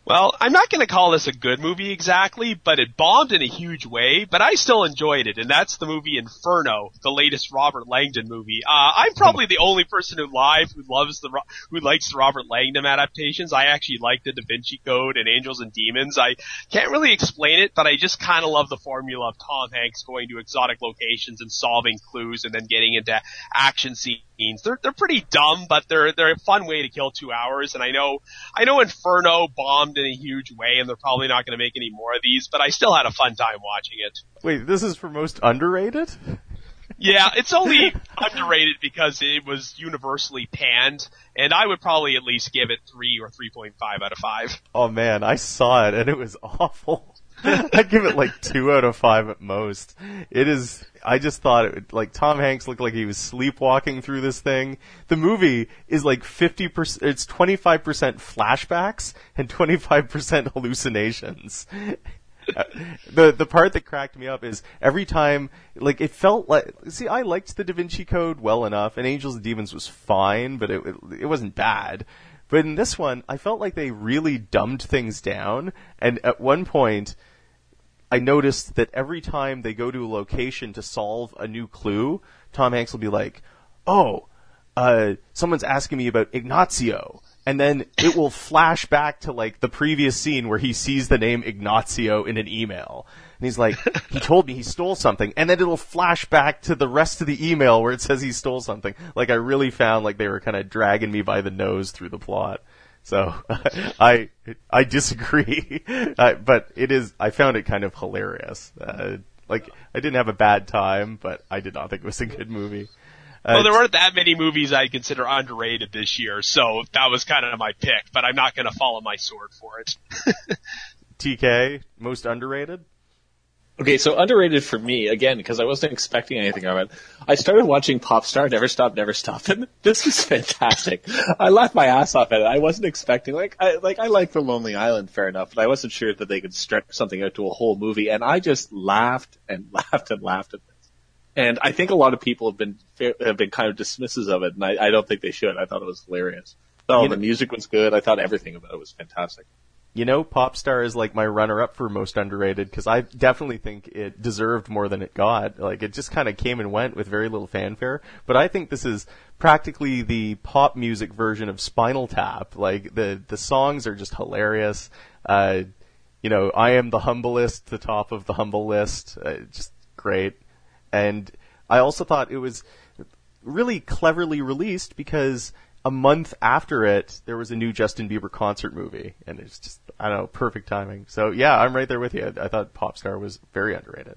Well, I'm not going to call this a good movie exactly, but it bombed in a huge way, but I still enjoyed it, and that's the movie Inferno, the latest Robert Langdon movie. Uh, I'm probably the only person who live who loves the, who likes the Robert Langdon adaptations. I actually like the Da Vinci Code and Angels and Demons. I can't really explain it, but I just kind of love the formula of Tom Hanks going to exotic locations and solving clues and then getting into action scenes. They're, they're pretty dumb, but they're, they're a fun way to kill two hours, and I know, I know Inferno bombed in a huge way, and they're probably not going to make any more of these, but I still had a fun time watching it. Wait, this is for most underrated? Yeah, it's only underrated because it was universally panned, and I would probably at least give it three or three point five out of five. Oh man, I saw it and it was awful. I'd give it like two out of five at most. It is, I just thought it would, like, Tom Hanks looked like he was sleepwalking through this thing. The movie is like fifty percent, it's twenty-five percent flashbacks and twenty-five percent hallucinations. the the part that cracked me up is every time, like, it felt like, see, I liked the Da Vinci Code well enough, and Angels and Demons was fine, but it it wasn't bad. But in this one, I felt like they really dumbed things down, and at one point, I noticed that every time they go to a location to solve a new clue, Tom Hanks will be like, oh, uh, someone's asking me about Ignazio. And then it will flash back to, like, the previous scene where he sees the name Ignazio in an email. And he's like, he told me he stole something. And then it'll flash back to the rest of the email where it says he stole something. Like, I really found like they were kind of dragging me by the nose through the plot. So, I, I disagree. uh, but it is, I found it kind of hilarious. Uh, like, I didn't have a bad time, but I did not think it was a good movie. Uh, well, there weren't that many movies I'd consider underrated this year, so that was kind of my pick, but I'm not going to follow my sword for it. T K, most underrated? Okay, so underrated for me, again, because I wasn't expecting anything of it. I started watching Popstar, Never Stop, Never Stop, and this was fantastic. I laughed my ass off at it. I wasn't expecting, like, I, like, I like The Lonely Island, fair enough, but I wasn't sure that they could stretch something out to a whole movie, and I just laughed and laughed and laughed at this. And I think a lot of people have been have been kind of dismissive of it, and I, I don't think they should. I thought it was hilarious. Oh, you know, the music was good. I thought everything about it was fantastic. You know, Popstar is like my runner-up for most underrated, because I definitely think it deserved more than it got. Like, it just kind of came and went with very little fanfare. But I think this is practically the pop music version of Spinal Tap. Like, the, the songs are just hilarious. Uh, you know, I Am the Humblest, the top of the humble list. Uh, just great. And I also thought it was really cleverly released because a month after it, there was a new Justin Bieber concert movie. And it's just, I don't know, perfect timing. So yeah, I'm right there with you. I, I thought Popstar was very underrated.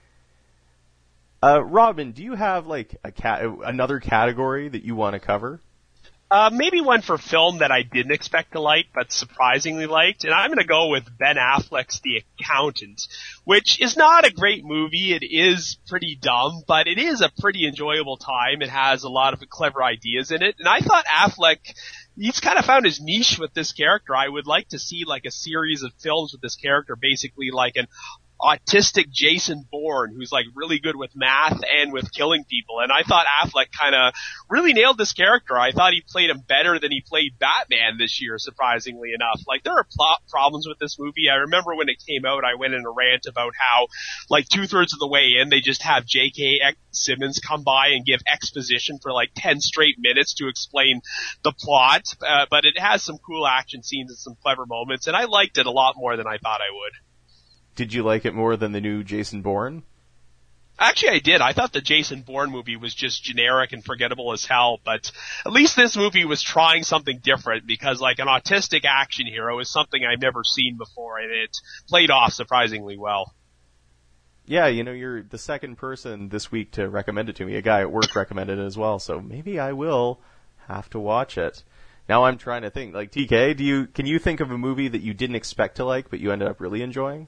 Uh, Robin, do you have like a cat, another category that you want to cover? Uh, maybe one for film that I didn't expect to like, but surprisingly liked, and I'm gonna go with Ben Affleck's The Accountant, which is not a great movie. It is pretty dumb, but it is a pretty enjoyable time. It has a lot of clever ideas in it, and I thought Affleck, he's kind of found his niche with this character. I would like to see like a series of films with this character, basically like an autistic Jason Bourne, who's like really good with math and with killing people. And I thought Affleck kind of really nailed this character. I thought he played him better than he played Batman this year, surprisingly enough. Like, there are plot problems with this movie. I remember when it came out, I went in a rant about how, like, two thirds of the way in, they just have J K Simmons come by and give exposition for like ten straight minutes to explain the plot. Uh, but it has some cool action scenes and some clever moments, and I liked it a lot more than I thought I would. Did you like it more than the new Jason Bourne? Actually, I did. I thought the Jason Bourne movie was just generic and forgettable as hell, but at least this movie was trying something different, because like an autistic action hero is something I've never seen before, and it played off surprisingly well. Yeah, you know, you're the second person this week to recommend it to me. A guy at work recommended it as well, so maybe I will have to watch it. Now I'm trying to think, like, T K, do you, can you think of a movie that you didn't expect to like, but you ended up really enjoying?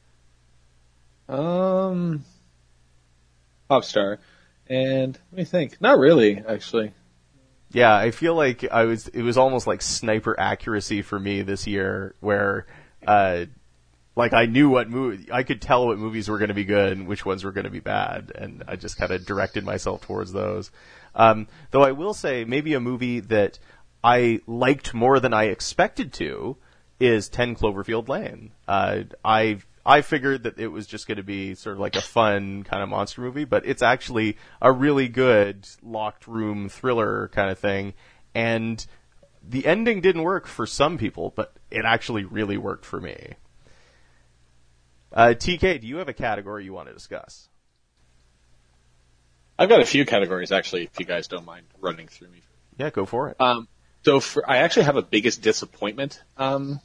Um, Popstar, and let me think. Not really, actually. Yeah, I feel like I was. It was almost like sniper accuracy for me this year, where, uh, like I knew what movie, I could tell what movies were going to be good and which ones were going to be bad, and I just kind of directed myself towards those. Um, though I will say, maybe a movie that I liked more than I expected to, is ten Cloverfield Lane. Uh, I I figured that it was just going to be sort of like a fun kind of monster movie, but it's actually a really good locked room thriller kind of thing. And the ending didn't work for some people, but it actually really worked for me. Uh, T K, do you have a category you want to discuss? I've got a few categories, actually, if you guys don't mind running through me. Yeah, go for it. Um, so for, I actually have a biggest disappointment, um,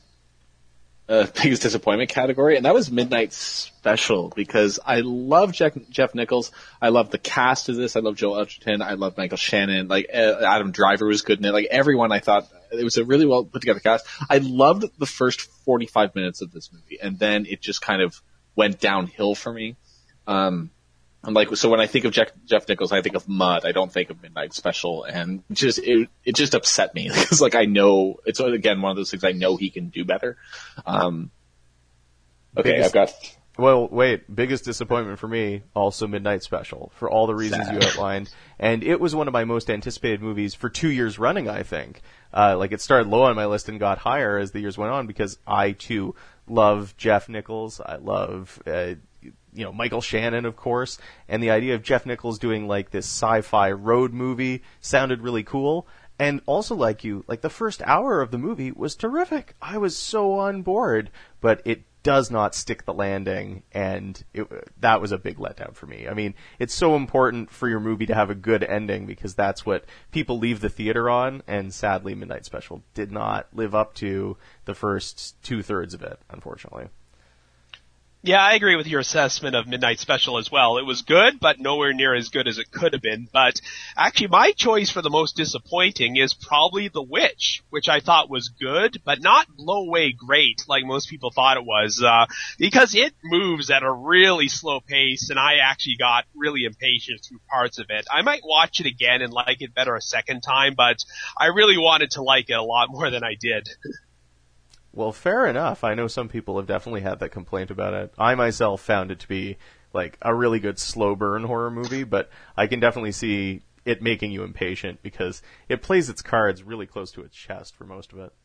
uh, biggest disappointment category, and that was Midnight Special, because I love Jeff, Jeff Nichols. I love the cast of this. I love Joel Edgerton. I love Michael Shannon. Like, uh, Adam Driver was good in it. Like, everyone, I thought it was a really well put together cast. I loved the first forty-five minutes of this movie, and then it just kind of went downhill for me. Um, And like, so when I think of Jeff, Jeff Nichols, I think of Mud. I don't think of Midnight Special, and just it, it just upset me because like I know it's again one of those things I know he can do better. Um, okay, biggest, I've got. Well, wait. Biggest disappointment for me, also Midnight Special, for all the reasons Sad. you outlined, and it was one of my most anticipated movies for two years running. I think, uh, like it started low on my list and got higher as the years went on because I too love Jeff Nichols. I love. Uh, You know, Michael Shannon, of course, and the idea of Jeff Nichols doing like this sci-fi road movie sounded really cool. And also, like you, like the first hour of the movie was terrific. I was so on board, but it does not stick the landing, and it, that was a big letdown for me. I mean, it's so important for your movie to have a good ending because that's what people leave the theater on, and sadly, Midnight Special did not live up to the first two-thirds of it, unfortunately. Yeah, I agree with your assessment of Midnight Special as well. It was good, but nowhere near as good as it could have been. But actually, my choice for the most disappointing is probably The Witch, which I thought was good, but not blow away great like most people thought it was, uh, because it moves at a really slow pace, and I actually got really impatient through parts of it. I might watch it again and like it better a second time, but I really wanted to like it a lot more than I did. Well, fair enough. I know some people have definitely had that complaint about it. I myself found it to be like a really good slow burn horror movie, but I can definitely see it making you impatient because it plays its cards really close to its chest for most of it.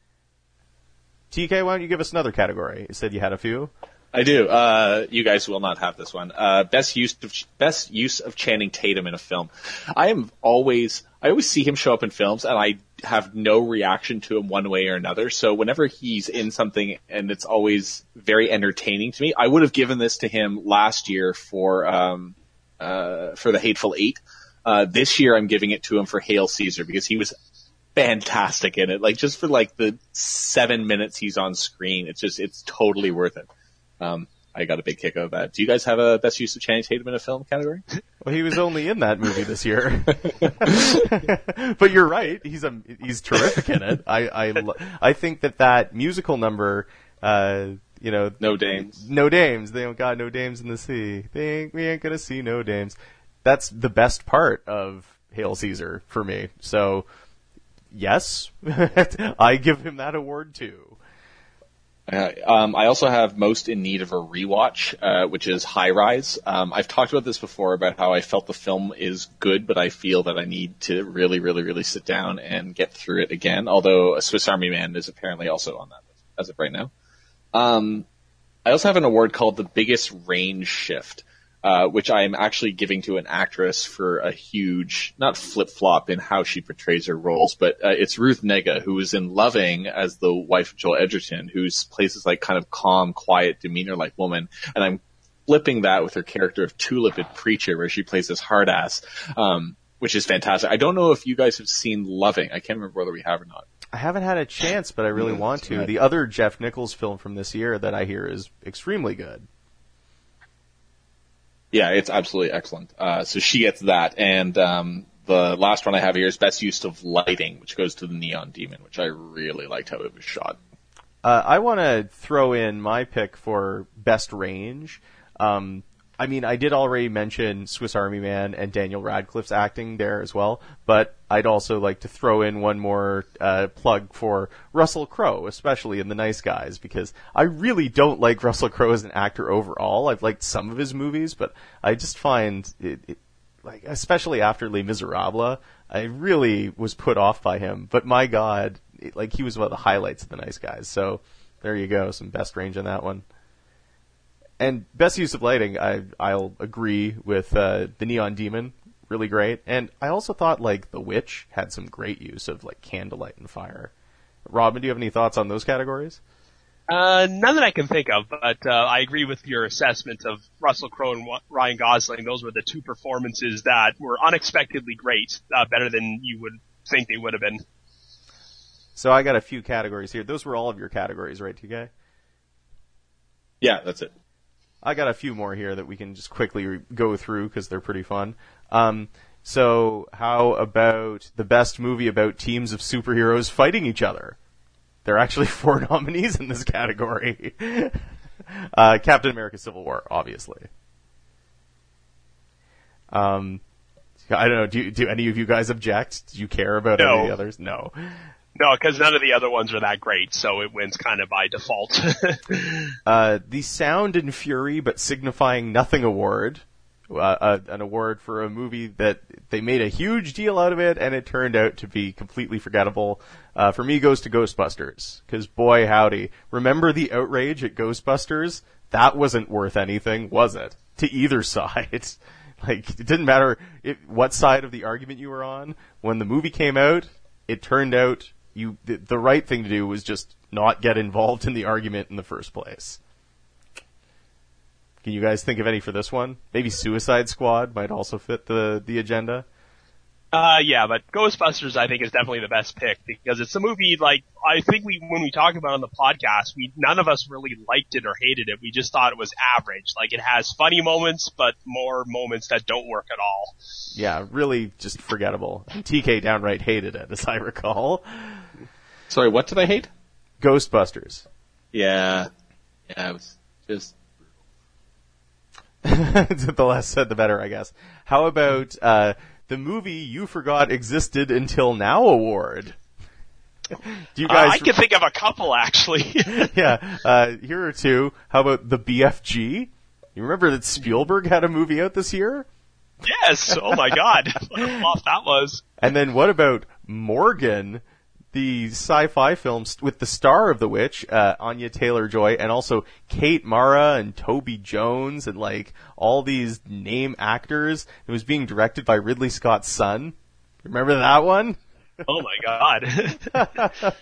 T K, why don't you give us another category? You said you had a few? I do. Uh, you guys will not have this one. Uh, best use of, best use of Channing Tatum in a film. I am always, I always see him show up in films and I have no reaction to him one way or another. So whenever he's in something and it's always very entertaining to me, I would have given this to him last year for, um, uh, for The Hateful Eight. Uh, this year I'm giving it to him for Hail Caesar because he was fantastic in it. Like just for like the seven minutes he's on screen, it's just, it's totally worth it. Um, I got a big kick out of that. Do you guys have a best use of Channing Tatum in a film category? Well, he was only in that movie this year. But you're right. He's a, he's terrific in it. I, I, I think that that musical number, uh, you know. No dames. No dames. They don't got no dames in the sea. They ain't, we ain't gonna see no dames. That's the best part of Hail Caesar for me. So, yes, I give him that award too. Uh, um, I also have most in need of a rewatch, uh, which is High Rise. Um, I've talked about this before about how I felt the film is good, but I feel that I need to really, really, really sit down and get through it again. Although a Swiss Army Man is apparently also on that list as of right now. Um, I also have an award called the Biggest Range Shift. Uh, which I am actually giving to an actress for a huge, not flip-flop in how she portrays her roles, but uh, it's Ruth Negga, who was in Loving as the wife of Joel Edgerton, who's plays this like kind of calm, quiet, demeanor-like woman, and I'm flipping that with her character of Tulip in Preacher, where she plays this hard-ass, um, which is fantastic. I don't know if you guys have seen Loving. I can't remember whether we have or not. I haven't had a chance, but I really Mm, want to. right. The other Jeff Nichols film from this year that I hear is extremely good. Yeah, it's absolutely excellent. Uh, so she gets that. And um, the last one I have here is Best Use of Lighting, which goes to the Neon Demon, which I really liked how it was shot. Uh, I want to throw in my pick for Best Range. Um, I mean, I did already mention Swiss Army Man and Daniel Radcliffe's acting there as well, but I'd also like to throw in one more uh, plug for Russell Crowe, especially in The Nice Guys, because I really don't like Russell Crowe as an actor overall. I've liked some of his movies, but I just find it, it like, especially after Les Miserables, I really was put off by him. But my God, it, like he was one of the highlights of The Nice Guys. So there you go, some best range on that one. And best use of lighting, I I'll agree with uh, the Neon Demon, really great. And I also thought like The Witch had some great use of like candlelight and fire. Robin, do you have any thoughts on those categories? Uh, none that I can think of, but uh, I agree with your assessment of Russell Crowe and Ryan Gosling. Those were the two performances that were unexpectedly great, uh, better than you would think they would have been. So I got a few categories here. Those were all of your categories, right, T K? Yeah, that's it. I got a few more here that we can just quickly re- go through because they're pretty fun. Um, so how about the best movie about teams of superheroes fighting each other? There are actually four nominees in this category. uh, Captain America Civil War, obviously. Um, I don't know, do, do any of you guys object? Do you care about No. any of the others? No. No, because none of the other ones are that great, so it wins kind of by default. uh, the Sound and Fury but Signifying Nothing award. Uh, uh, an award for a movie that they made a huge deal out of it, and it turned out to be completely forgettable. Uh, for me, goes to Ghostbusters. Because, boy, howdy. Remember the outrage at Ghostbusters? That wasn't worth anything, was it? To either side. Like, it didn't matter it, what side of the argument you were on. When the movie came out, it turned out you the, the right thing to do was just not get involved in the argument in the first place. Can you guys think of any for this one? Maybe Suicide Squad might also fit the, the agenda. Uh, yeah, but Ghostbusters I think is definitely the best pick because it's a movie like, I think we, when we talked about it on the podcast, we, none of us really liked it or hated it. We just thought it was average. Like it has funny moments, but more moments that don't work at all. Yeah, really just forgettable. And T K downright hated it, as I recall. Sorry, what did I hate? Ghostbusters. Yeah. Yeah, it was just... The less said, the better, I guess. How about uh, the movie you forgot existed until now award? Do you guys? Uh, I can think of a couple actually. yeah, uh, here are two. How about the B F G? You remember that Spielberg had a movie out this year? Yes. Oh my God, what a flop that was. And then what about Morgan? The sci-fi film with the star of The Witch, uh, Anya Taylor-Joy, and also Kate Mara and Toby Jones and like all these name actors. It was being directed by Ridley Scott's son. Remember that one? Oh my God.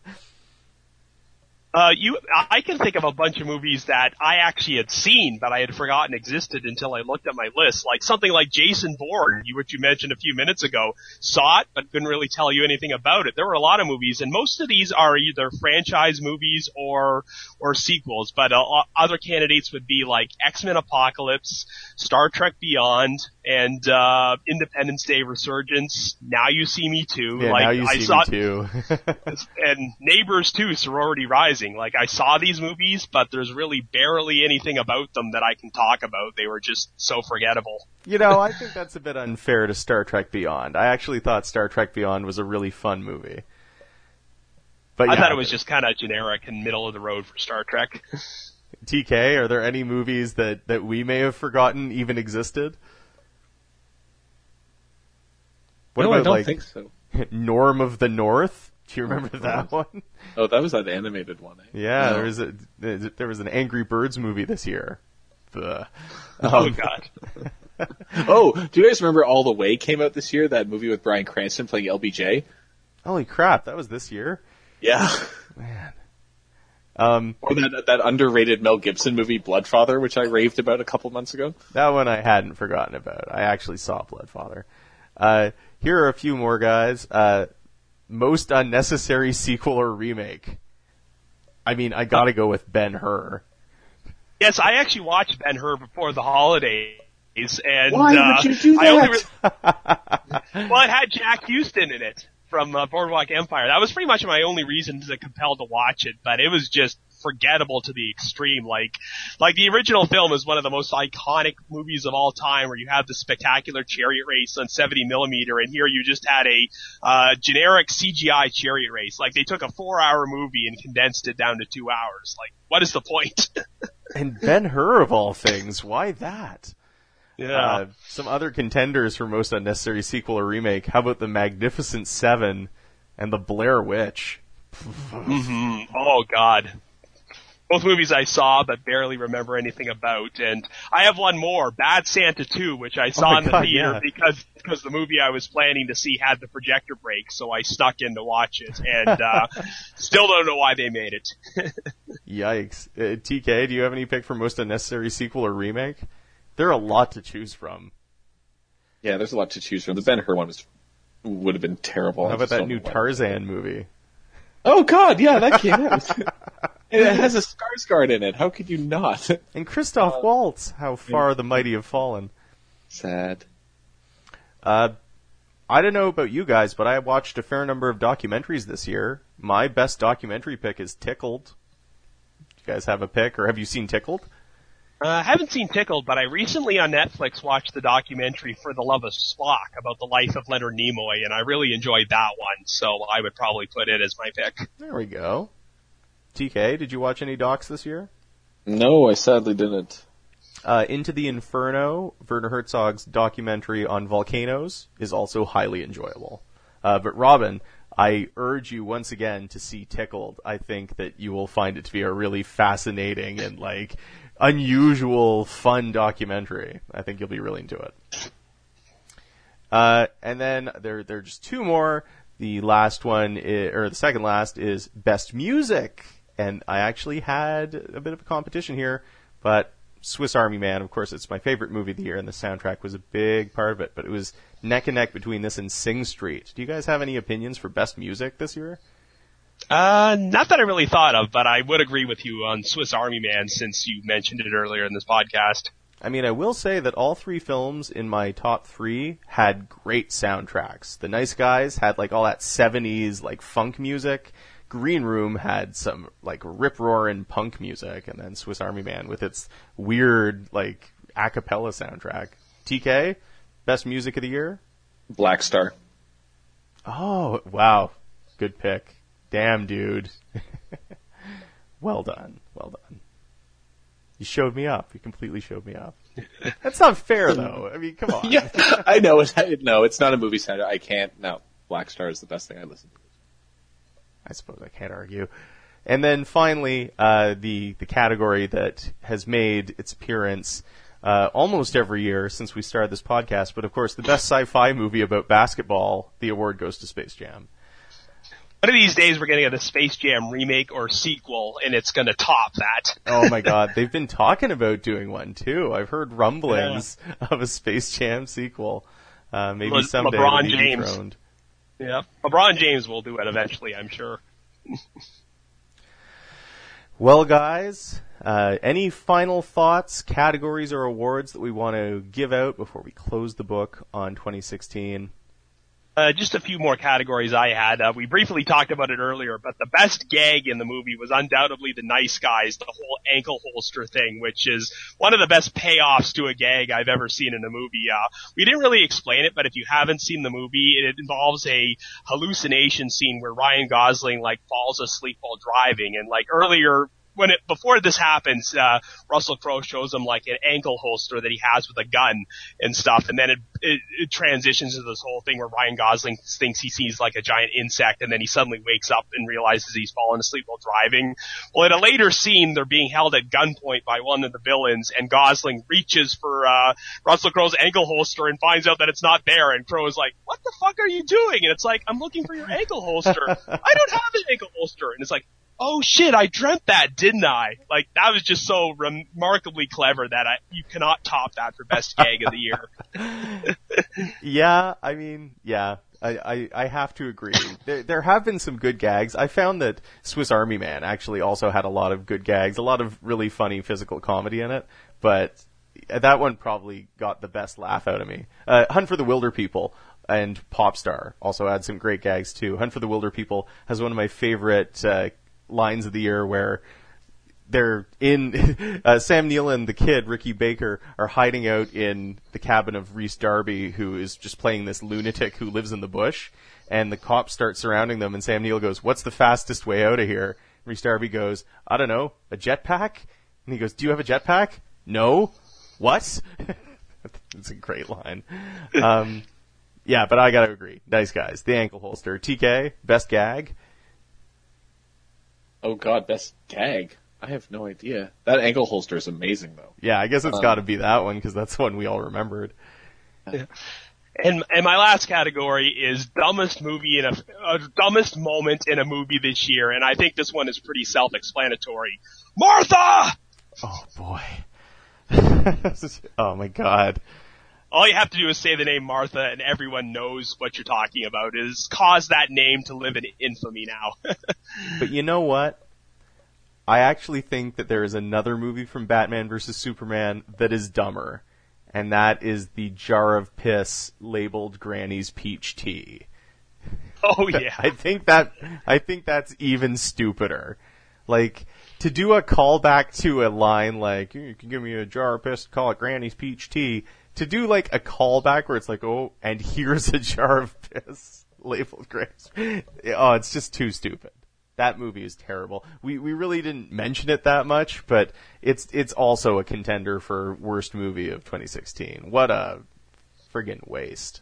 Uh, you, I can think of a bunch of movies that I actually had seen, but I had forgotten existed until I looked at my list. Like something like Jason Bourne, you, which you mentioned a few minutes ago. Saw it, but couldn't really tell you anything about it. There were a lot of movies, and most of these are either franchise movies or, or sequels, but uh, other candidates would be like X-Men Apocalypse, Star Trek Beyond, and, uh, Independence Day Resurgence, Now You See Me Too. Yeah, like, Now You I See saw, Me Too. and Neighbors too, Sorority Rising. Like, I saw these movies, but there's really barely anything about them that I can talk about. They were just so forgettable. You know, I think that's a bit unfair to Star Trek Beyond. I actually thought Star Trek Beyond was a really fun movie. But I yeah, thought it was just kind of generic and middle of the road for Star Trek. T K, are there any movies that, that we may have forgotten even existed? What no, about, I don't like, think so. Norm of the North? Do you remember that one? Oh, that was that animated one. Eh? Yeah, No. there was a there was an Angry Birds movie this year. Ugh. Oh Um, God. Oh, do you guys remember All the Way came out this year? That movie with Bryan Cranston playing L B J? Holy crap, that was this year? Yeah. Man. Um, Or that that underrated Mel Gibson movie Bloodfather, which I raved about a couple months ago. that one I hadn't forgotten about. I actually saw Bloodfather. Uh, here are a few more guys. Uh, most unnecessary sequel or remake. I mean, I gotta go with Ben-Hur. Yes, I actually watched Ben-Hur before the holidays, and Why uh, would you do I only that? re- well, it had Jack Houston in it from uh, Boardwalk Empire. That was pretty much my only reason to compel to watch it, but it was just forgettable to the extreme. Like, like the original film is one of the most iconic movies of all time, where you have the spectacular chariot race on seventy millimeter, and here you just had a uh generic C G I chariot race. Like, they took a four-hour movie and condensed it down to two hours. Like, what is the point? And Ben-Hur of all things, why that? Yeah. Uh, some other contenders for most unnecessary sequel or remake. How about The Magnificent Seven and The Blair Witch? Mm-hmm. Oh, God. Both movies I saw but barely remember anything about. And I have one more, Bad Santa two, which I saw Oh my in the God, theater yeah. because because the movie I was planning to see had the projector break, so I snuck in to watch it. And uh still don't know why they made it. Yikes. Uh, T K, do you have any pick for most unnecessary sequel or remake? There are a lot to choose from. Yeah, there's a lot to choose from. The Ben-Hur one was would have been terrible. How I about just that don't new know why. Tarzan movie? Oh God, yeah, that came out. It has a Skarsgård in it. How could you not? And Christoph Waltz, How Far the Mighty Have Fallen. Sad. Uh, I don't know about you guys, but I watched a fair number of documentaries this year. My best documentary pick is Tickled. Do you guys have a pick, or have you seen Tickled? Uh, I haven't seen Tickled, but I recently on Netflix watched the documentary For the Love of Spock about the life of Leonard Nimoy, and I really enjoyed that one, so I would probably put it as my pick. There we go. T K, did you watch any docs this year? No, I sadly didn't. Uh, Into the Inferno, Werner Herzog's documentary on volcanoes, is also highly enjoyable. Uh, but Robin, I urge you once again to see Tickled. I think that you will find it to be a really fascinating and like unusual, fun documentary. I think you'll be really into it. Uh, and then there, there are just two more. The last one, is, or the second last, is Best Music. And I actually had a bit of a competition here, but Swiss Army Man, of course, it's my favorite movie of the year, and the soundtrack was a big part of it. But it was neck and neck between this and Sing Street. Do you guys have any opinions for Best Music this year? Uh, not that I really thought of, but I would agree with you on Swiss Army Man since you mentioned it earlier in this podcast. I mean, I will say that all three films in my top three had great soundtracks. The Nice Guys had like all that seventies like funk music. Green Room had some like rip-roaring punk music, and then Swiss Army Man with its weird like a cappella soundtrack. T K, best music of the year? Black Star. Oh, wow. Good pick. Damn, dude. Well done. Well done. You showed me up. You completely showed me up. That's not fair, though. I mean, come on. Yeah, I know. It's, no, it's not a movie soundtrack. I can't. No, Black Star is the best thing I listen to. I suppose I can't argue. And then finally, uh, the the category that has made its appearance uh, almost every year since we started this podcast, but of course, the best sci-fi movie about basketball, the award goes to Space Jam. One of these days we're going to get a Space Jam remake or sequel, and it's going to top that. Oh my God, they've been talking about doing one too. I've heard rumblings yeah. of a Space Jam sequel. Uh, maybe Le- someday LeBron it'll be James. dethroned. Yeah, LeBron James will do it eventually, I'm sure. Well, guys, uh, any final thoughts, categories, or awards that we want to give out before we close the book on twenty sixteen? Uh, just a few more categories I had. Uh, we briefly talked about it earlier, but the best gag in the movie was undoubtedly the Nice Guys, the whole ankle holster thing, which is one of the best payoffs to a gag I've ever seen in a movie. Uh, we didn't really explain it, but if you haven't seen the movie, it involves a hallucination scene where Ryan Gosling, like, falls asleep while driving, and, like, earlier, when it, before this happens, uh, Russell Crowe shows him like an ankle holster that he has with a gun and stuff, and then it, it, it transitions to this whole thing where Ryan Gosling thinks he sees like a giant insect, and then he suddenly wakes up and realizes he's fallen asleep while driving. Well, in a later scene, they're being held at gunpoint by one of the villains, and Gosling reaches for, uh, Russell Crowe's ankle holster and finds out that it's not there, and Crowe is like, what the fuck are you doing? And it's like, I'm looking for your ankle holster. I don't have an ankle holster. And it's like, oh shit, I dreamt that, didn't I? Like, that was just so remarkably clever that I, you cannot top that for best gag of the year. Yeah, I mean, yeah, I, I, I have to agree. There, there have been some good gags. I found that Swiss Army Man actually also had a lot of good gags, a lot of really funny physical comedy in it, but that one probably got the best laugh out of me. Uh, Hunt for the Wilder People and Popstar also had some great gags too. Hunt for the Wilder People has one of my favorite, uh, lines of the year where they're in uh, Sam Neill and the kid Ricky Baker are hiding out in the cabin of Rhys Darby, who is just playing this lunatic who lives in the bush, and the cops start surrounding them, and Sam Neill goes, "What's the fastest way out of here?" Rhys Darby goes, "I don't know, a jetpack?" And he goes, "Do you have a jetpack?" "No." "What?" It's a great line. Um, yeah, but I gotta agree. Nice Guys. The ankle holster. T K, best gag? Oh god, best gag. I have no idea. That ankle holster is amazing, though. Yeah, I guess it's Um, got to be that one because that's the one we all remembered. And and my last category is dumbest movie in a uh, dumbest moment in a movie this year, and I think this one is pretty self-explanatory. Martha! Oh boy. Oh my god. All you have to do is say the name Martha, and everyone knows what you're talking about. It has caused that name to live in infamy now. But you know what? I actually think that there is another movie from Batman versus Superman that is dumber, and that is the jar of piss labeled Granny's peach tea. Oh yeah. I think that I think that's even stupider. Like, to do a callback to a line like, you can give me a jar of piss, call it Granny's peach tea, to do like a callback where it's like, oh, and here's a jar of piss labeled Granny's. Oh, it's just too stupid. That movie is terrible. We we really didn't mention it that much, but it's it's also a contender for worst movie of twenty sixteen. What a friggin' waste.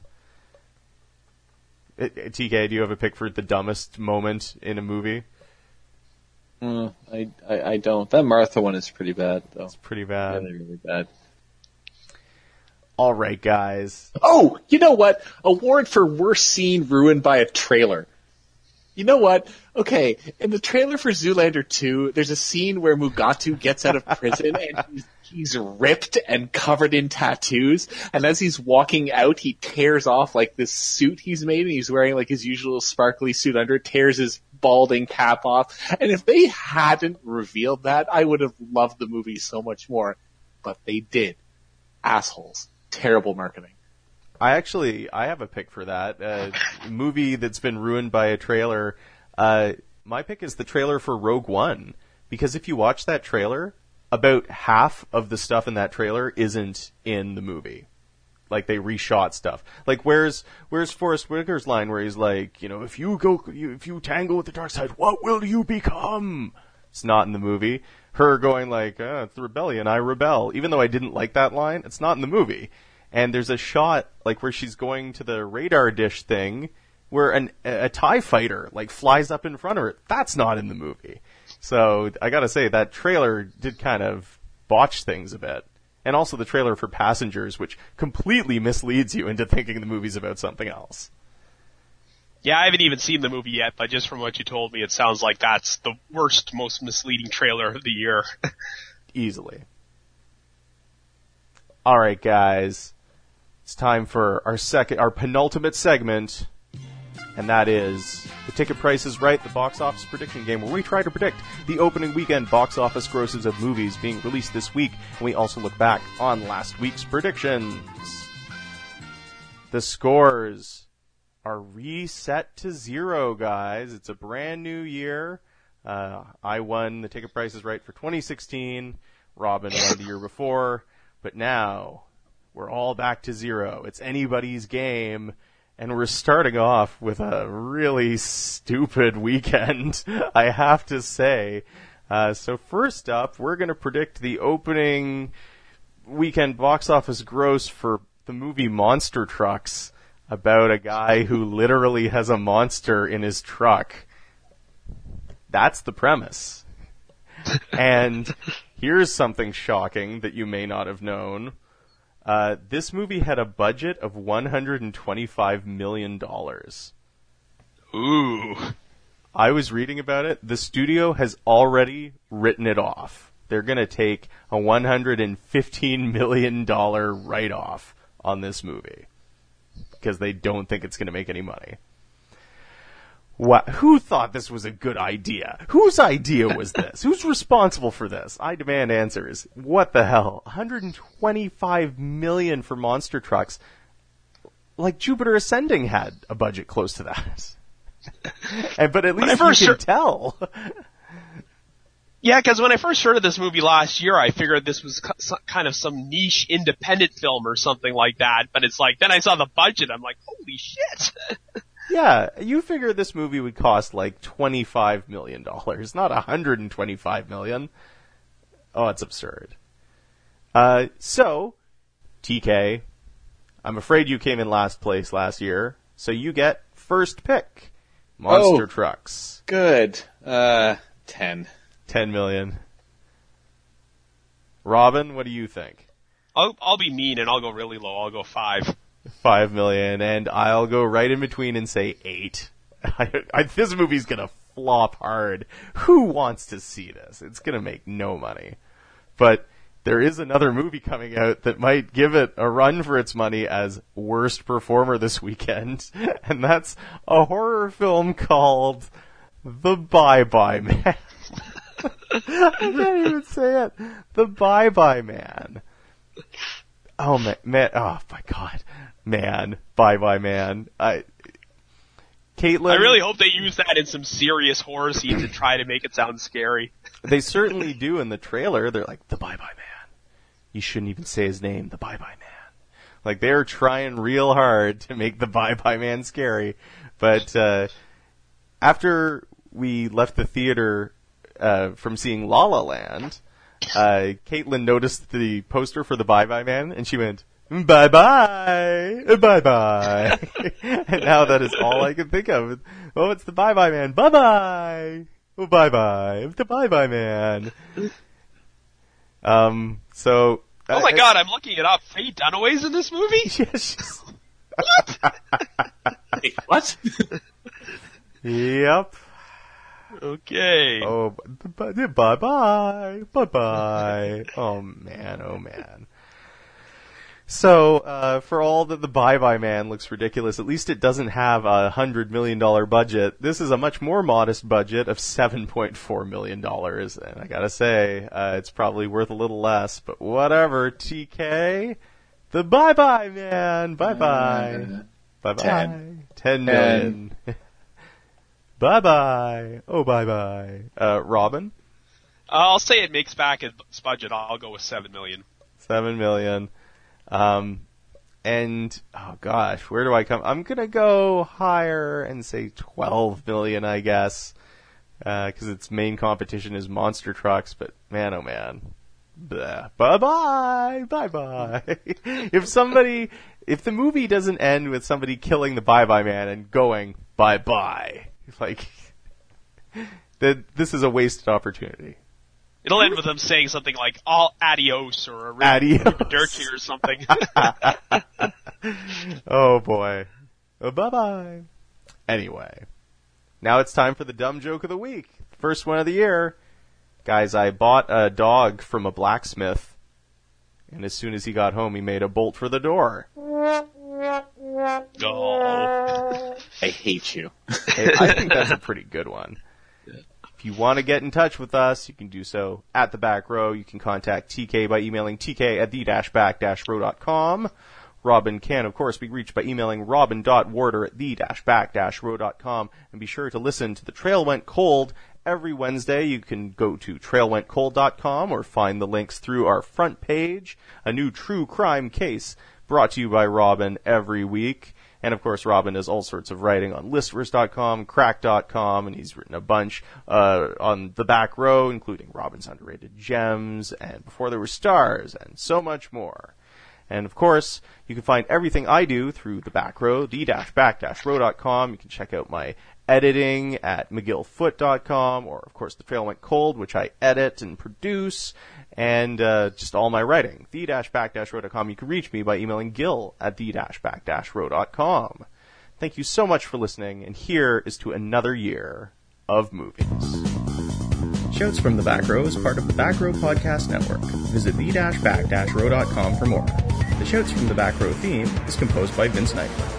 It, T K, do you have a pick for the dumbest moment in a movie? Mm, I, I I don't. That Martha one is pretty bad, though. It's pretty bad. Really, really bad. All right, guys. Oh, you know what? Award for worst scene ruined by a trailer. You know what? Okay, in the trailer for Zoolander two, there's a scene where Mugatu gets out of prison and he's, he's ripped and covered in tattoos, and as he's walking out, he tears off like this suit he's made, and he's wearing like his usual sparkly suit under it, tears his balding cap off, and if they hadn't revealed that, I would have loved the movie so much more, but they did. Assholes. Terrible marketing. I actually, I have a pick for that. Uh, movie that's been ruined by a trailer. Uh, my pick is the trailer for Rogue One. Because if you watch that trailer, about half of the stuff in that trailer isn't in the movie. Like, they reshot stuff. Like, where's, where's Forrest Whitaker's line where he's like, you know, if you go, you, if you tangle with the dark side, what will you become? It's not in the movie. Her going like, oh, it's the rebellion, I rebel. Even though I didn't like that line, it's not in the movie. And there's a shot, like, where she's going to the radar dish thing, where an, a, a TIE fighter, like, flies up in front of her. That's not in the movie. So, I gotta say, that trailer did kind of botch things a bit. And also the trailer for Passengers, which completely misleads you into thinking the movie's about something else. Yeah, I haven't even seen the movie yet, but just from what you told me, it sounds like that's the worst, most misleading trailer of the year. Easily. Alright, guys. It's time for our second, our penultimate segment, and that is the Ticket Price is Right, the box office prediction game, where we try to predict the opening weekend box office grosses of movies being released this week, and we also look back on last week's predictions. The scores are reset to zero, guys. It's a brand new year. Uh, I won the Ticket Price is Right for twenty sixteen. Robin won the year before, but now we're all back to zero. It's anybody's game, and we're starting off with a really stupid weekend, I have to say. Uh, so first up, we're going to predict the opening weekend box office gross for the movie Monster Trucks, about a guy who literally has a monster in his truck. That's the premise. And here's something shocking that you may not have known. Uh, this movie had a budget of one hundred twenty-five million dollars. Ooh. I was reading about it. The studio has already written it off. They're going to take a one hundred fifteen million dollars write-off on this movie because they don't think it's going to make any money. What? Who thought this was a good idea? Whose idea was this? Who's responsible for this? I demand answers. What the hell? one hundred twenty-five million dollars for Monster Trucks. Like Jupiter Ascending had a budget close to that. and, but at least you can heard... tell. Yeah, because when I first heard of this movie last year, I figured this was kind of some niche independent film or something like that. But it's like, then I saw the budget, I'm like, holy shit. Yeah, you figure this movie would cost like twenty-five million dollars, not one hundred twenty-five million dollars. Oh, it's absurd. Uh, so, T K, I'm afraid you came in last place last year, so you get first pick. Monster oh, Trucks. Good. Uh, ten. ten million. Robin, what do you think? I'll, I'll be mean and I'll go really low. I'll go five. five million, and I'll go right in between and say eight. I, I, this movie's gonna flop hard. Who wants to see this? It's gonna make no money. But there is another movie coming out that might give it a run for its money as worst performer this weekend, and that's a horror film called The Bye Bye Man. I can't even say it. The Bye Bye Man. Oh man, man, oh my god, man, Bye Bye Man. I, Caitlin. I really hope they use that in some serious horror scenes and try to make it sound scary. They certainly do in the trailer. They're like, the Bye Bye Man. You shouldn't even say his name, the Bye Bye Man. Like, they're trying real hard to make the Bye Bye Man scary. But, uh, after we left the theater, uh, from seeing La La Land, uh, Caitlin noticed the poster for the Bye Bye Man, and she went, bye bye, bye bye. And now that is all I can think of. Oh, it's the Bye Bye Man. Bye bye. Oh, bye bye. The Bye Bye Man. Um, so. Oh my I, god, I'm looking it up. Faye Dunaway's in this movie? Yeah, she's... Wait, what? Yep. Okay. Oh, bye bye. Bye bye. Oh man, oh man. So, uh, for all that the Bye Bye Man looks ridiculous, at least it doesn't have a hundred million dollar budget. This is a much more modest budget of seven point four million dollars, and I gotta say, uh, it's probably worth a little less, but whatever, T K. The Bye Bye Man! Bye bye. Bye bye. Ten. Ten million. Bye bye. Oh, bye bye. Uh, Robin? I'll say it makes back its budget. I'll go with seven million. Seven million. Um, and, oh gosh, where do I come? I'm gonna go higher and say twelve million, I guess. Uh, cause its main competition is Monster Trucks, but man, oh man. Blah. Bye-bye! Bye-bye! If somebody, if the movie doesn't end with somebody killing the Bye Bye Man and going, bye-bye, like, that this is a wasted opportunity. It'll end with them saying something like, all adios, or a really Adios. dirty or something. Oh boy. Oh, bye-bye. Anyway. Now it's time for the dumb joke of the week. First one of the year. Guys, I bought a dog from a blacksmith, and as soon as he got home, he made a bolt for the door. Oh. I hate you. Hey, I think that's a pretty good one. If you want to get in touch with us, you can do so at the back row. You can contact T K by emailing T K at the back row dot com. Robin can, of course, be reached by emailing robin dot warder at the back row dot com. And be sure to listen to The Trail Went Cold every Wednesday. You can go to trail went cold dot com or find the links through our front page. A new true crime case brought to you by Robin every week. And, of course, Robin does all sorts of writing on listverse dot com, crack dot com, and he's written a bunch uh, on The Back Row, including Robin's Underrated Gems and Before There Were Stars and so much more. And, of course, you can find everything I do through The Back Row, the back row dot com. You can check out my editing at mcgill foot dot com, or, of course, The Trail Went Cold, which I edit and produce, and uh, just all my writing, the back row dot com. You can reach me by emailing gil at the back row dot com. Thank you so much for listening, and here is to another year of movies. Shouts from The Back Row is part of the Back Row Podcast Network. Visit the back row dot com for more. The Shouts from The Back Row theme is composed by Vince Knight.